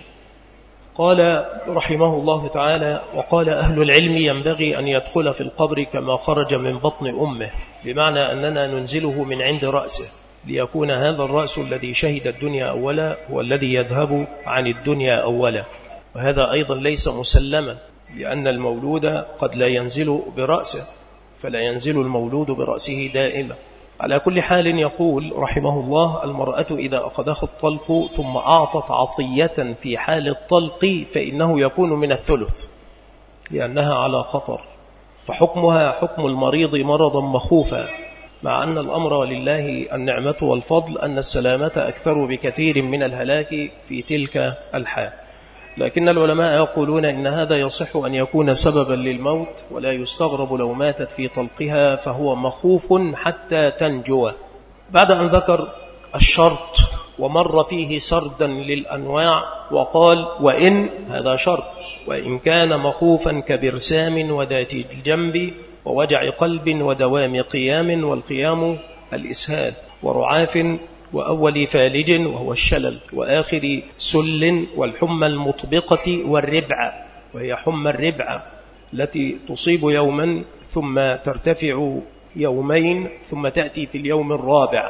قال رحمه الله تعالى: وقال أهل العلم ينبغي أن يدخل في القبر كما خرج من بطن أمه، بمعنى أننا ننزله من عند رأسه، ليكون هذا الرأس الذي شهد الدنيا أولا هو الذي يذهب عن الدنيا أولا، وهذا أيضا ليس مسلما، لأن المولود قد لا ينزل برأسه، فلا ينزل المولود برأسه دائما. على كل حال يقول رحمه الله: المرأة إذا أخذها الطلق ثم أعطت عطية في حال الطلق فإنه يكون من الثلث، لأنها على خطر، فحكمها حكم المريض مرضا مخوفا، مع أن الأمر لله النعمة والفضل أن السلامة أكثر بكثير من الهلاك في تلك الحال. لكن العلماء يقولون إن هذا يصح أن يكون سببا للموت، ولا يستغرب لو ماتت في طلقها، فهو مخوف حتى تنجو. بعد أن ذكر الشرط ومر فيه سردا للأنواع، وقال: وإن هذا شرط، وإن كان مخوفا كبرسام وذات الجنب ووجع قلب ودوام قيام، والقيام الإسهال، ورعاف، وأول فالج وهو الشلل، وآخر سل، والحمى المطبقة، والربع وهي حمى الربع التي تصيب يوما ثم ترتفع يومين ثم تأتي في اليوم الرابع.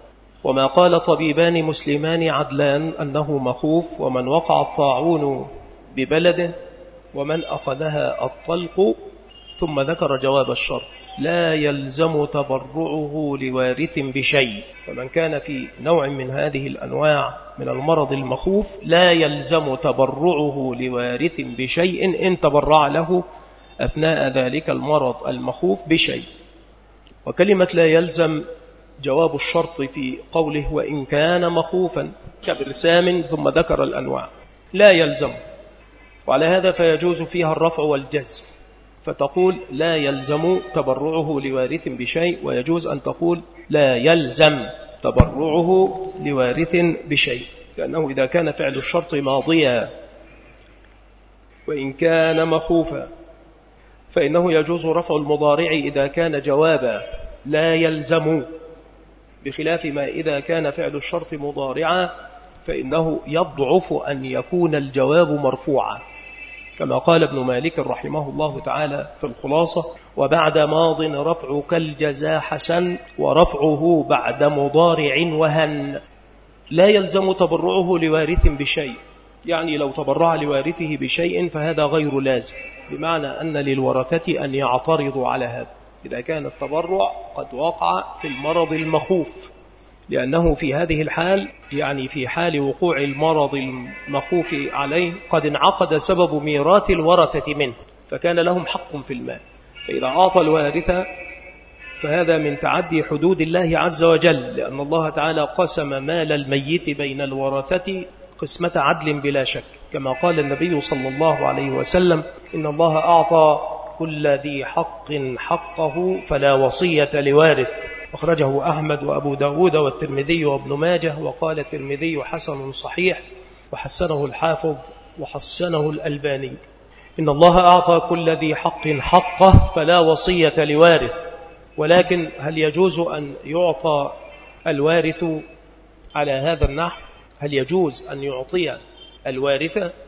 وما قال طبيبان مسلمان عدلان أنه مخوف، ومن وقع الطاعون ببلده، ومن أخذها الطلق. ثم ذكر جواب الشرط: لا يلزم تبرعه لوارث بشيء، فمن كان في نوع من هذه الأنواع من المرض المخوف لا يلزم تبرعه لوارث بشيء إن تبرع له أثناء ذلك المرض المخوف بشيء. وكلمة لا يلزم جواب الشرط في قوله: وإن كان مخوفا كبرسام، ثم ذكر الأنواع، لا يلزم، وعلى هذا فيجوز فيها الرفع والجزم، فتقول لا يلزم تبرعه لوارث بشيء، ويجوز أن تقول لا يلزم تبرعه لوارث بشيء، لأنه إذا كان فعل الشرط ماضيا وإن كان مخوفا فإنه يجوز رفع المضارع إذا كان جوابا لا يلزم، بخلاف ما إذا كان فعل الشرط مضارعا فإنه يضعف أن يكون الجواب مرفوعا، كما قال ابن مالك رحمه الله تعالى في الخلاصة: وبعد ماض رفعك الجزاء حسن، ورفعه بعد مضارع وهن. لا يلزم تبرعه لوارث بشيء، يعني لو تبرع لوارثه بشيء فهذا غير لازم، بمعنى أن للورثة أن يعترضوا على هذا إذا كان التبرع قد وقع في المرض المخوف، لأنه في هذه الحال، يعني في حال وقوع المرض المخوف عليه، قد انعقد سبب ميراث الورثة منه، فكان لهم حق في المال، فإذا أعطى الوارث فهذا من تعدي حدود الله عز وجل، لأن الله تعالى قسم مال الميت بين الورثة قسمة عدل بلا شك، كما قال النبي صلى الله عليه وسلم: إن الله أعطى كل ذي حق حقه فلا وصية لوارث. أخرجه أحمد وأبو داود والترمذي وابن ماجه، وقال الترمذي حسن صحيح، وحسنه الحافظ وحسنه الألباني. إن الله أعطى كل ذي حق حقه فلا وصية لوارث. ولكن هل يجوز أن يعطى الوارث على هذا النحو؟ هل يجوز أن يعطي الوارث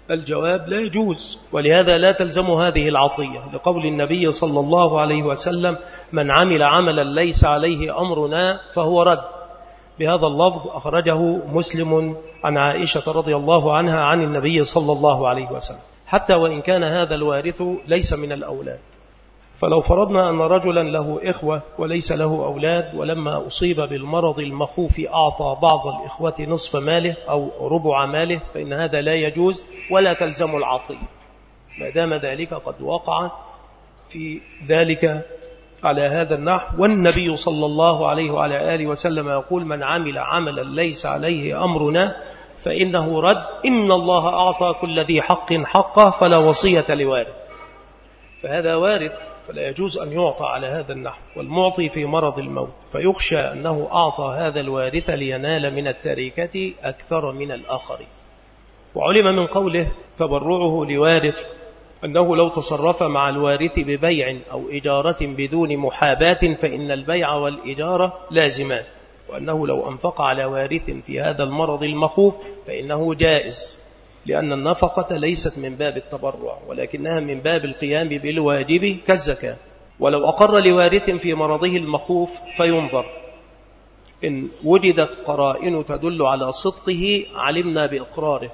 الجواب لا يجوز، ولهذا لا تلزم هذه العطية، لقول النبي صلى الله عليه وسلم: من عمل عملا ليس عليه أمرنا فهو رد. بهذا اللفظ أخرجه مسلم عن عائشة رضي الله عنها عن النبي صلى الله عليه وسلم، حتى وإن كان هذا الوارث ليس من الأولاد. فلو فرضنا أن رجلا له إخوة وليس له أولاد، ولما أصيب بالمرض المخوف أعطى بعض الإخوة نصف ماله أو ربع ماله، فإن هذا لا يجوز ولا تلزم العطية ما دام ذلك قد وقع في ذلك على هذا النحو. والنبي صلى الله عليه وعلى آله وسلم يقول: من عمل عملا ليس عليه أمرنا فإنه رد. إن الله أعطى كل ذي حق حقه فلا وصية لوارث. فهذا وارث فلا يجوز أن يعطى على هذا النحو، والمعطي في مرض الموت، فيخشى أنه أعطى هذا الوارث لينال من التركة أكثر من الآخرين. وعلم من قوله تبرعه لوارث أنه لو تصرف مع الوارث ببيع أو إجارة بدون محاباة فإن البيع والإجارة لازمان، وأنه لو أنفق على وارث في هذا المرض المخوف فإنه جائز، لأن النفقة ليست من باب التبرع ولكنها من باب القيام بالواجب كالزكاة. ولو أقر لوارث في مرضه المخوف فينظر، إن وجدت قرائن تدل على صدقه علمنا بإقراره،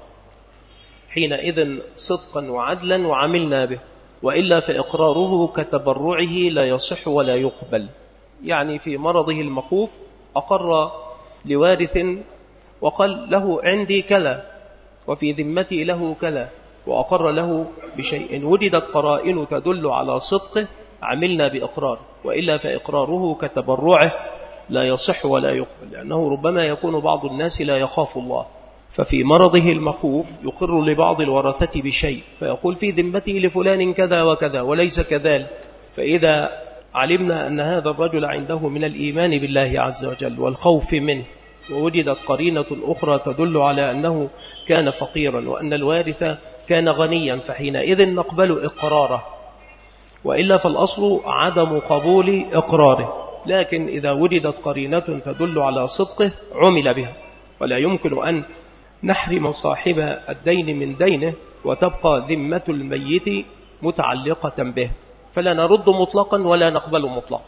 حينئذ صدقا وعدلا وعملنا به، وإلا فإقراره كتبرعه لا يصح ولا يقبل. يعني في مرضه المخوف أقر لوارث وقال له: عندي كذا وفي ذمتي له كذا، وأقر له بشيء وجدت قرائن تدل على صدقه عملنا بإقراره، وإلا فإقراره كتبرعه لا يصح ولا يقبل، لأنه ربما يكون بعض الناس لا يخاف الله، ففي مرضه المخوف يقر لبعض الورثة بشيء فيقول: في ذمتي لفلان كذا وكذا، وليس كذلك. فإذا علمنا أن هذا الرجل عنده من الإيمان بالله عز وجل والخوف منه، ووجدت قرينة أخرى تدل على أنه كان فقيرا وأن الوارث كان غنيا، فحينئذ نقبل إقراره، وإلا فالأصل عدم قبول إقراره. لكن إذا وجدت قرينة تدل على صدقه عمل بها، ولا يمكن أن نحرم صاحب الدين من دينه وتبقى ذمة الميت متعلقة به، فلا نرد مطلقا ولا نقبل مطلقا.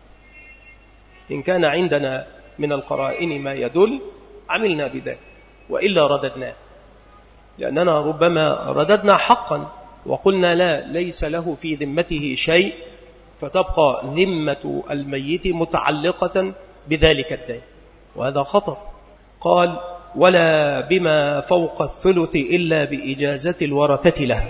إن كان عندنا من القرائن ما يدل عملنا بذلك، وإلا رددنا، لأننا ربما رددنا حقا وقلنا لا، ليس له في ذمته شيء، فتبقى ذمة الميت متعلقة بذلك الدين، وهذا خطر. قال: ولا بما فوق الثلث إلا بإجازة الورثة له.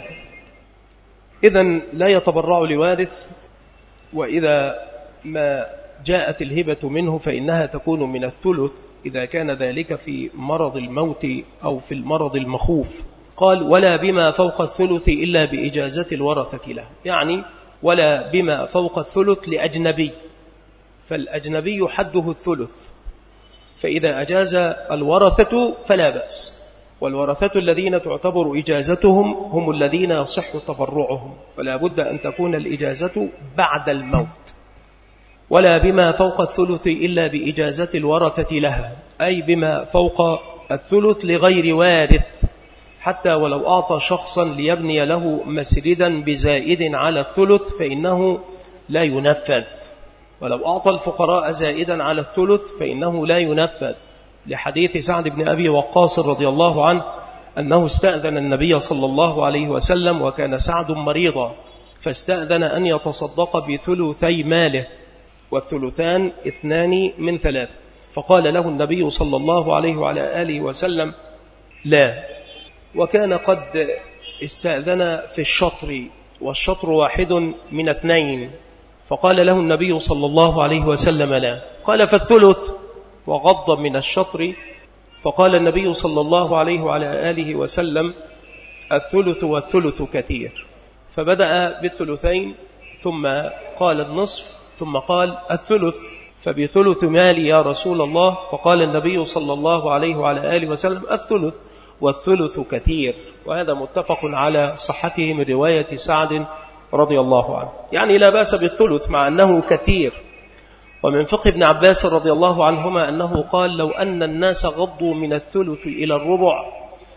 إذن لا يتبرع لوارث، وإذا ما جاءت الهبة منه فإنها تكون من الثلث إذا كان ذلك في مرض الموت أو في المرض المخوف. قال: ولا بما فوق الثلث إلا بإجازة الورثة له، يعني ولا بما فوق الثلث لأجنبي، فالأجنبي حده الثلث، فإذا أجاز الورثة فلا بأس، والورثة الذين تعتبر إجازتهم هم الذين يصح تبرعهم، ولا بد أن تكون الإجازة بعد الموت. ولا بما فوق الثلث إلا بإجازة الورثة لها، أي بما فوق الثلث لغير وارث، حتى ولو أعطى شخصا ليبني له مسجدا بزائد على الثلث فإنه لا ينفذ، ولو أعطى الفقراء زائدا على الثلث فإنه لا ينفذ، لحديث سعد بن أبي وقاص رضي الله عنه أنه استأذن النبي صلى الله عليه وسلم وكان سعد مريضا، فاستأذن أن يتصدق بثلثي ماله، والثلثان 2 من 3، فقال له النبي صلى الله عليه وعلى آله وسلم: لا. وكان قد استأذن في الشطر، والشطر 1 من 2، فقال له النبي صلى الله عليه وسلم: لا. قال: فالثلث، وغض من الشطر، فقال النبي صلى الله عليه وعلى آله وسلم: الثلث والثلث كثير. فبدأ بالثلثين ثم قال النصف ثم قال الثلث، فبثلث مالي يا رسول الله، فقال النبي صلى الله عليه وعلى آله وسلم: الثلث والثلث كثير. وهذا متفق على صحته من رواية سعد رضي الله عنه، يعني لا بأس بالثلث مع أنه كثير. ومن فقه ابن عباس رضي الله عنهما أنه قال: لو أن الناس غضوا من الثلث إلى الربع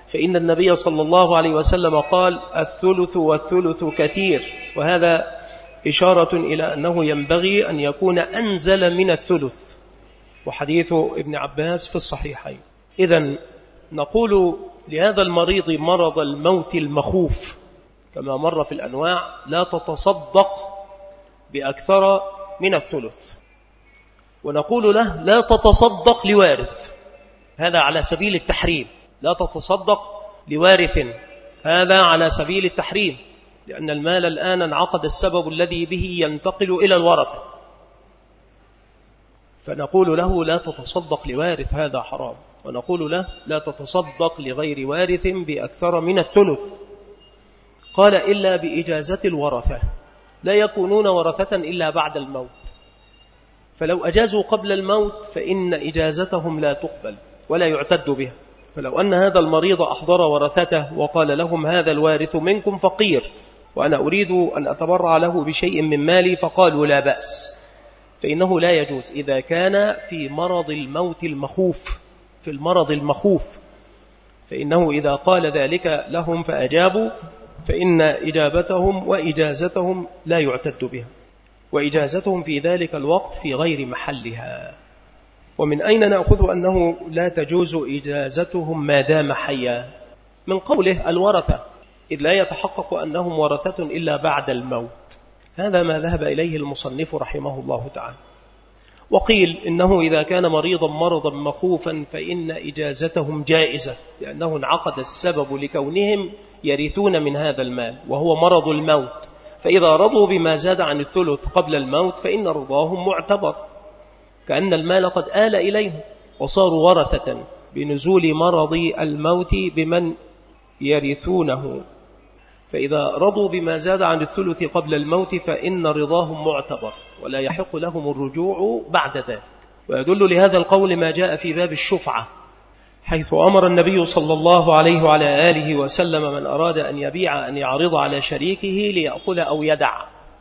فإن النبي صلى الله عليه وسلم قال: الثلث والثلث كثير، وهذا إشارة إلى أنه ينبغي أن يكون أنزل من الثلث، وحديث ابن عباس في الصحيحين. إذن نقول لهذا المريض مرض الموت المخوف كما مر في الأنواع: لا تتصدق بأكثر من الثلث. ونقول له: لا تتصدق لوارث، هذا على سبيل التحريم. لا تتصدق لوارث، هذا على سبيل التحريم، لأن المال الآن انعقد السبب الذي به ينتقل إلى الورثة، فنقول له: لا تتصدق لوارث، هذا حرام. ونقول له: لا تتصدق لغير وارث بأكثر من الثلث. قال: إلا بإجازة الورثة، لا يكونون ورثة إلا بعد الموت، فلو أجازوا قبل الموت فإن إجازتهم لا تقبل ولا يعتد بها. فلو أن هذا المريض أحضر ورثته وقال لهم: هذا الوارث منكم فقير وأنا أريد أن أتبرع له بشيء من مالي، فقالوا: لا بأس، فإنه لا يجوز إذا كان في مرض الموت المخوف. في المرض المخوف فإنه إذا قال ذلك لهم فأجابوا فإن إجابتهم وإجازتهم لا يعتد بها، وإجازتهم في ذلك الوقت في غير محلها. ومن أين نأخذ أنه لا تجوز إجازتهم ما دام حيا؟ من قوله الورثة، إذ لا يتحقق أنهم ورثة إلا بعد الموت. هذا ما ذهب إليه المصنف رحمه الله تعالى. وقيل إنه إذا كان مريضا مرضا مخوفا فإن إجازتهم جائزة، لأنه انعقد السبب لكونهم يرثون من هذا المال وهو مرض الموت، فإذا رضوا بما زاد عن الثلث قبل الموت فإن رضاهم معتبر، كأن المال قد آل إليهم وصاروا ورثة بنزول مرض الموت بمن يرثونه. فإذا رضوا بما زاد عن الثلث قبل الموت فإن رضاهم معتبر ولا يحق لهم الرجوع بعد ذلك. ويدل لهذا القول ما جاء في باب الشفعة، حيث أمر النبي صلى الله عليه وعلى آله وسلم من أراد أن يبيع أن يعرض على شريكه ليأخذ أو يدع.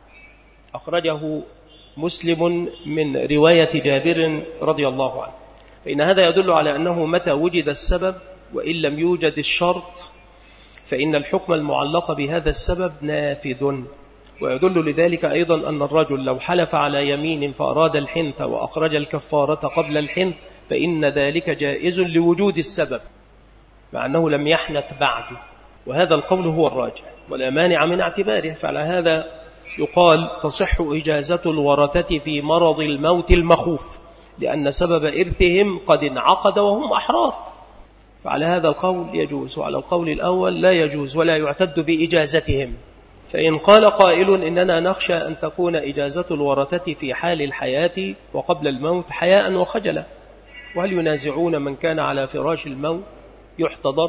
أخرجه مسلم من رواية جابر رضي الله عنه. فإن هذا يدل على أنه متى وجد السبب وإن لم يوجد الشرط فإن الحكم المعلق بهذا السبب نافذ. ويدل لذلك أيضا أن الرجل لو حلف على يمين فأراد الحنث وأخرج الكفارة قبل الحنث فإن ذلك جائز لوجود السبب، مع أنه لم يحنث بعد، وهذا القول هو الراجح ولا مانع من اعتباره. فعلى هذا يقال تصح إجازة الورثة في مرض الموت المخوف، لأن سبب إرثهم قد انعقد وهم أحرار، فعلى هذا القول يجوز، وعلى القول الأول لا يجوز ولا يعتد بإجازتهم. فإن قال قائل إننا نخشى أن تكون إجازة الورثة في حال الحياة وقبل الموت حياء وخجلا، وهل ينازعون من كان على فراش الموت يحتضر؟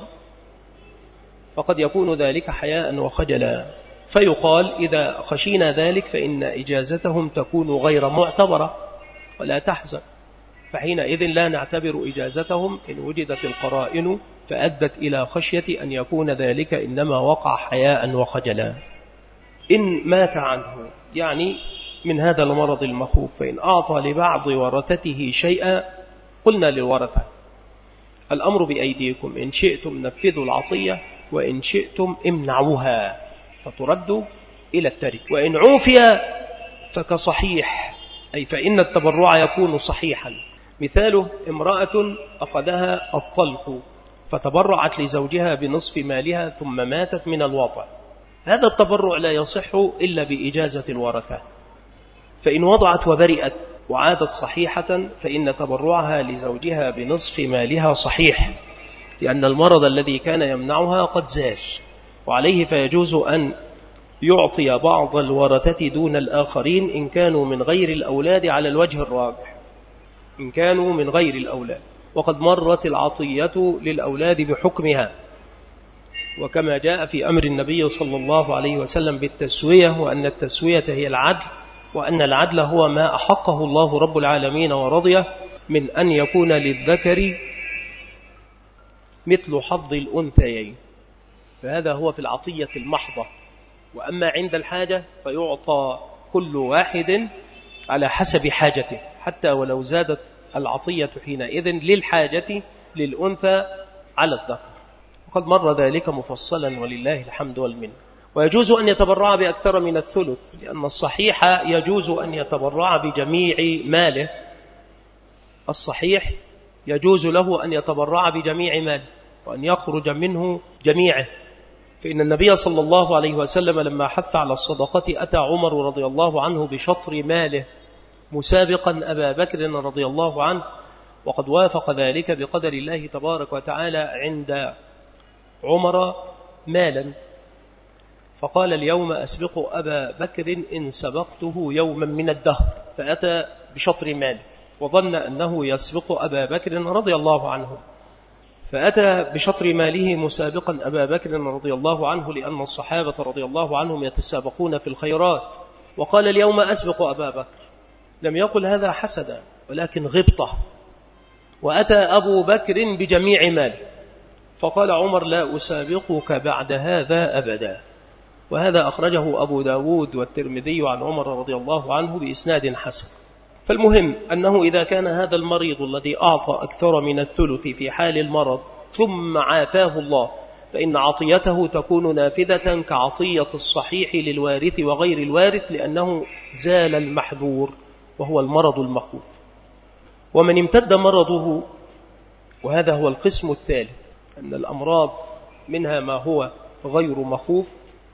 فقد يكون ذلك حياء وخجلا، فيقال إذا خشينا ذلك فإن إجازتهم تكون غير معتبرة ولا تحزن، فحينئذ لا نعتبر إجازتهم إن وجدت القرائن فأدت إلى خشية أن يكون ذلك إنما وقع حياء وخجلا. إن مات عنه يعني من هذا المرض المخوف فإن أعطى لبعض ورثته شيئا قلنا للورثة: الأمر بأيديكم، إن شئتم نفذوا العطية وإن شئتم امنعوها فتردوا إلى الترك، وإن عوفي فكصحيح، أي فإن التبرع يكون صحيحا. مثاله: امرأة أخذها الطلق فتبرعت لزوجها بنصف مالها ثم ماتت من الوضع، هذا التبرع لا يصح إلا بإجازة الورثة، فإن وضعت وبرئت وعادت صحيحة فإن تبرعها لزوجها بنصف مالها صحيح، لأن المرض الذي كان يمنعها قد زال، وعليه فيجوز أن يعطي بعض الورثة دون الآخرين إن كانوا من غير الأولاد على الوجه الراجح، إن كانوا من غير الأولاد، وقد مرت العطية للأولاد بحكمها، وكما جاء في أمر النبي صلى الله عليه وسلم بالتسوية، وأن التسوية هي العدل، وأن العدل هو ما أحقه الله رب العالمين ورضيه من أن يكون للذكر مثل حظ الأنثيين، فهذا هو في العطية المحضة. وأما عند الحاجة فيعطى كل واحد على حسب حاجته، حتى ولو زادت العطية حينئذ للحاجة للأنثى على الذكر. وقد مر ذلك مفصلا ولله الحمد والمنة. ويجوز أن يتبرع بأكثر من الثلث، لأن الصحيح يجوز أن يتبرع بجميع ماله. الصحيح يجوز له أن يتبرع بجميع ماله وأن يخرج منه جميعه، فإن النبي صلى الله عليه وسلم لما حث على الصدقة أتى عمر رضي الله عنه بشطر ماله مسابقا أبا بكر رضي الله عنه، وقد وافق ذلك بقدر الله تبارك وتعالى عند عمر مالا، فقال اليوم أسبق أبا بكر إن سبقته يوما من الدهر، فأتى بشطر ماله وظن أنه يسبق أبا بكر رضي الله عنه، فأتى بشطر ماله مسابقا أبا بكر رضي الله عنه، لأن الصحابة رضي الله عنهم يتسابقون في الخيرات، وقال اليوم أسبق أبا بكر. لم يقل هذا حسدا ولكن غبطة. وأتى أبو بكر بجميع ماله، فقال عمر لا أسابقك بعد هذا أبدا. وهذا أخرجه أبو داود والترمذي عن عمر رضي الله عنه بإسناد حسن. فالمهم أنه إذا كان هذا المريض الذي أعطى أكثر من الثلث في حال المرض ثم عافاه الله، فإن عطيته تكون نافذة كعطية الصحيح للوارث وغير الوارث، لأنه زال المحذور وهو المرض المخوف. ومن امتد مرضه، وهذا هو القسم الثالث، أن الأمراض منها ما هو غير مخوف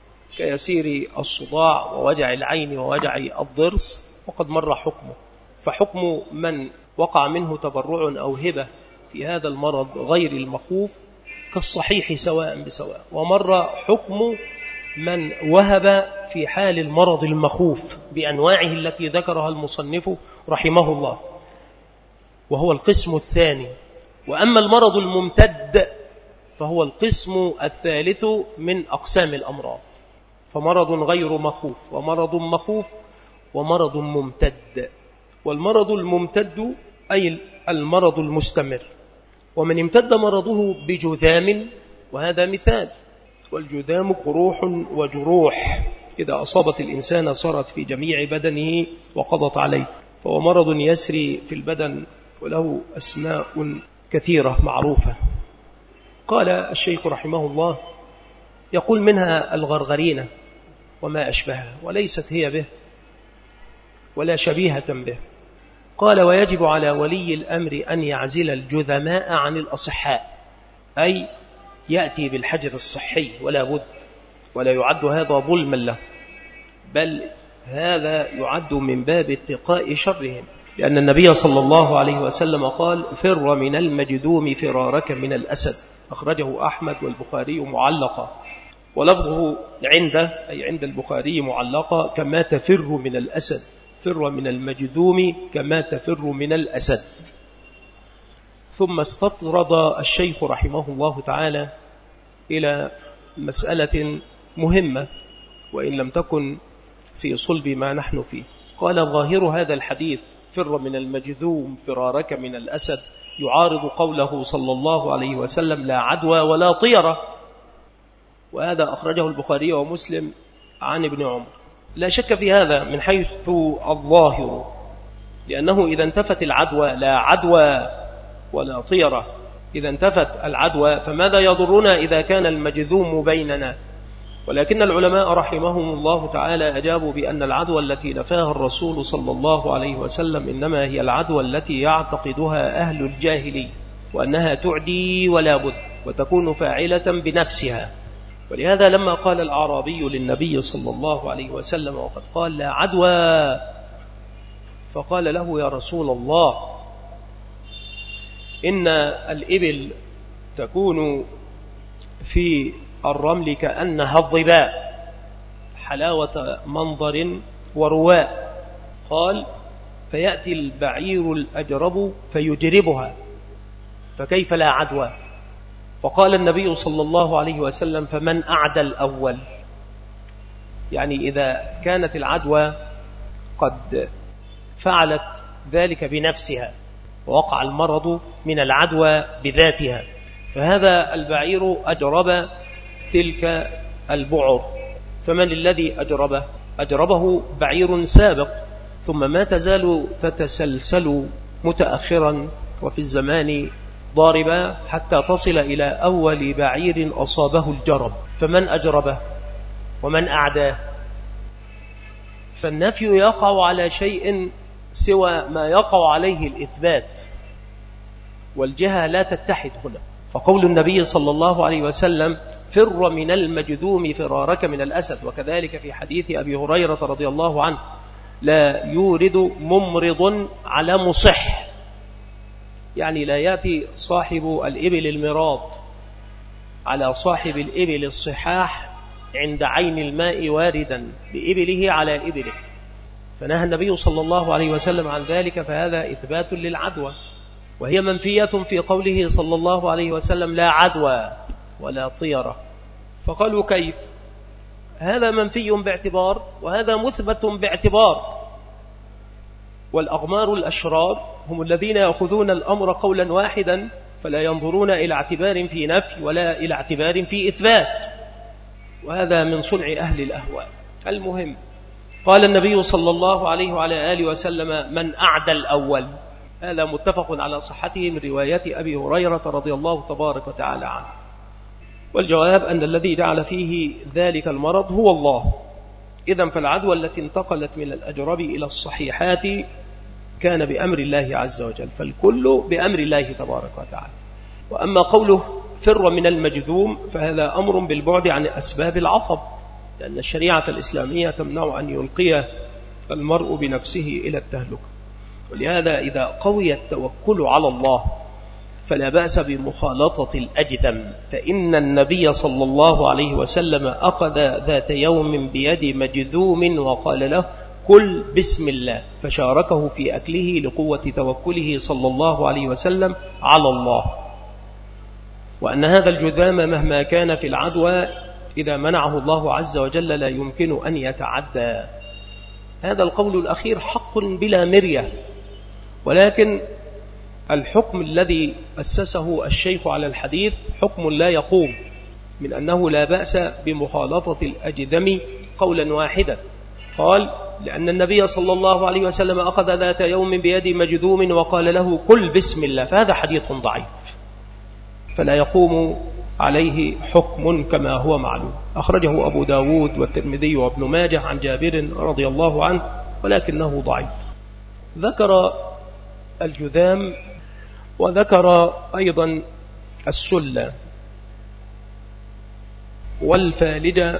كيسير الصداع ووجع العين ووجع الضرس، وقد مر حكمه. فحكم من وقع منه تبرع أو هبة في هذا المرض غير المخوف كالصحيح سواء بسواء، ومر حكم من وهب في حال المرض المخوف بأنواعه التي ذكرها المصنف رحمه الله، وهو القسم الثاني. وأما المرض الممتد فهو القسم الثالث من أقسام الأمراض، فمرض غير مخوف ومرض مخوف ومرض ممتد. والمرض الممتد أي المرض المستمر. ومن امتد مرضه بجذام، وهذا مثال، والجذام قروح وجروح إذا أصابت الإنسان صارت في جميع بدنه وقضت عليه، فهو مرض يسري في البدن وله أسماء كثيرة معروفة. قال الشيخ رحمه الله يقول منها الغرغرينة وما أشبهها، وليست هي به ولا شبيهة به. قال ويجب على ولي الأمر أن يعزل الجذماء عن الأصحاء، أي يأتي بالحجر الصحي ولا بد، ولا يعد هذا ظلما له، بل هذا يعد من باب اتقاء شرهم، لأن النبي صلى الله عليه وسلم قال فر من المجذوم فرارك من الأسد، أخرجه أحمد والبخاري معلقا، ولفظه عنده أي عند البخاري معلقا كما تفر من الأسد، فر من المجذوم كما تفر من الأسد. ثم استطرد الشيخ رحمه الله تعالى إلى مسألة مهمة وإن لم تكن في صلب ما نحن فيه. قال ظاهر هذا الحديث فر من المجذوم فرارك من الأسد يعارض قوله صلى الله عليه وسلم لا عدوى ولا طيرة، وهذا أخرجه البخاري ومسلم عن ابن عمر. لا شك في هذا من حيث الظاهر، لأنه إذا انتفت العدوى لا عدوى ولا طيرة، إذا انتفت العدوى فماذا يضرنا إذا كان المجذوم بيننا؟ ولكن العلماء رحمهم الله تعالى أجابوا بأن العدوى التي نفاها الرسول صلى الله عليه وسلم إنما هي العدوى التي يعتقدها أهل الجاهلية، وأنها تعدي ولا بد وتكون فاعلة بنفسها. ولهذا لما قال الأعرابي للنبي صلى الله عليه وسلم وقد قال لا عدوى، فقال له يا رسول الله إن الإبل تكون في الرمل كأنها الظباء حلاوة منظر ورواء، قال فيأتي البعير الأجرب فيجربها فكيف لا عدوى؟ فقال النبي صلى الله عليه وسلم فمن أعدى الأول؟ يعني إذا كانت العدوى قد فعلت ذلك بنفسها ووقع المرض من العدوى بذاتها، فهذا البعير أجرب تلك البعر، فمن الذي أجربه؟ أجربه بعير سابق، ثم ما تزال تتسلسل متأخرا وفي الزمان ضاربا حتى تصل إلى أول بعير أصابه الجرب، فمن أجربه ومن أعداه؟ فالنفي يقع على شيء سوى ما يقع عليه الإثبات، والجهة لا تتحد هنا. فقول النبي صلى الله عليه وسلم فر من المجذوم فرارك من الأسد، وكذلك في حديث أبي هريرة رضي الله عنه لا يورد ممرض على مصح، يعني لا يأتي صاحب الإبل المراض على صاحب الإبل الصحاح عند عين الماء واردا بإبله على إبله، فنهى النبي صلى الله عليه وسلم عن ذلك، فهذا إثبات للعدوى، وهي منفية في قوله صلى الله عليه وسلم لا عدوى ولا طيرة. فقالوا كيف؟ هذا منفي باعتبار وهذا مثبت باعتبار، والأغمار الأشرار هم الذين يأخذون الأمر قولا واحدا، فلا ينظرون إلى اعتبار في نفي ولا إلى اعتبار في إثبات، وهذا من صنع أهل الأهواء. المهم، قال النبي صلى الله عليه وعلى آله وسلم من أعدى الأول، هذا متفق على صحته من رواية أبي هريرة رضي الله تبارك وتعالى عنه. والجواب أن الذي جعل فيه ذلك المرض هو الله. إذن فالعدوى التي انتقلت من الأجرب إلى الصحيحات كان بأمر الله عز وجل، فالكل بأمر الله تبارك وتعالى. وأما قوله فر من المجذوم فهذا أمر بالبعد عن أسباب العطب، لأن الشريعة الإسلامية تمنع أن يلقي المرء بنفسه إلى التهلكة. ولهذا إذا قوي التوكل على الله فلا بأس بمخالطة الأجدم، فإن النبي صلى الله عليه وسلم أخذ ذات يوم بيد مجذوم وقال له كل بسم الله، فشاركه في أكله لقوة توكله صلى الله عليه وسلم على الله. وأن هذا الجذام مهما كان في العدوى إذا منعه الله عز وجل لا يمكن أن يتعدى. هذا القول الأخير حق بلا مرية، ولكن الحكم الذي أسسه الشيخ على الحديث حكم لا يقوم، من أنه لا بأس بمخالطة الأجدم قولا واحدا. قال لأن النبي صلى الله عليه وسلم أخذ ذات يوم بيد مجذوم وقال له كل بسم الله، فهذا حديث ضعيف فلا يقوم عليه حكم كما هو معلوم. أخرجه أبو داود والترمذي وابن ماجه عن جابر رضي الله عنه ولكنه ضعيف. ذكر الجذام وذكر أيضا السلة والفالج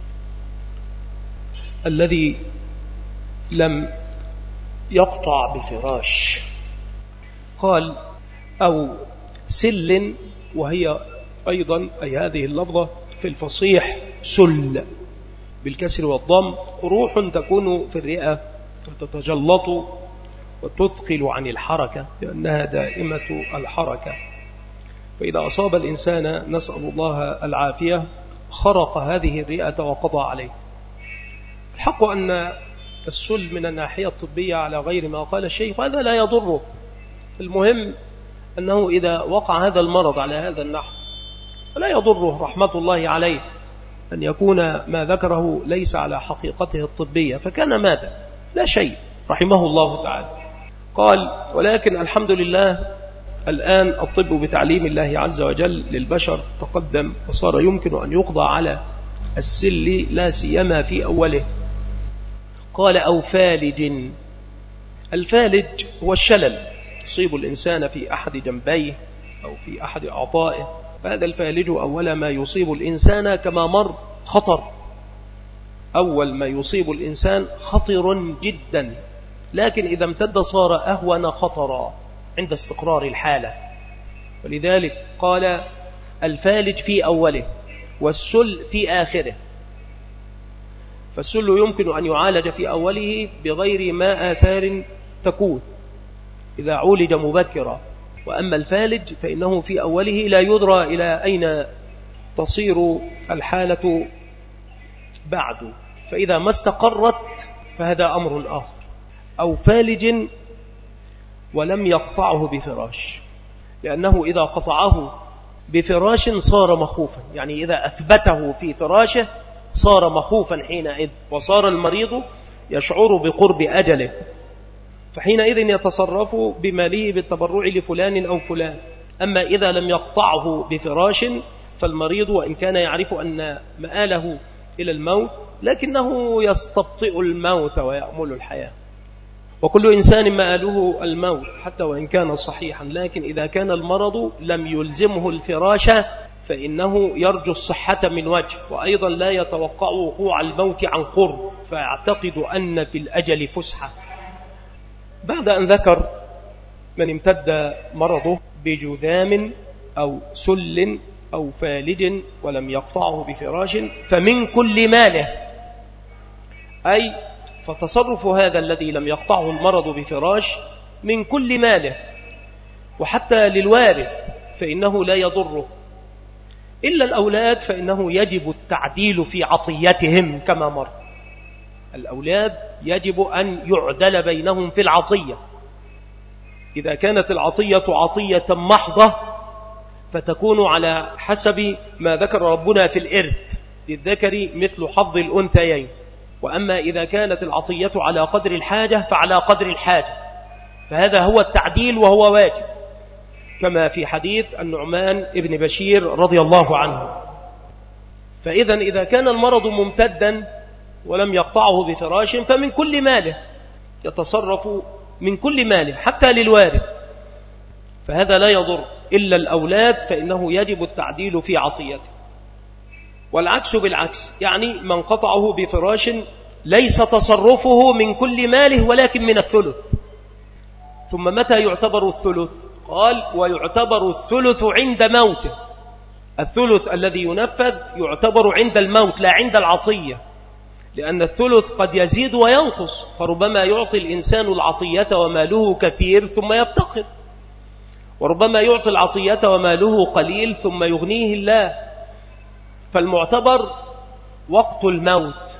الذي لم يقطع بفراش، قال أو سل، وهي أيضا أي هذه اللفظة في الفصيح سل بالكسر والضم، قروح تكون في الرئة وتتجلط وتثقل عن الحركة لأنها دائمة الحركة، فإذا أصاب الإنسان نسأل الله العافية خرق هذه الرئة وقضى عليه. الحق أن السل من الناحية الطبية على غير ما قال الشيخ هذا لا يضره، المهم أنه إذا وقع هذا المرض على هذا النحو لا يضره رحمة الله عليه أن يكون ما ذكره ليس على حقيقته الطبية، فكان مات لا شيء رحمه الله تعالى. قال ولكن الحمد لله الآن الطب بتعليم الله عز وجل للبشر تقدم وصار يمكن أن يقضى على السل لا سيما في أوله. قال أو فالج، الفالج هو الشلل يصيب الإنسان في أحد جنبيه أو في أحد أعضائه، فهذا الفالج أول ما يصيب الإنسان كما مر خطر، أول ما يصيب الإنسان خطر جدا، لكن إذا امتد صار أهون خطرا عند استقرار الحالة. ولذلك قال الفالج في أوله والسل في آخره، فالسل يمكن أن يعالج في أوله بغير ما آثار تكون إذا عولج مبكرا، وأما الفالج فإنه في أوله لا يدرى إلى أين تصير الحالة بعد، فإذا ما استقرت فهذا أمر آخر. أو فالج ولم يقطعه بفراش، لأنه إذا قطعه بفراش صار مخوفا، يعني إذا أثبته في فراشه صار مخوفا حينئذ، وصار المريض يشعر بقرب أجله، فحينئذ يتصرف بماله بالتبرع لفلان أو فلان، أما إذا لم يقطعه بفراش فالمريض وإن كان يعرف أن مآله إلى الموت لكنه يستبطئ الموت ويأمل الحياة، وكل إنسان مآله الموت حتى وإن كان صحيحا، لكن إذا كان المرض لم يلزمه الفراش فإنه يرجو الصحة من وجه، وأيضا لا يتوقع وقوع الموت عن قرب، فيعتقد أن في الأجل فسحة. بعد أن ذكر من امتد مرضه بجذام أو سل أو فالج ولم يقطعه بفراش فمن كل ماله، أي فتصرف هذا الذي لم يقطعه المرض بفراش من كل ماله، وحتى للوارث فإنه لا يضره، إلا الأولاد فإنه يجب التعديل في عطيتهم كما مر. الأولاد يجب أن يعدل بينهم في العطية. إذا كانت العطية عطية محضة فتكون على حسب ما ذكر ربنا في الإرث، للذكر مثل حظ الأنثيين. وأما إذا كانت العطية على قدر الحاجة فعلى قدر الحاجة، فهذا هو التعديل وهو واجب، كما في حديث النعمان ابن بشير رضي الله عنه. فإذا إذا كان المرض ممتدا ولم يقطعه بفراش فمن كل ماله، يتصرف من كل ماله حتى للوارث، فهذا لا يضر، إلا الأولاد فإنه يجب التعديل في عطيته. والعكس بالعكس، يعني من قطعه بفراش ليس تصرفه من كل ماله ولكن من الثلث. ثم متى يعتبر الثلث؟ قال ويعتبر الثلث عند موته. الثلث الذي ينفذ يعتبر عند الموت لا عند العطية، لأن الثلث قد يزيد وينقص، فربما يعطي الإنسان العطية وماله كثير ثم يفتقر، وربما يعطي العطية وماله قليل ثم يغنيه الله. فالمعتبر وقت الموت،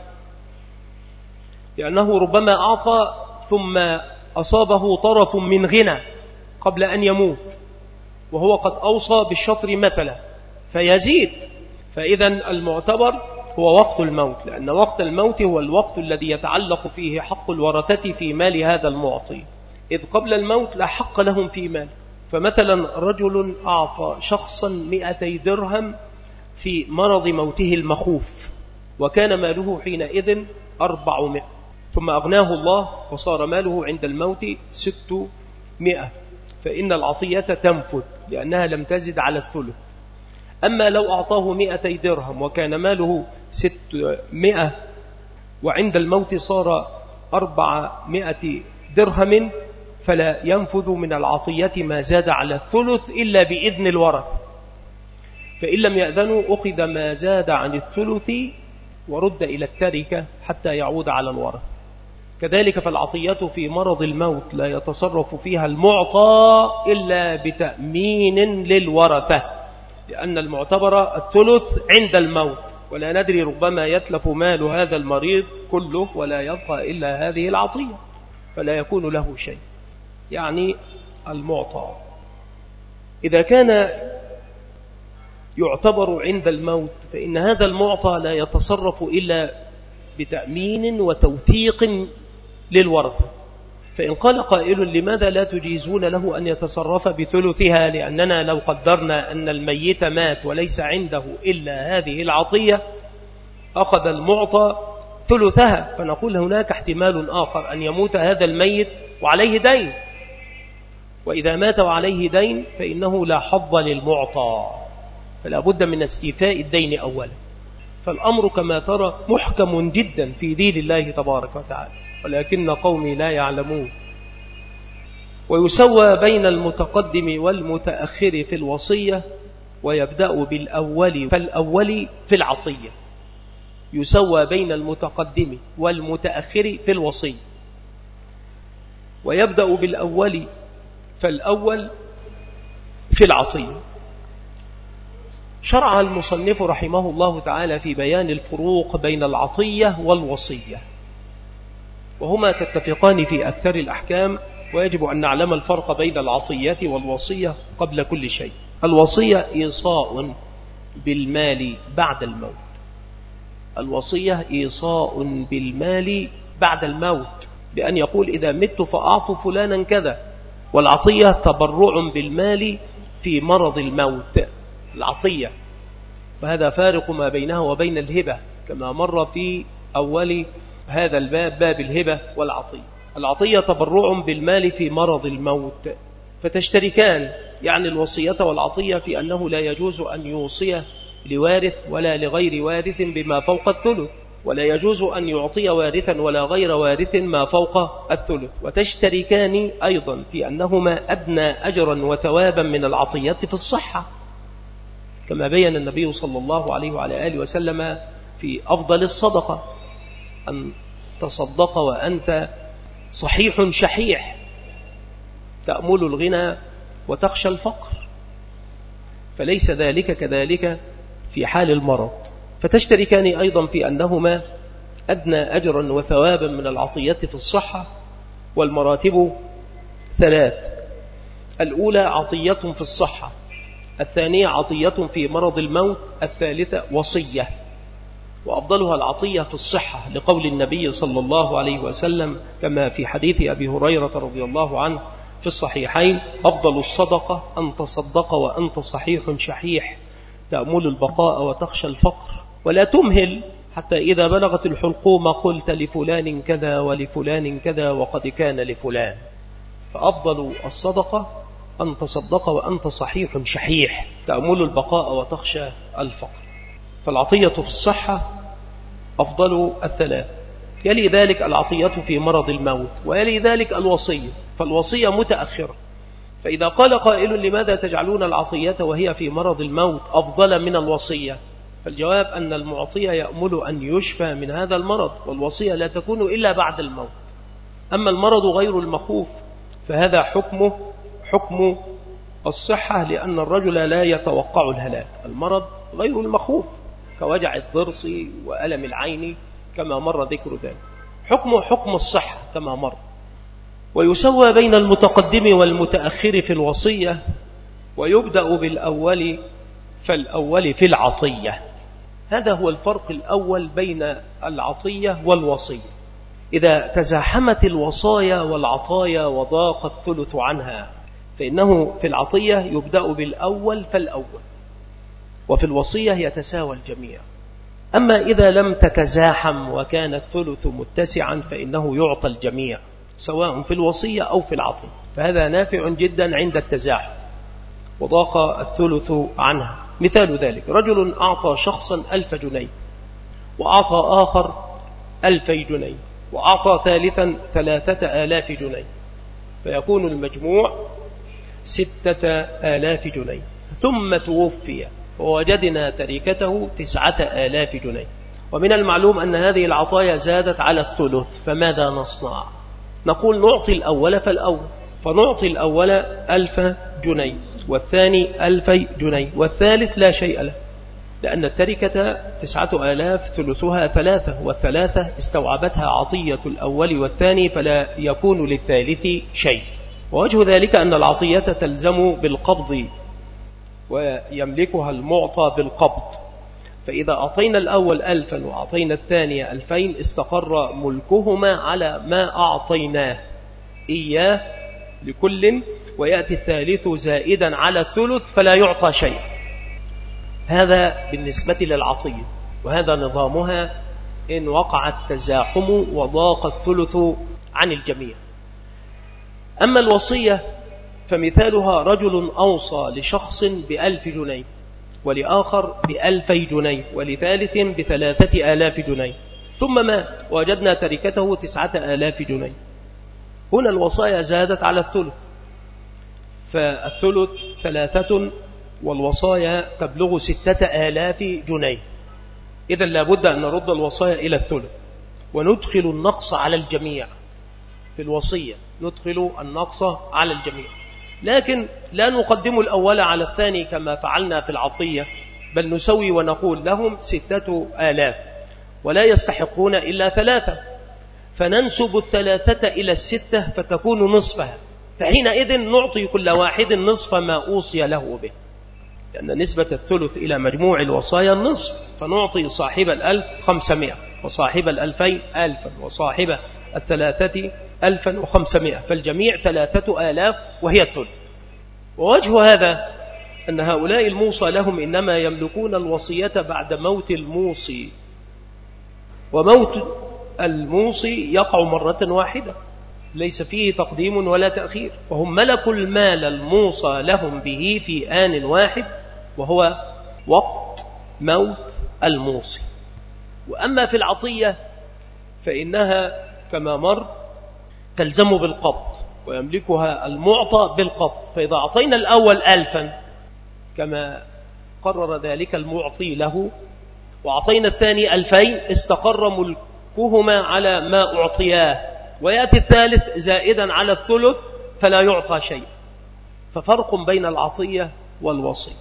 لأنه ربما أعطى ثم أصابه طرف من غنى قبل أن يموت، وهو قد أوصى بالشطر مثلا فيزيد. فإذا المعتبر هو وقت الموت، لأن وقت الموت هو الوقت الذي يتعلق فيه حق الورثة في مال هذا المعطي، إذ قبل الموت لا حق لهم في مال. فمثلا رجل أعطى شخصا 200 درهم في مرض موته المخوف، وكان ماله حينئذ 400، ثم أغناه الله وصار ماله عند الموت 600، فإن العطية تنفذ لأنها لم تزد على الثلث. أما لو أعطاه 200 درهم وكان ماله 600 وعند الموت صار 400 درهم فلا ينفذ من العطية ما زاد على الثلث إلا بإذن الورث، فإن لم يأذنوا أخذ ما زاد عن الثلث ورد إلى التركة حتى يعود على الورث. كذلك فالعطية في مرض الموت لا يتصرف فيها المعطى إلا بتأمين للورثة، لأن المعتبر الثلث عند الموت، ولا ندري ربما يتلف مال هذا المريض كله ولا يبقى إلا هذه العطية فلا يكون له شيء. يعني المعطى إذا كان يعتبر عند الموت فإن هذا المعطى لا يتصرف إلا بتأمين وتوثيق للورثة. فإن قال قائل لماذا لا تجيزون له أن يتصرف بثلثها، لأننا لو قدرنا أن الميت مات وليس عنده إلا هذه العطية أخذ المعطى ثلثها، فنقول هناك احتمال آخر أن يموت هذا الميت وعليه دين، وإذا مات وعليه دين فإنه لا حظ للمعطى، فلا بد من استيفاء الدين أولا. فالأمر كما ترى محكم جدا في دين الله تبارك وتعالى، ولكن قومي لا يعلمون. ويسوى بين المتقدم والمتأخر في الوصية، ويبدأ بالأول فالأول في العطية. يسوى بين المتقدم والمتأخر في الوصية، ويبدأ بالأول فالأول في العطية. شرع المصنف رحمه الله تعالى في بيان الفروق بين العطية والوصية، وهما تتفقان في أكثر الأحكام، ويجب أن نعلم الفرق بين العطية والوصية قبل كل شيء. الوصية إيصاء بالمال بعد الموت، الوصية إيصاء بالمال بعد الموت، بأن يقول إذا مت فأعطوا فلانا كذا. والعطية تبرع بالمال في مرض الموت، العطية، وهذا فارق ما بينها وبين الهبة كما مر في أول هذا الباب، باب الهبة والعطية. العطية تبرع بالمال في مرض الموت، فتشتركان، يعني الوصية والعطية، في أنه لا يجوز أن يوصي لوارث ولا لغير وارث بما فوق الثلث، ولا يجوز أن يعطي وارثا ولا غير وارث ما فوق الثلث. وتشتركان أيضا في أنهما أدنى أجرا وثوابا من العطية في الصحة، كما بين النبي صلى الله عليه وعلى آله وسلم في أفضل الصدقة: أن تصدق وأنت صحيح شحيح تأمل الغنى وتخشى الفقر، فليس ذلك كذلك في حال المرض. فتشتركان أيضا في أنهما أدنى أجرا وثوابا من العطية في الصحة. والمراتب ثلاث: الأولى عطية في الصحة، الثانية عطية في مرض الموت، الثالثة وصية. وأفضلها العطية في الصحة، لقول النبي صلى الله عليه وسلم كما في حديث أبي هريرة رضي الله عنه في الصحيحين: أفضل الصدقة أن تصدق وأنت صحيح شحيح تأمل البقاء وتخشى الفقر، ولا تمهل حتى إذا بلغت الحلقوم قلت لفلان كذا ولفلان كذا وقد كان لفلان. فأفضل الصدقة أن تصدق وأنت صحيح شحيح تأمل البقاء وتخشى الفقر. فالعطية في الصحة أفضل الثلاث، يلي ذلك العطية في مرض الموت، ويلي ذلك الوصية، فالوصية متأخرة. فإذا قال قائل: لماذا تجعلون العطية وهي في مرض الموت أفضل من الوصية؟ فالجواب أن المعطي يأمل أن يشفى من هذا المرض، والوصية لا تكون إلا بعد الموت. أما المرض غير المخوف فهذا حكم الصحة، لأن الرجل لا يتوقع الهلاك. المرض غير المخوف كوجع الضرس وألم العين كما مر ذكر ذلك، حكم الصحة كما مر. ويسوى بين المتقدم والمتأخر في الوصية، ويبدأ بالأول فالأول في العطية. هذا هو الفرق الأول بين العطية والوصية. إذا تزاحمت الوصايا والعطايا وضاق الثلث عنها فإنه في العطية يبدأ بالأول فالأول، وفي الوصية يتساوى الجميع. أما إذا لم تتزاحم وكان الثلث متسعا فإنه يعطى الجميع سواء في الوصية أو في العطية، فهذا نافع جدا عند التزاحم وضاق الثلث عنها. مثال ذلك: رجل أعطى شخصا 1000 جنيه، وأعطى آخر 2000 جنيه، وأعطى ثالثا 3000 جنيه، فيكون المجموع 6000 جنيه. ثم توفي ووجدنا تركته 9000 جنيه، ومن المعلوم أن هذه العطايا زادت على الثلث، فماذا نصنع؟ نقول: نعطي الأول فالأول، فنعطي الأول 1000 جنيه، والثاني 2000 جنيه، والثالث لا شيء له، لأن التركة 9000 ثلثها 3، والثلاثة استوعبتها عطية الأول والثاني، فلا يكون للثالث شيء. ووجه ذلك أن العطية تلزم بالقبض ويملكها المعطى بالقبض، فإذا أعطينا الأول 1000 وأعطينا الثاني 2000 استقر ملكهما على ما أعطيناه إياه لكل، ويأتي الثالث زائدا على الثلث فلا يعطى شيء. هذا بالنسبة للعطية، وهذا نظامها إن وقع التزاحم وضاق الثلث عن الجميع. أما الوصية فمثالها: رجل أوصى لشخص ب1000 جنيه، ولآخر ب2000 جنيه، ولثالث ب3000 جنيه، ثم مات وجدنا تركته 9000 جنيه. هنا الوصايا زادت على الثلث، فالثلث 3 والوصايا تبلغ 6000 جنيه. إذن لابد أن نرد الوصايا إلى الثلث، وندخل النقص على الجميع. في الوصية ندخل النقص على الجميع، لكن لا نقدم الأول على الثاني كما فعلنا في العطية، بل نسوي ونقول لهم 6000 ولا يستحقون إلا 3، فننسب 3 إلى 6 فتكون نصفها، فحينئذ نعطي كل واحد نصف ما أوصي له به، لأن نسبة الثلث إلى مجموع الوصايا النصف، فنعطي صاحب 1000 500، وصاحب 2000 1000، وصاحب 3 1500، فالجميع 3000 وهي الثلث. ووجه هذا أن هؤلاء الموصى لهم إنما يملكون الوصية بعد موت الموصي، وموت الموصي يقع مرة واحدة ليس فيه تقديم ولا تأخير، وهم ملكوا المال الموصى لهم به في آن واحد وهو وقت موت الموصي. وأما في العطية فإنها كما مر تلزم بالقبض ويملكها المعطى بالقبض، فإذا أعطينا الأول 1000 كما قرر ذلك المعطي له وأعطينا الثاني 2000 استقر ملكهما على ما أعطياه، ويأتي الثالث زائدا على الثلث فلا يعطى شيء. ففرق بين العطية والوصية.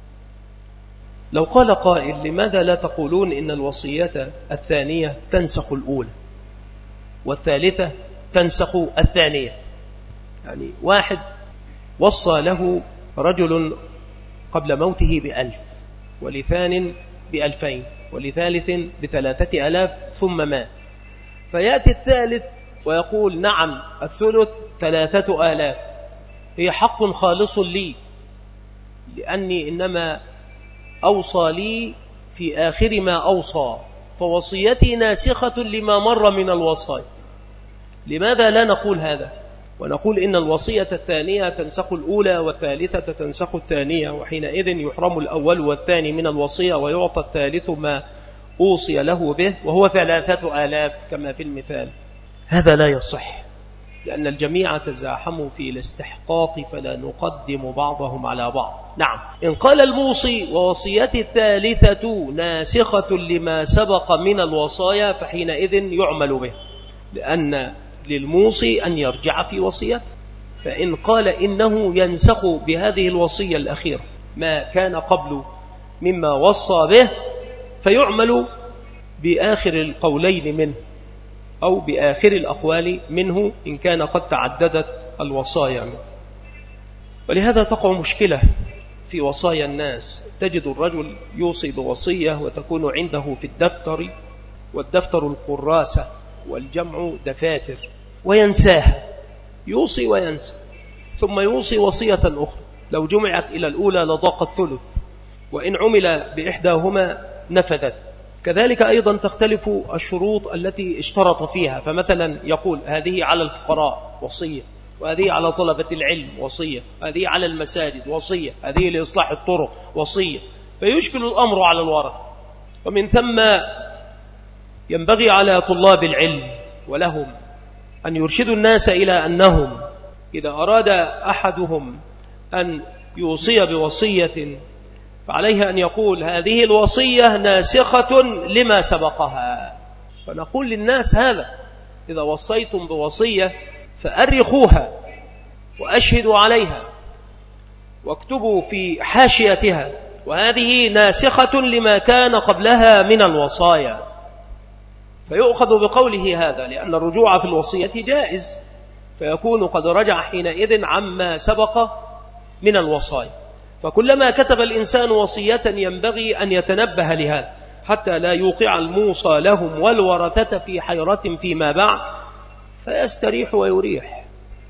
لو قال قائل لماذا لا تقولون إن الوصية الثانية تنسخ الأولى والثالثة تنسخ الثانية؟ يعني واحد وصى له رجل قبل موته 1000 ولثان 2000 ولثالث 3000 ثم مات، فيأتي الثالث ويقول نعم الثلث 3000 هي حق خالص لي لأني إنما أوصى لي في آخر ما أوصى، فوصيتي ناسخة لما مر من الوصايا. لماذا لا نقول هذا ونقول إن الوصية الثانية تنسخ الأولى والثالثة تنسخ الثانية، وحينئذ يحرم الأول والثاني من الوصية ويعطى الثالث ما أوصي له به وهو 3000 كما في المثال؟ هذا لا يصح، لأن الجميع تزاحموا في الاستحقاق فلا نقدم بعضهم على بعض. نعم، إن قال الموصي ووصيتي الثالثة ناسخة لما سبق من الوصايا فحينئذ يعمل به، لأن للموصي أن يرجع في وصيته. فإن قال إنه ينسخ بهذه الوصية الأخيرة ما كان قبل مما وصى به فيعمل بآخر القولين منه أو بآخر الأقوال منه إن كان قد تعددت الوصايا منه. ولهذا تقع مشكلة في وصايا الناس، تجد الرجل يوصي بوصية وتكون عنده في الدفتر، والدفتر القراسة والجمع دفاتر، وينساها، يوصي وينسى، ثم يوصي وصية أخرى لو جمعت إلى الأولى لضاق الثلث، وإن عمل بإحداهما نفذت. كذلك أيضا تختلف الشروط التي اشترط فيها، فمثلا يقول هذه على الفقراء وصية، وهذه على طلبة العلم وصية، هذه على المساجد وصية، هذه لإصلاح الطرق وصية، فيشكل الأمر على الورثة. ومن ثم ينبغي على طلاب العلم ولهم أن يرشدوا الناس إلى أنهم إذا أراد أحدهم أن يوصي بوصية فعليه أن يقول هذه الوصية ناسخة لما سبقها. فنقول للناس هذا: إذا وصيتم بوصية فأرخوها وأشهدوا عليها واكتبوا في حاشيتها وهذه ناسخة لما كان قبلها من الوصايا، فيؤخذ بقوله هذا، لأن الرجوع في الوصية جائز، فيكون قد رجع حينئذ عما سبق من الوصايا. فكلما كتب الإنسان وصية ينبغي أن يتنبه لهذا حتى لا يوقع الموصى لهم والورثة في حيرة فيما بعد، فيستريح ويريح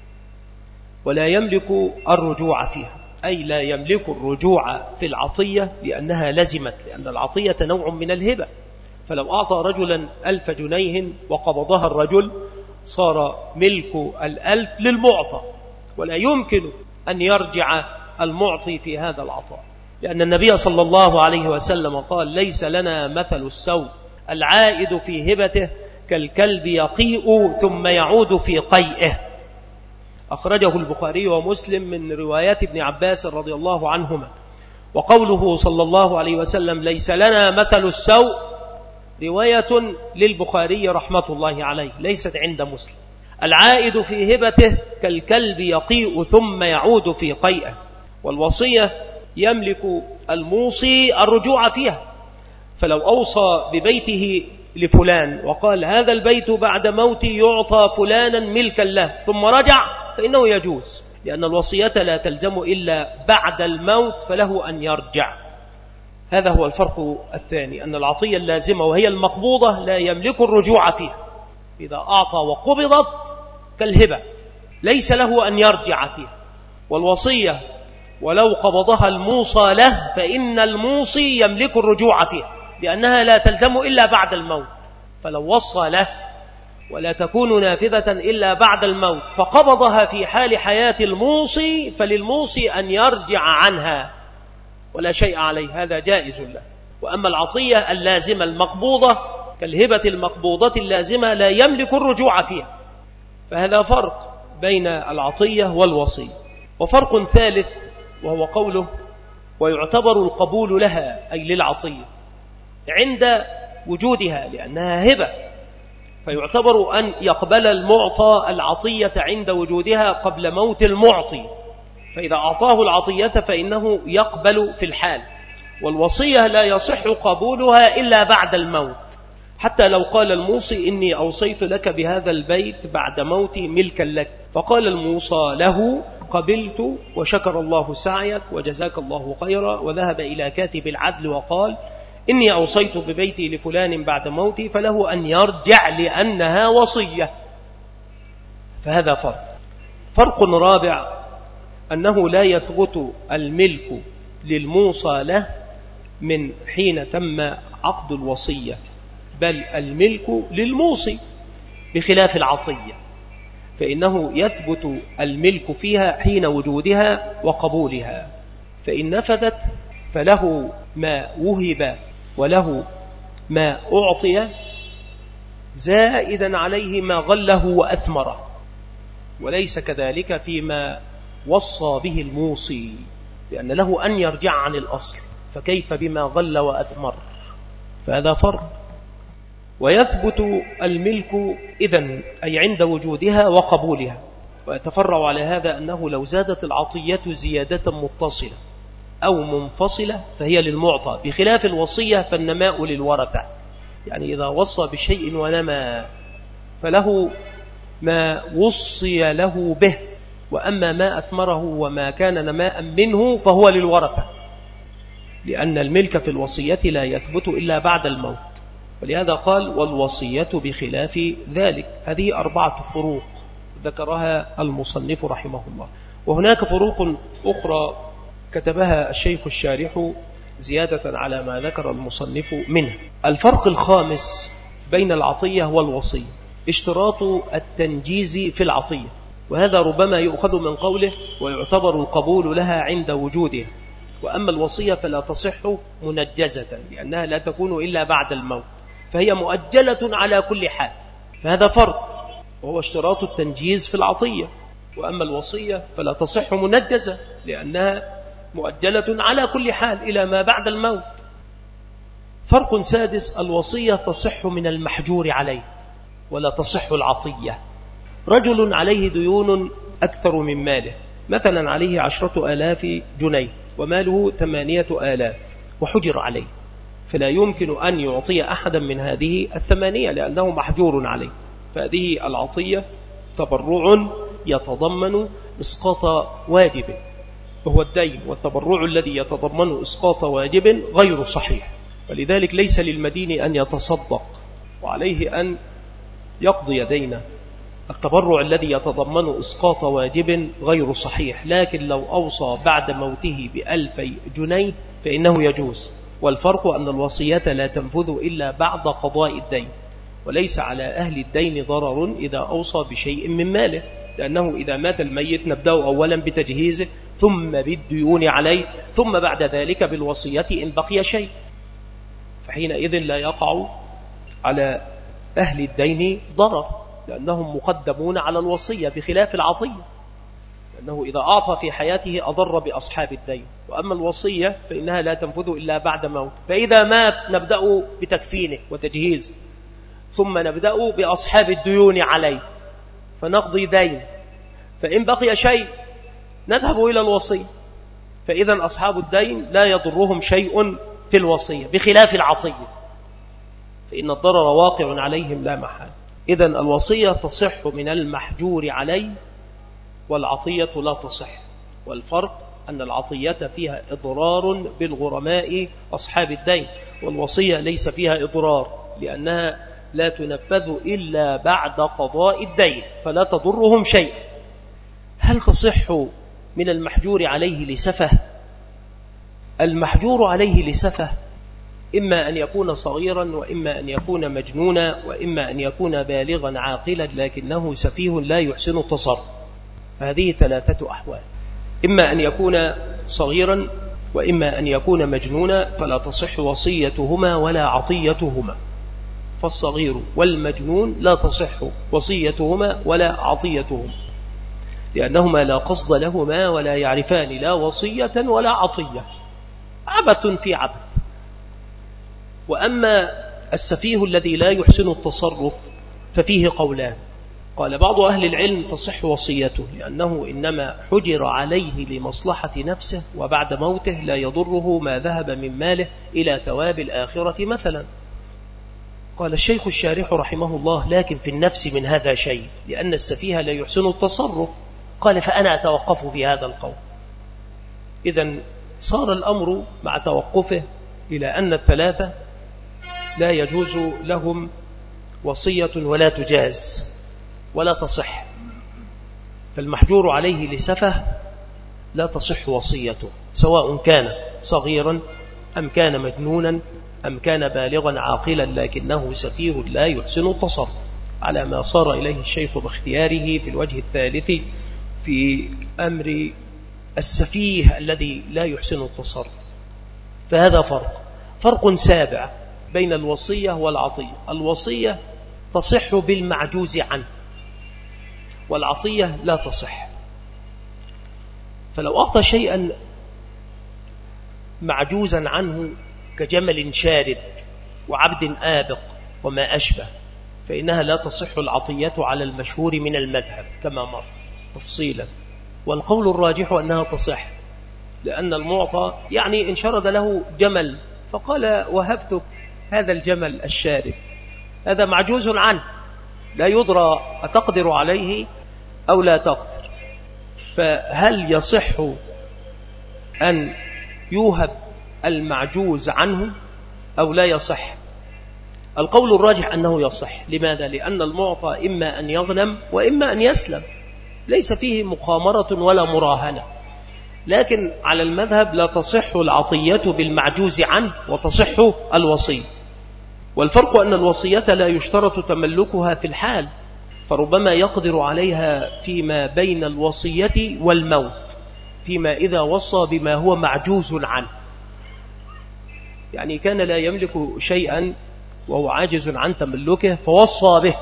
ولا يملك الرجوع فيها، أي لا يملك الرجوع في العطية لأنها لزمت، لأن العطية نوع من الهبة. فلو أعطى رجلا 1000 جنيه وقبضها الرجل صار ملك 1000 للمعطى، ولا يمكن أن يرجع المعطي في هذا العطاء، لأن النبي صلى الله عليه وسلم قال: ليس لنا مثل السوء العائد في هبته كالكلب يقيء ثم يعود في قيئه. أخرجه البخاري ومسلم من روايات ابن عباس رضي الله عنهما. وقوله صلى الله عليه وسلم ليس لنا مثل السوء رواية للبخاري رحمة الله عليه، ليست عند مسلم. العائد في هبته كالكلب يقيء ثم يعود في قيئه. والوصية يملك الموصي الرجوع فيها، فلو أوصى ببيته لفلان وقال هذا البيت بعد موتي يعطى فلانا ملكا له ثم رجع فإنه يجوز، لأن الوصية لا تلزم إلا بعد الموت فله أن يرجع. هذا هو الفرق الثاني، أن العطية اللازمة وهي المقبوضة لا يملك الرجوع فيها، إذا أعطى وقبضت كالهبة ليس له أن يرجع فيها. والوصية ولو قبضها الموصى له فإن الموصي يملك الرجوع فيها، لأنها لا تلزم إلا بعد الموت. فلو وصى له ولا تكون نافذة إلا بعد الموت فقبضها في حال حياة الموصي، فللموصي أن يرجع عنها ولا شيء عليه، هذا جائز له. وأما العطية اللازمة المقبوضة كالهبة المقبوضة اللازمة لا يملك الرجوع فيها. فهذا فرق بين العطية والوصية. وفرق ثالث وهو قوله ويعتبر القبول لها أي للعطية عند وجودها لأنها هبة، فيعتبر أن يقبل المعطى العطية عند وجودها قبل موت المعطي، فإذا أعطاه العطية فإنه يقبل في الحال. والوصية لا يصح قبولها إلا بعد الموت، حتى لو قال الموصي إني أوصيت لك بهذا البيت بعد موتي ملكا لك، فقال الموصى له قبلت وشكر الله سعيك وجزاك الله خيرا، وذهب إلى كاتب العدل وقال إني أوصيت ببيتي لفلان بعد موتي، فله أن يرجع لأنها وصية. فهذا فرق رابع أنه لا يثبت الملك للموصى له من حين تم عقد الوصية، بل الملك للموصي بخلاف العطية، فإنه يثبت الملك فيها حين وجودها وقبولها، فإن نفذت فله ما وهب وله ما أعطي زائدا عليه ما غله وأثمره، وليس كذلك فيما وصى به الموصي، لأن له أن يرجع عن الأصل، فكيف بما غل وأثمر؟ فهذا فرق. ويثبت الملك إذن أي عند وجودها وقبولها. ويتفرع على هذا أنه لو زادت العطية زيادة متصلة أو منفصلة فهي للمعطى، بخلاف الوصية فالنماء للورثة. يعني إذا وصى بشيء ونمى فله ما وصي له به، وأما ما أثمره وما كان نماء منه فهو للورثة، لأن الملك في الوصية لا يثبت إلا بعد الموت. ولهذا قال والوصية بخلاف ذلك. هذه 4 فروق ذكرها المصنف رحمه الله. وهناك فروق أخرى كتبها الشيخ الشارح زيادة على ما ذكر المصنف منه. الفرق الخامس بين العطية والوصية اشتراط التنجيز في العطية، وهذا ربما يؤخذ من قوله ويعتبر القبول لها عند وجودها. وأما الوصية فلا تصح منجزة لأنها لا تكون إلا بعد الموت، فهي مؤجلة على كل حال. فهذا فرق، وهو اشتراط التنجيز في العطية. وأما الوصية فلا تصح منجزة لأنها مؤجلة على كل حال إلى ما بعد الموت. فرق سادس الوصية تصح من المحجور عليه ولا تصح العطية. رجل عليه ديون أكثر من ماله، مثلا عليه 10,000 جنيه وماله 8,000 وحجر عليه، فلا يمكن أن يعطي أحدا من هذه 8 لأنه محجور عليه. فهذه العطية تبرع يتضمن إسقاط واجب وهو الدين، والتبرع الذي يتضمن إسقاط واجب غير صحيح، ولذلك ليس للمدين أن يتصدق وعليه أن يقضي دينه. التبرع الذي يتضمن إسقاط واجب غير صحيح، لكن لو أوصى بعد موته ب2,000 جنيه فإنه يجوز. والفرق أن الوصية لا تنفذ إلا بعد قضاء الدين، وليس على أهل الدين ضرر إذا أوصى بشيء من ماله، لأنه إذا مات الميت نبدأ أولا بتجهيزه ثم بالديون عليه ثم بعد ذلك بالوصية إن بقي شيء، فحينئذ لا يقع على أهل الدين ضرر لأنهم مقدمون على الوصية بخلاف العطية، لأنه إذا أعطى في حياته أضر بأصحاب الدين. وأما الوصية فإنها لا تنفذ إلا بعد موت، فإذا مات نبدأ بتكفينه وتجهيزه ثم نبدأ بأصحاب الديون عليه فنقضي دين، فإن بقي شيء نذهب إلى الوصية، فإذا أصحاب الدين لا يضرهم شيء في الوصية بخلاف العطية، فإن الضرر واقع عليهم لا محال. إذن الوصية تصح من المحجور عليه والعطية لا تصح. والفرق أن العطية فيها إضرار بالغرماء أصحاب الدين، والوصية ليس فيها إضرار لأنها لا تنفذ إلا بعد قضاء الدين فلا تضرهم شيء. هل تصح من المحجور عليه لسفه. المحجور عليه لسفه إما أن يكون صغيرا، وإما أن يكون مجنونا، وإما أن يكون بالغا عاقلا لكنه سفيه لا يحسن التصرف. هذه 3 أحوال: إما أن يكون صغيرا، وإما أن يكون مجنونا، فلا تصح وصيتهما ولا عطيتهما. فالصغير والمجنون لا تصح وصيتهما ولا عطيتهما، لأنهما لا قصد لهما ولا يعرفان لا وصية ولا عطية، عبث في عبث. وأما السفيه الذي لا يحسن التصرف ففيه قولان: قال بعض أهل العلم تصح وصيته، لأنه إنما حجر عليه لمصلحة نفسه، وبعد موته لا يضره ما ذهب من ماله إلى ثواب الآخرة مثلا. قال الشيخ الشارح رحمه الله: لكن في النفس من هذا شيء، لأن السفيه لا يحسن التصرف. قال: فأنا أتوقف في هذا القول. إذن صار الأمر مع توقفه إلى أن ال3 لا يجوز لهم وصية ولا تجاز ولا تصح. فالمحجور عليه لسفه لا تصح وصيته، سواء كان صغيرا أم كان مجنونا أم كان بالغا عاقلا لكنه سفيه لا يحسن التصرف، على ما صار إليه الشيخ باختياره في الوجه الثالث في أمر السفيه الذي لا يحسن التصرف. فهذا فرق سابع بين الوصية والعطية. الوصية تصح بالمعجوز عنه، والعطية لا تصح. فلو أعطى شيئا معجوزا عنه كجمل شارد وعبد آبق وما أشبه، فإنها لا تصح العطية على المشهور من المذهب كما مر تفصيلا. والقول الراجح أنها تصح، لأن المعطى يعني إن شرد له جمل فقال: وهبتك هذا الجمل الشارد، هذا معجوز عنه، لا يدرى أتقدر عليه أو لا تقدر، فهل يصح أن يوهب المعجوز عنه أو لا يصح؟ القول الراجح أنه يصح. لماذا؟ لأن المعطى إما أن يغنم وإما أن يسلم، ليس فيه مقامرة ولا مراهنة. لكن على المذهب لا تصح العطية بالمعجوز عنه وتصح الوصية. والفرق أن الوصية لا يشترط تملكها في الحال، فربما يقدر عليها فيما بين الوصية والموت، فيما إذا وصى بما هو معجوز عنه. يعني كان لا يملك شيئا وهو عاجز عن تملكه فوصى به.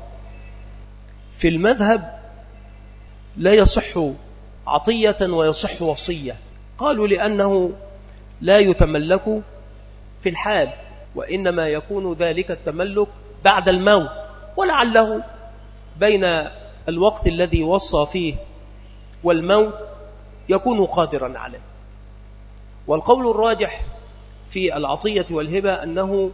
في المذهب لا يصح عطية ويصح وصية. قالوا لأنه لا يتملك في الحال، وإنما يكون ذلك التملك بعد الموت، ولعله بين الوقت الذي وصى فيه والموت يكون قادرا عليه. والقول الراجح في العطية والهبة أنه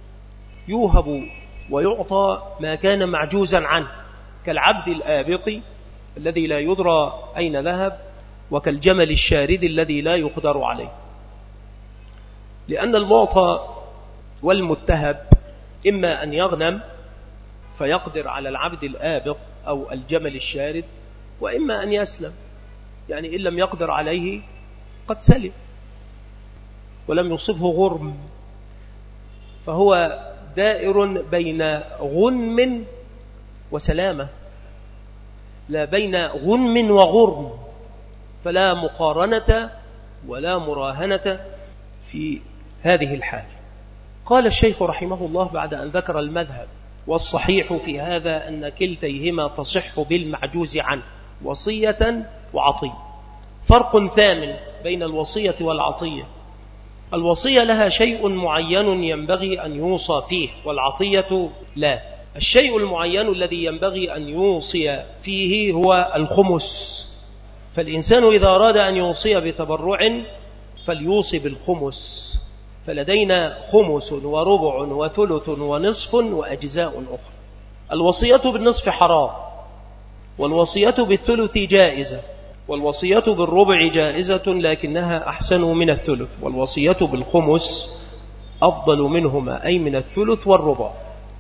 يوهب ويعطى ما كان معجوزا عنه، كالعبد الآبق الذي لا يدرى أين ذهب، وكالجمل الشارد الذي لا يقدر عليه. لأن المعطى والمتهب إما أن يغنم فيقدر على العبد الآبق أو الجمل الشارد، وإما أن يسلم، يعني إن لم يقدر عليه قد سلم ولم يصبه غرم، فهو دائر بين غنم وسلامة، لا بين غنم وغرم، فلا مقارنة ولا مراهنة في هذه الحال. قال الشيخ رحمه الله بعد أن ذكر المذهب: والصحيح في هذا أن كلتيهما تصح بالمعجوز عنه، وصية وعطية. فرق ثامن بين الوصية والعطية: الوصية لها شيء معين ينبغي أن يوصى فيه، والعطية لا. الشيء المعين الذي ينبغي أن يوصي فيه هو الخمس، فالإنسان إذا أراد أن يوصي بتبرع فليوصي بالخمس، فلدينا خمس وربع وثلث ونصف وأجزاء أخرى. الوصية بالنصف حرام، والوصية بالثلث جائزة، والوصية بالربع جائزة لكنها أحسن من الثلث، والوصية بالخمس أفضل منهما، أي من الثلث والربع،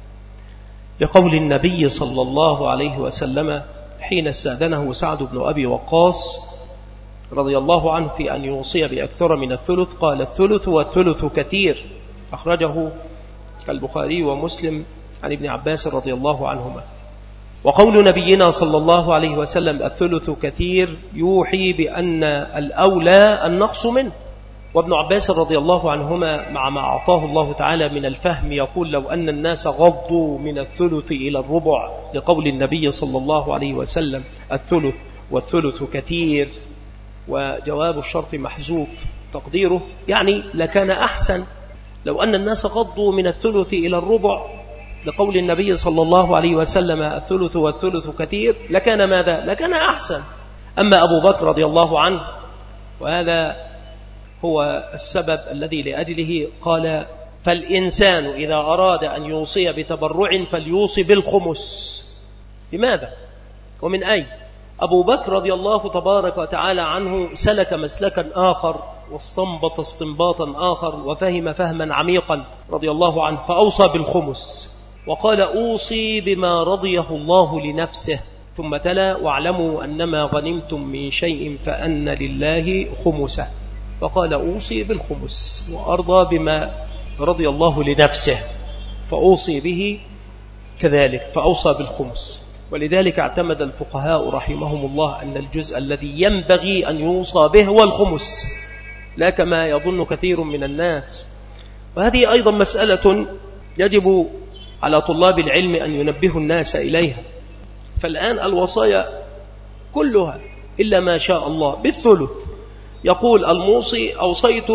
لقول النبي صلى الله عليه وسلم حين استأذنه سعد بن أبي وقاص رضي الله عنه في أن يوصي بأكثر من الثلث قال: الثلث والثلث كثير. أخرجه البخاري ومسلم عن ابن عباس رضي الله عنهما. وقول نبينا صلى الله عليه وسلم: الثلث كثير، يوحي بأن الأولى النقص منه. وابن عباس رضي الله عنهما مع ما أعطاه الله تعالى من الفهم يقول: لو أن الناس غضوا من الثلث إلى الربع لقول النبي صلى الله عليه وسلم: الثلث والثلث كثير، وجواب الشرط محذوف تقديره يعني لكان أحسن لو أن الناس غضوا من الثلث إلى الربع لقول النبي صلى الله عليه وسلم: الثلث والثلث كثير، لكان ماذا؟ لكان أحسن. أما أبو بكر رضي الله عنه، وهذا هو السبب الذي لأجله قال: فالإنسان إذا أراد أن يوصي بتبرع فليوصي بالخمس. لماذا؟ ومن أين؟ أبو بكر رضي الله تبارك وتعالى عنه سلك مسلكا آخر واستنبط استنباطا آخر وفهم فهما عميقا رضي الله عنه، فأوصى بالخمس وقال: أوصي بما رضيه الله لنفسه، ثم تلا: واعلموا أنما غنمتم من شيء فأن لله خمسه، فقال: أوصي بالخمس وأرضى بما رضي الله لنفسه فأوصي به كذلك، فأوصى بالخمس. ولذلك اعتمد الفقهاء رحمهم الله أن الجزء الذي ينبغي أن يوصى به هو الخمس، لا كما يظن كثير من الناس. وهذه أيضا مسألة يجب على طلاب العلم أن ينبهوا الناس إليها. فالآن الوصايا كلها إلا ما شاء الله بالثلث. يقول الموصي: أوصيت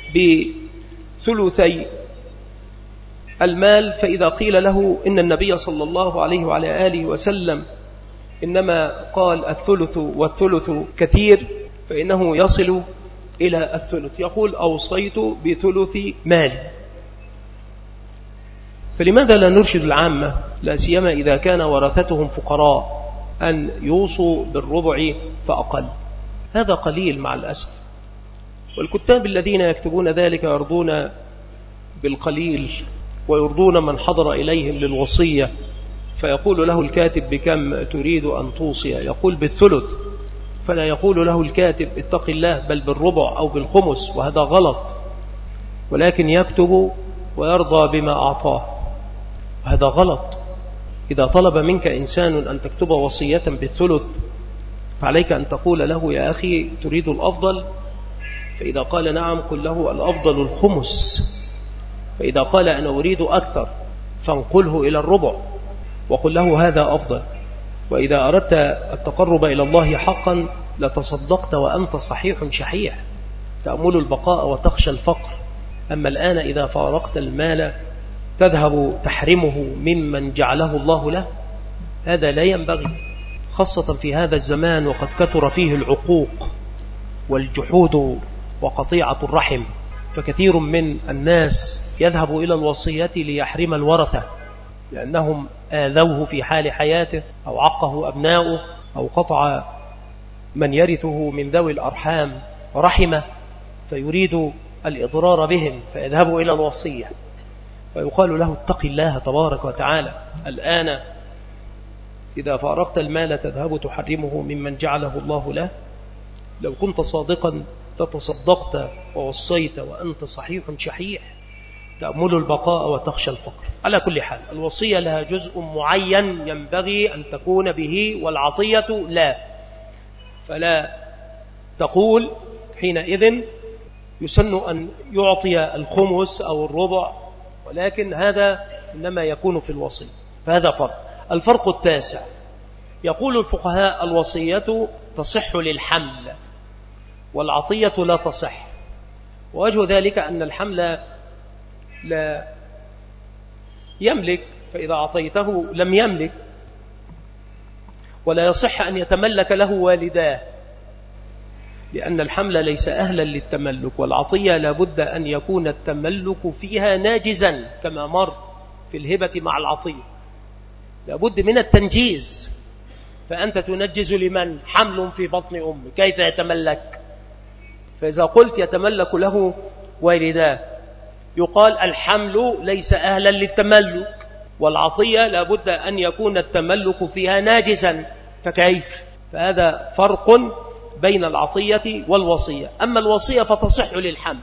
بثلثي المال، فإذا قيل له إن النبي صلى الله عليه وعلى آله وسلم إنما قال الثلث والثلث كثير فإنه يصل إلى الثلث، يقول: أوصيت بثلث مالي. فلماذا لا نرشد العامة، لا سيما إذا كان ورثتهم فقراء، أن يوصوا بالربع فأقل؟ هذا قليل مع الأسف. والكتاب الذين يكتبون ذلك يرضون بالقليل ويرضون من حضر إليهم للوصية، فيقول له الكاتب: بكم تريد أن توصي؟ يقول: بالثلث. فلا يقول له الكاتب: اتق الله، بل بالربع أو بالخمس، وهذا غلط. ولكن يكتب ويرضى بما أعطاه، هذا غلط. إذا طلب منك إنسان أن تكتب وصية بالثلث فعليك أن تقول له: يا أخي تريد الأفضل؟ فإذا قال نعم قل له: الأفضل الخمس. فإذا قال أنا أريد أكثر فانقله إلى الربع وقل له هذا أفضل. وإذا أردت التقرب إلى الله حقا لتصدقت وأنت صحيح شحيح، تأمل البقاء وتخشى الفقر. أما الآن إذا فارقت المال تذهب تحرمه ممن جعله الله له، هذا لا ينبغي، خاصة في هذا الزمان وقد كثر فيه العقوق والجحود وقطيعة الرحم. فكثير من الناس يذهب إلى الوصية ليحرم الورثة لأنهم آذوه في حال حياته، أو عقه أبناؤه، أو قطع من يرثه من ذوي الأرحام رحمه، فيريد الإضرار بهم فيذهب إلى الوصية، فيقال له: اتق الله تبارك وتعالى، الآن إذا فارقت المال تذهب تحرمه ممن جعله الله له. لو كنت صادقا لتصدقت ووصيت وأنت صحيح شحيح، تأمل البقاء وتخشى الفقر. على كل حال الوصية لها جزء معين ينبغي أن تكون به، والعطية لا. فلا تقول حينئذ يسن أن يعطي الخمس أو الربع، ولكن هذا إنما يكون في الوصية. فهذا فرق. الفرق التاسع، يقول الفقهاء: الوصية تصح للحمل والعطية لا تصح. ووجه ذلك أن الحمل لا يملك، فإذا أعطيته لم يملك، ولا يصح أن يتملك له والداه، لأن الحمل ليس أهلا للتملك. والعطية لابد أن يكون التملك فيها ناجزا كما مر في الهبة مع العطية، لابد من التنجيز. فأنت تنجز لمن؟ حمل في بطن أمه، كيف يتملك؟ فإذا قلت يتملك له والداه يقال الحمل ليس أهلا للتملك، والعطية لابد أن يكون التملك فيها ناجزا، فكيف؟ فهذا فرق بين العطية والوصية. أما الوصية فتصح للحمل،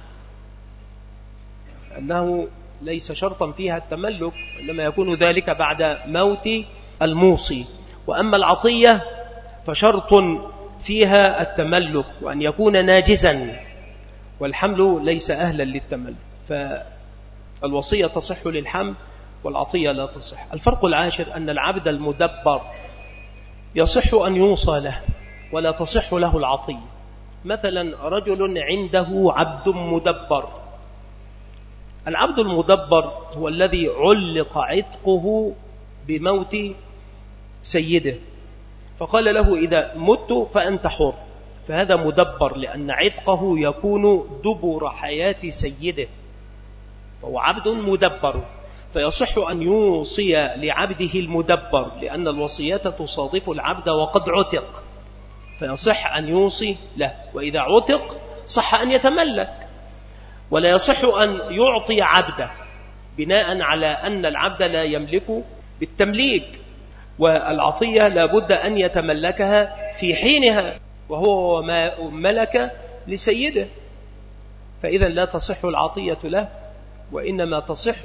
أنه ليس شرطا فيها التملك، إنما يكون ذلك بعد موت الموصي. وأما العطية فشرط فيها التملك وأن يكون ناجزا، والحمل ليس أهلا للتملك، فالوصية تصح للحمل والعطية لا تصح. الفرق العاشر أن العبد المدبر يصح أن يوصى له ولا تصح له العطية. مثلا رجل عنده عبد مدبر، العبد المدبر هو الذي علق عتقه بموت سيده، فقال له إذا مت فأنت حر، فهذا مدبر لأن عتقه يكون دبر حياة سيده، فهو عبد مدبر، فيصح أن يوصي لعبده المدبر لأن الوصية تصادف العبد وقد عتق، فيصح أن يوصي له. وإذا عتق صح أن يتملك، ولا يصح أن يعطي عبده بناء على أن العبد لا يملك بالتمليك، والعطية لا بد أن يتملكها في حينها وهو ما ملك لسيده، فإذا لا تصح العطية له، وإنما تصح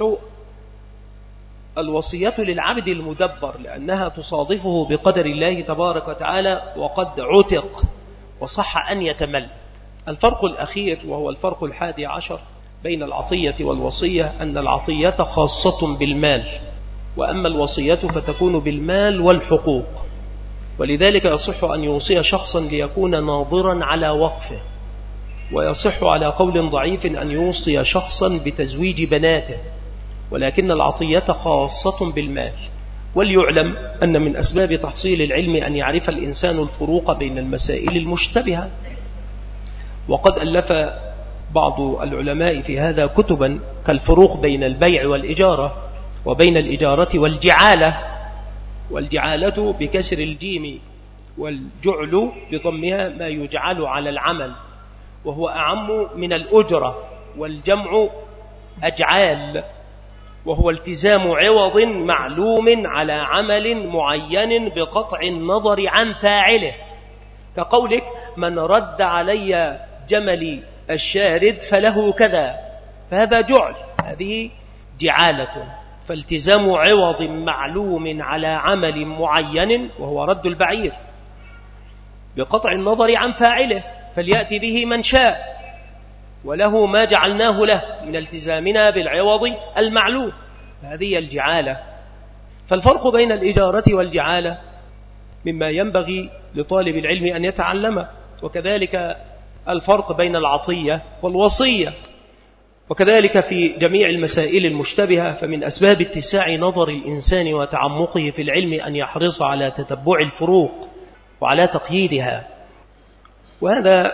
الوصية للعبد المدبر لأنها تصادفه بقدر الله تبارك وتعالى وقد عتق وصح أن يتملك. الفرق الأخير وهو الفرق 11 بين العطية والوصية أن العطية خاصة بالمال، وأما الوصية فتكون بالمال والحقوق، ولذلك يصح أن يوصي شخصا ليكون ناظرا على وقفه، ويصح على قول ضعيف أن يوصي شخصا بتزويج بناته، ولكن العطية خاصة بالمال. وليعلم أن من أسباب تحصيل العلم أن يعرف الإنسان الفروق بين المسائل المشتبهة، وقد ألف بعض العلماء في هذا كتبا كالفروق بين البيع والإجارة، وبين الإجارة والجعالة، والجعالة بكسر الجيم والجعل بضمها ما يجعل على العمل، وهو أعم من الأجرة، والجمع أجعال، وهو التزام عوض معلوم على عمل معين بقطع النظر عن فاعله، كقولك من رد علي جملي الشارد فله كذا، فهذا جعل، هذه جعالة. فالتزام عوض معلوم على عمل معين وهو رد البعير بقطع النظر عن فاعله، فليأتي به من شاء وله ما جعلناه له من التزامنا بالعوض المعلوم، هذه الجعالة. فالفرق بين الإجارة والجعالة مما ينبغي لطالب العلم أن يتعلمه، وكذلك الفرق بين العطية والوصية، وكذلك في جميع المسائل المشتبهة. فمن أسباب اتساع نظر الإنسان وتعمقه في العلم أن يحرص على تتبع الفروق وعلى تقييدها، وهذا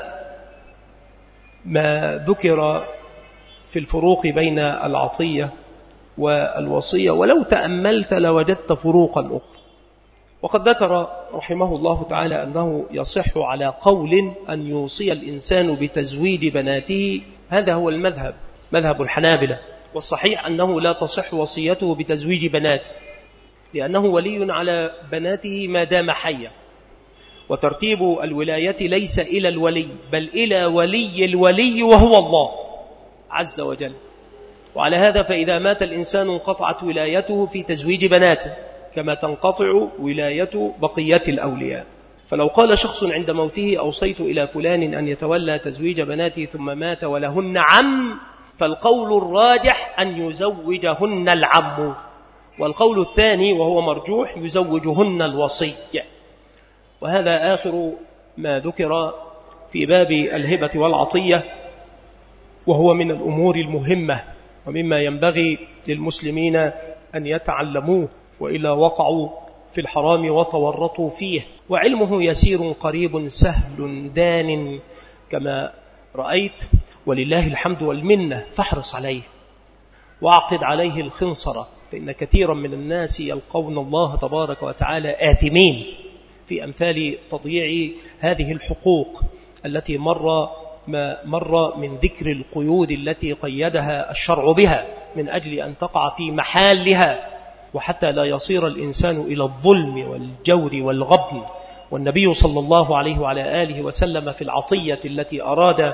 ما ذكر في الفروق بين العطية والوصية، ولو تأملت لوجدت فروقا أخرى. وقد ذكر رحمه الله تعالى أنه يصح على قول أن يوصي الإنسان بتزويج بناته، هذا هو المذهب، مذهب الحنابلة، والصحيح أنه لا تصح وصيته بتزويج بناته، لأنه ولي على بناته ما دام حيا، وترتيب الولاية ليس إلى الولي بل إلى ولي الولي وهو الله عز وجل. وعلى هذا فإذا مات الإنسان انقطعت ولايته في تزويج بناته كما تنقطع ولاية بقية الأولياء. فلو قال شخص عند موته أوصيت إلى فلان أن يتولى تزويج بناتي ثم مات ولهن عم، فالقول الراجح أن يزوجهن العم، والقول الثاني وهو مرجوح يزوجهن الوصي. وهذا آخر ما ذكر في باب الهبة والعطية، وهو من الأمور المهمة ومما ينبغي للمسلمين أن يتعلموه، وإلا وقعوا في الحرام وتورطوا فيه. وعلمه يسير قريب سهل دان كما رأيت، ولله الحمد والمنة، فاحرص عليه واعقد عليه الخنصرة، فإن كثيرا من الناس يلقون الله تبارك وتعالى آثمين في أمثال تضييع هذه الحقوق التي مر من ذكر القيود التي قيدها الشرع بها من أجل أن تقع في محلها، وحتى لا يصير الإنسان إلى الظلم والجور والغبن والنبي صلى الله عليه وعلى آله وسلم في العطية التي أراد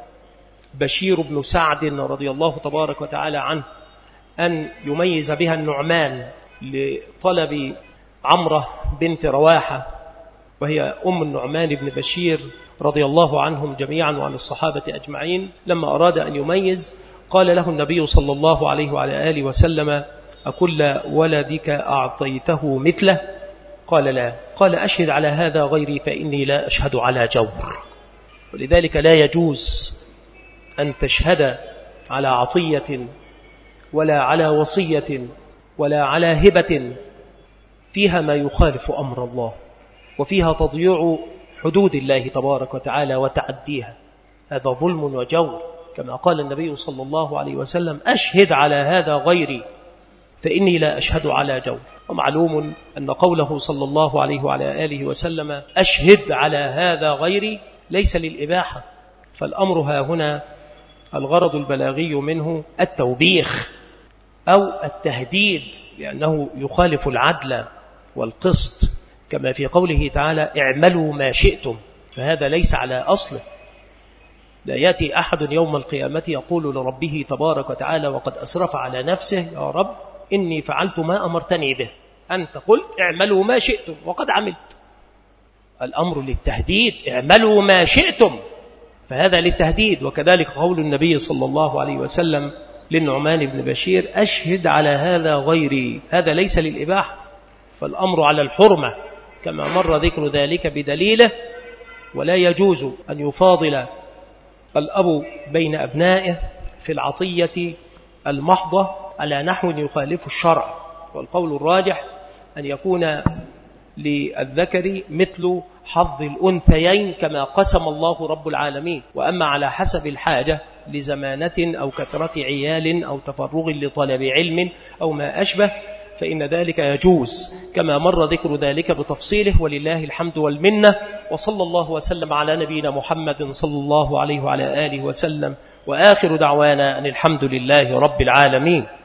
بشير بن سعد رضي الله تبارك وتعالى عنه أن يميز بها النعمان لطلب عمرة بنت رواحة، وهي أم النعمان بن بشير رضي الله عنهم جميعا وعن الصحابة أجمعين. لما أراد أن يميز قال له النبي صلى الله عليه وعلى آله وسلم: أكل ولدك أعطيته مثله؟ قال لا. قال: أشهد على هذا غيري فإني لا أشهد على جور. ولذلك لا يجوز أن تشهد على عطية ولا على وصية ولا على هبة فيها ما يخالف أمر الله وفيها تضييع حدود الله تبارك وتعالى وتعديها. هذا ظلم وجور، كما قال النبي صلى الله عليه وسلم: أشهد على هذا غيري فإني لا أشهد على جور. ومعلوم أن قوله صلى الله عليه وعلى آله وسلم: أشهد على هذا غيري ليس للإباحة، فالأمر ها هنا الغرض البلاغي منه التوبيخ أو التهديد، لأنه يخالف العدل والقسط، كما في قوله تعالى: اعملوا ما شئتم، فهذا ليس على أصله. لا يأتي أحد يوم القيامة يقول لربه تبارك وتعالى وقد أسرف على نفسه: يا رب إني فعلت ما أمرتني به، أنت قلت اعملوا ما شئتم وقد عملت. الأمر للتهديد: اعملوا ما شئتم، فهذا للتهديد. وكذلك قول النبي صلى الله عليه وسلم للنعمان بن بشير: أشهد على هذا غيري، هذا ليس للإباحة، فالأمر على الحرمة كما مر ذكر ذلك بدليله. ولا يجوز أن يفاضل الأب بين أبنائه في العطية المحضة على نحو يخالف الشرع، والقول الراجح أن يكون للذكر مثل حظ الأنثيين كما قسم الله رب العالمين. وأما على حسب الحاجة لزمانة أو كثرة عيال أو تفرغ لطلب علم أو ما أشبه فإن ذلك يجوز، كما مر ذكر ذلك بتفصيله، ولله الحمد والمنة. وصلى الله وسلم على نبينا محمد صلى الله عليه وعلى آله وسلم، وآخر دعوانا أن الحمد لله رب العالمين.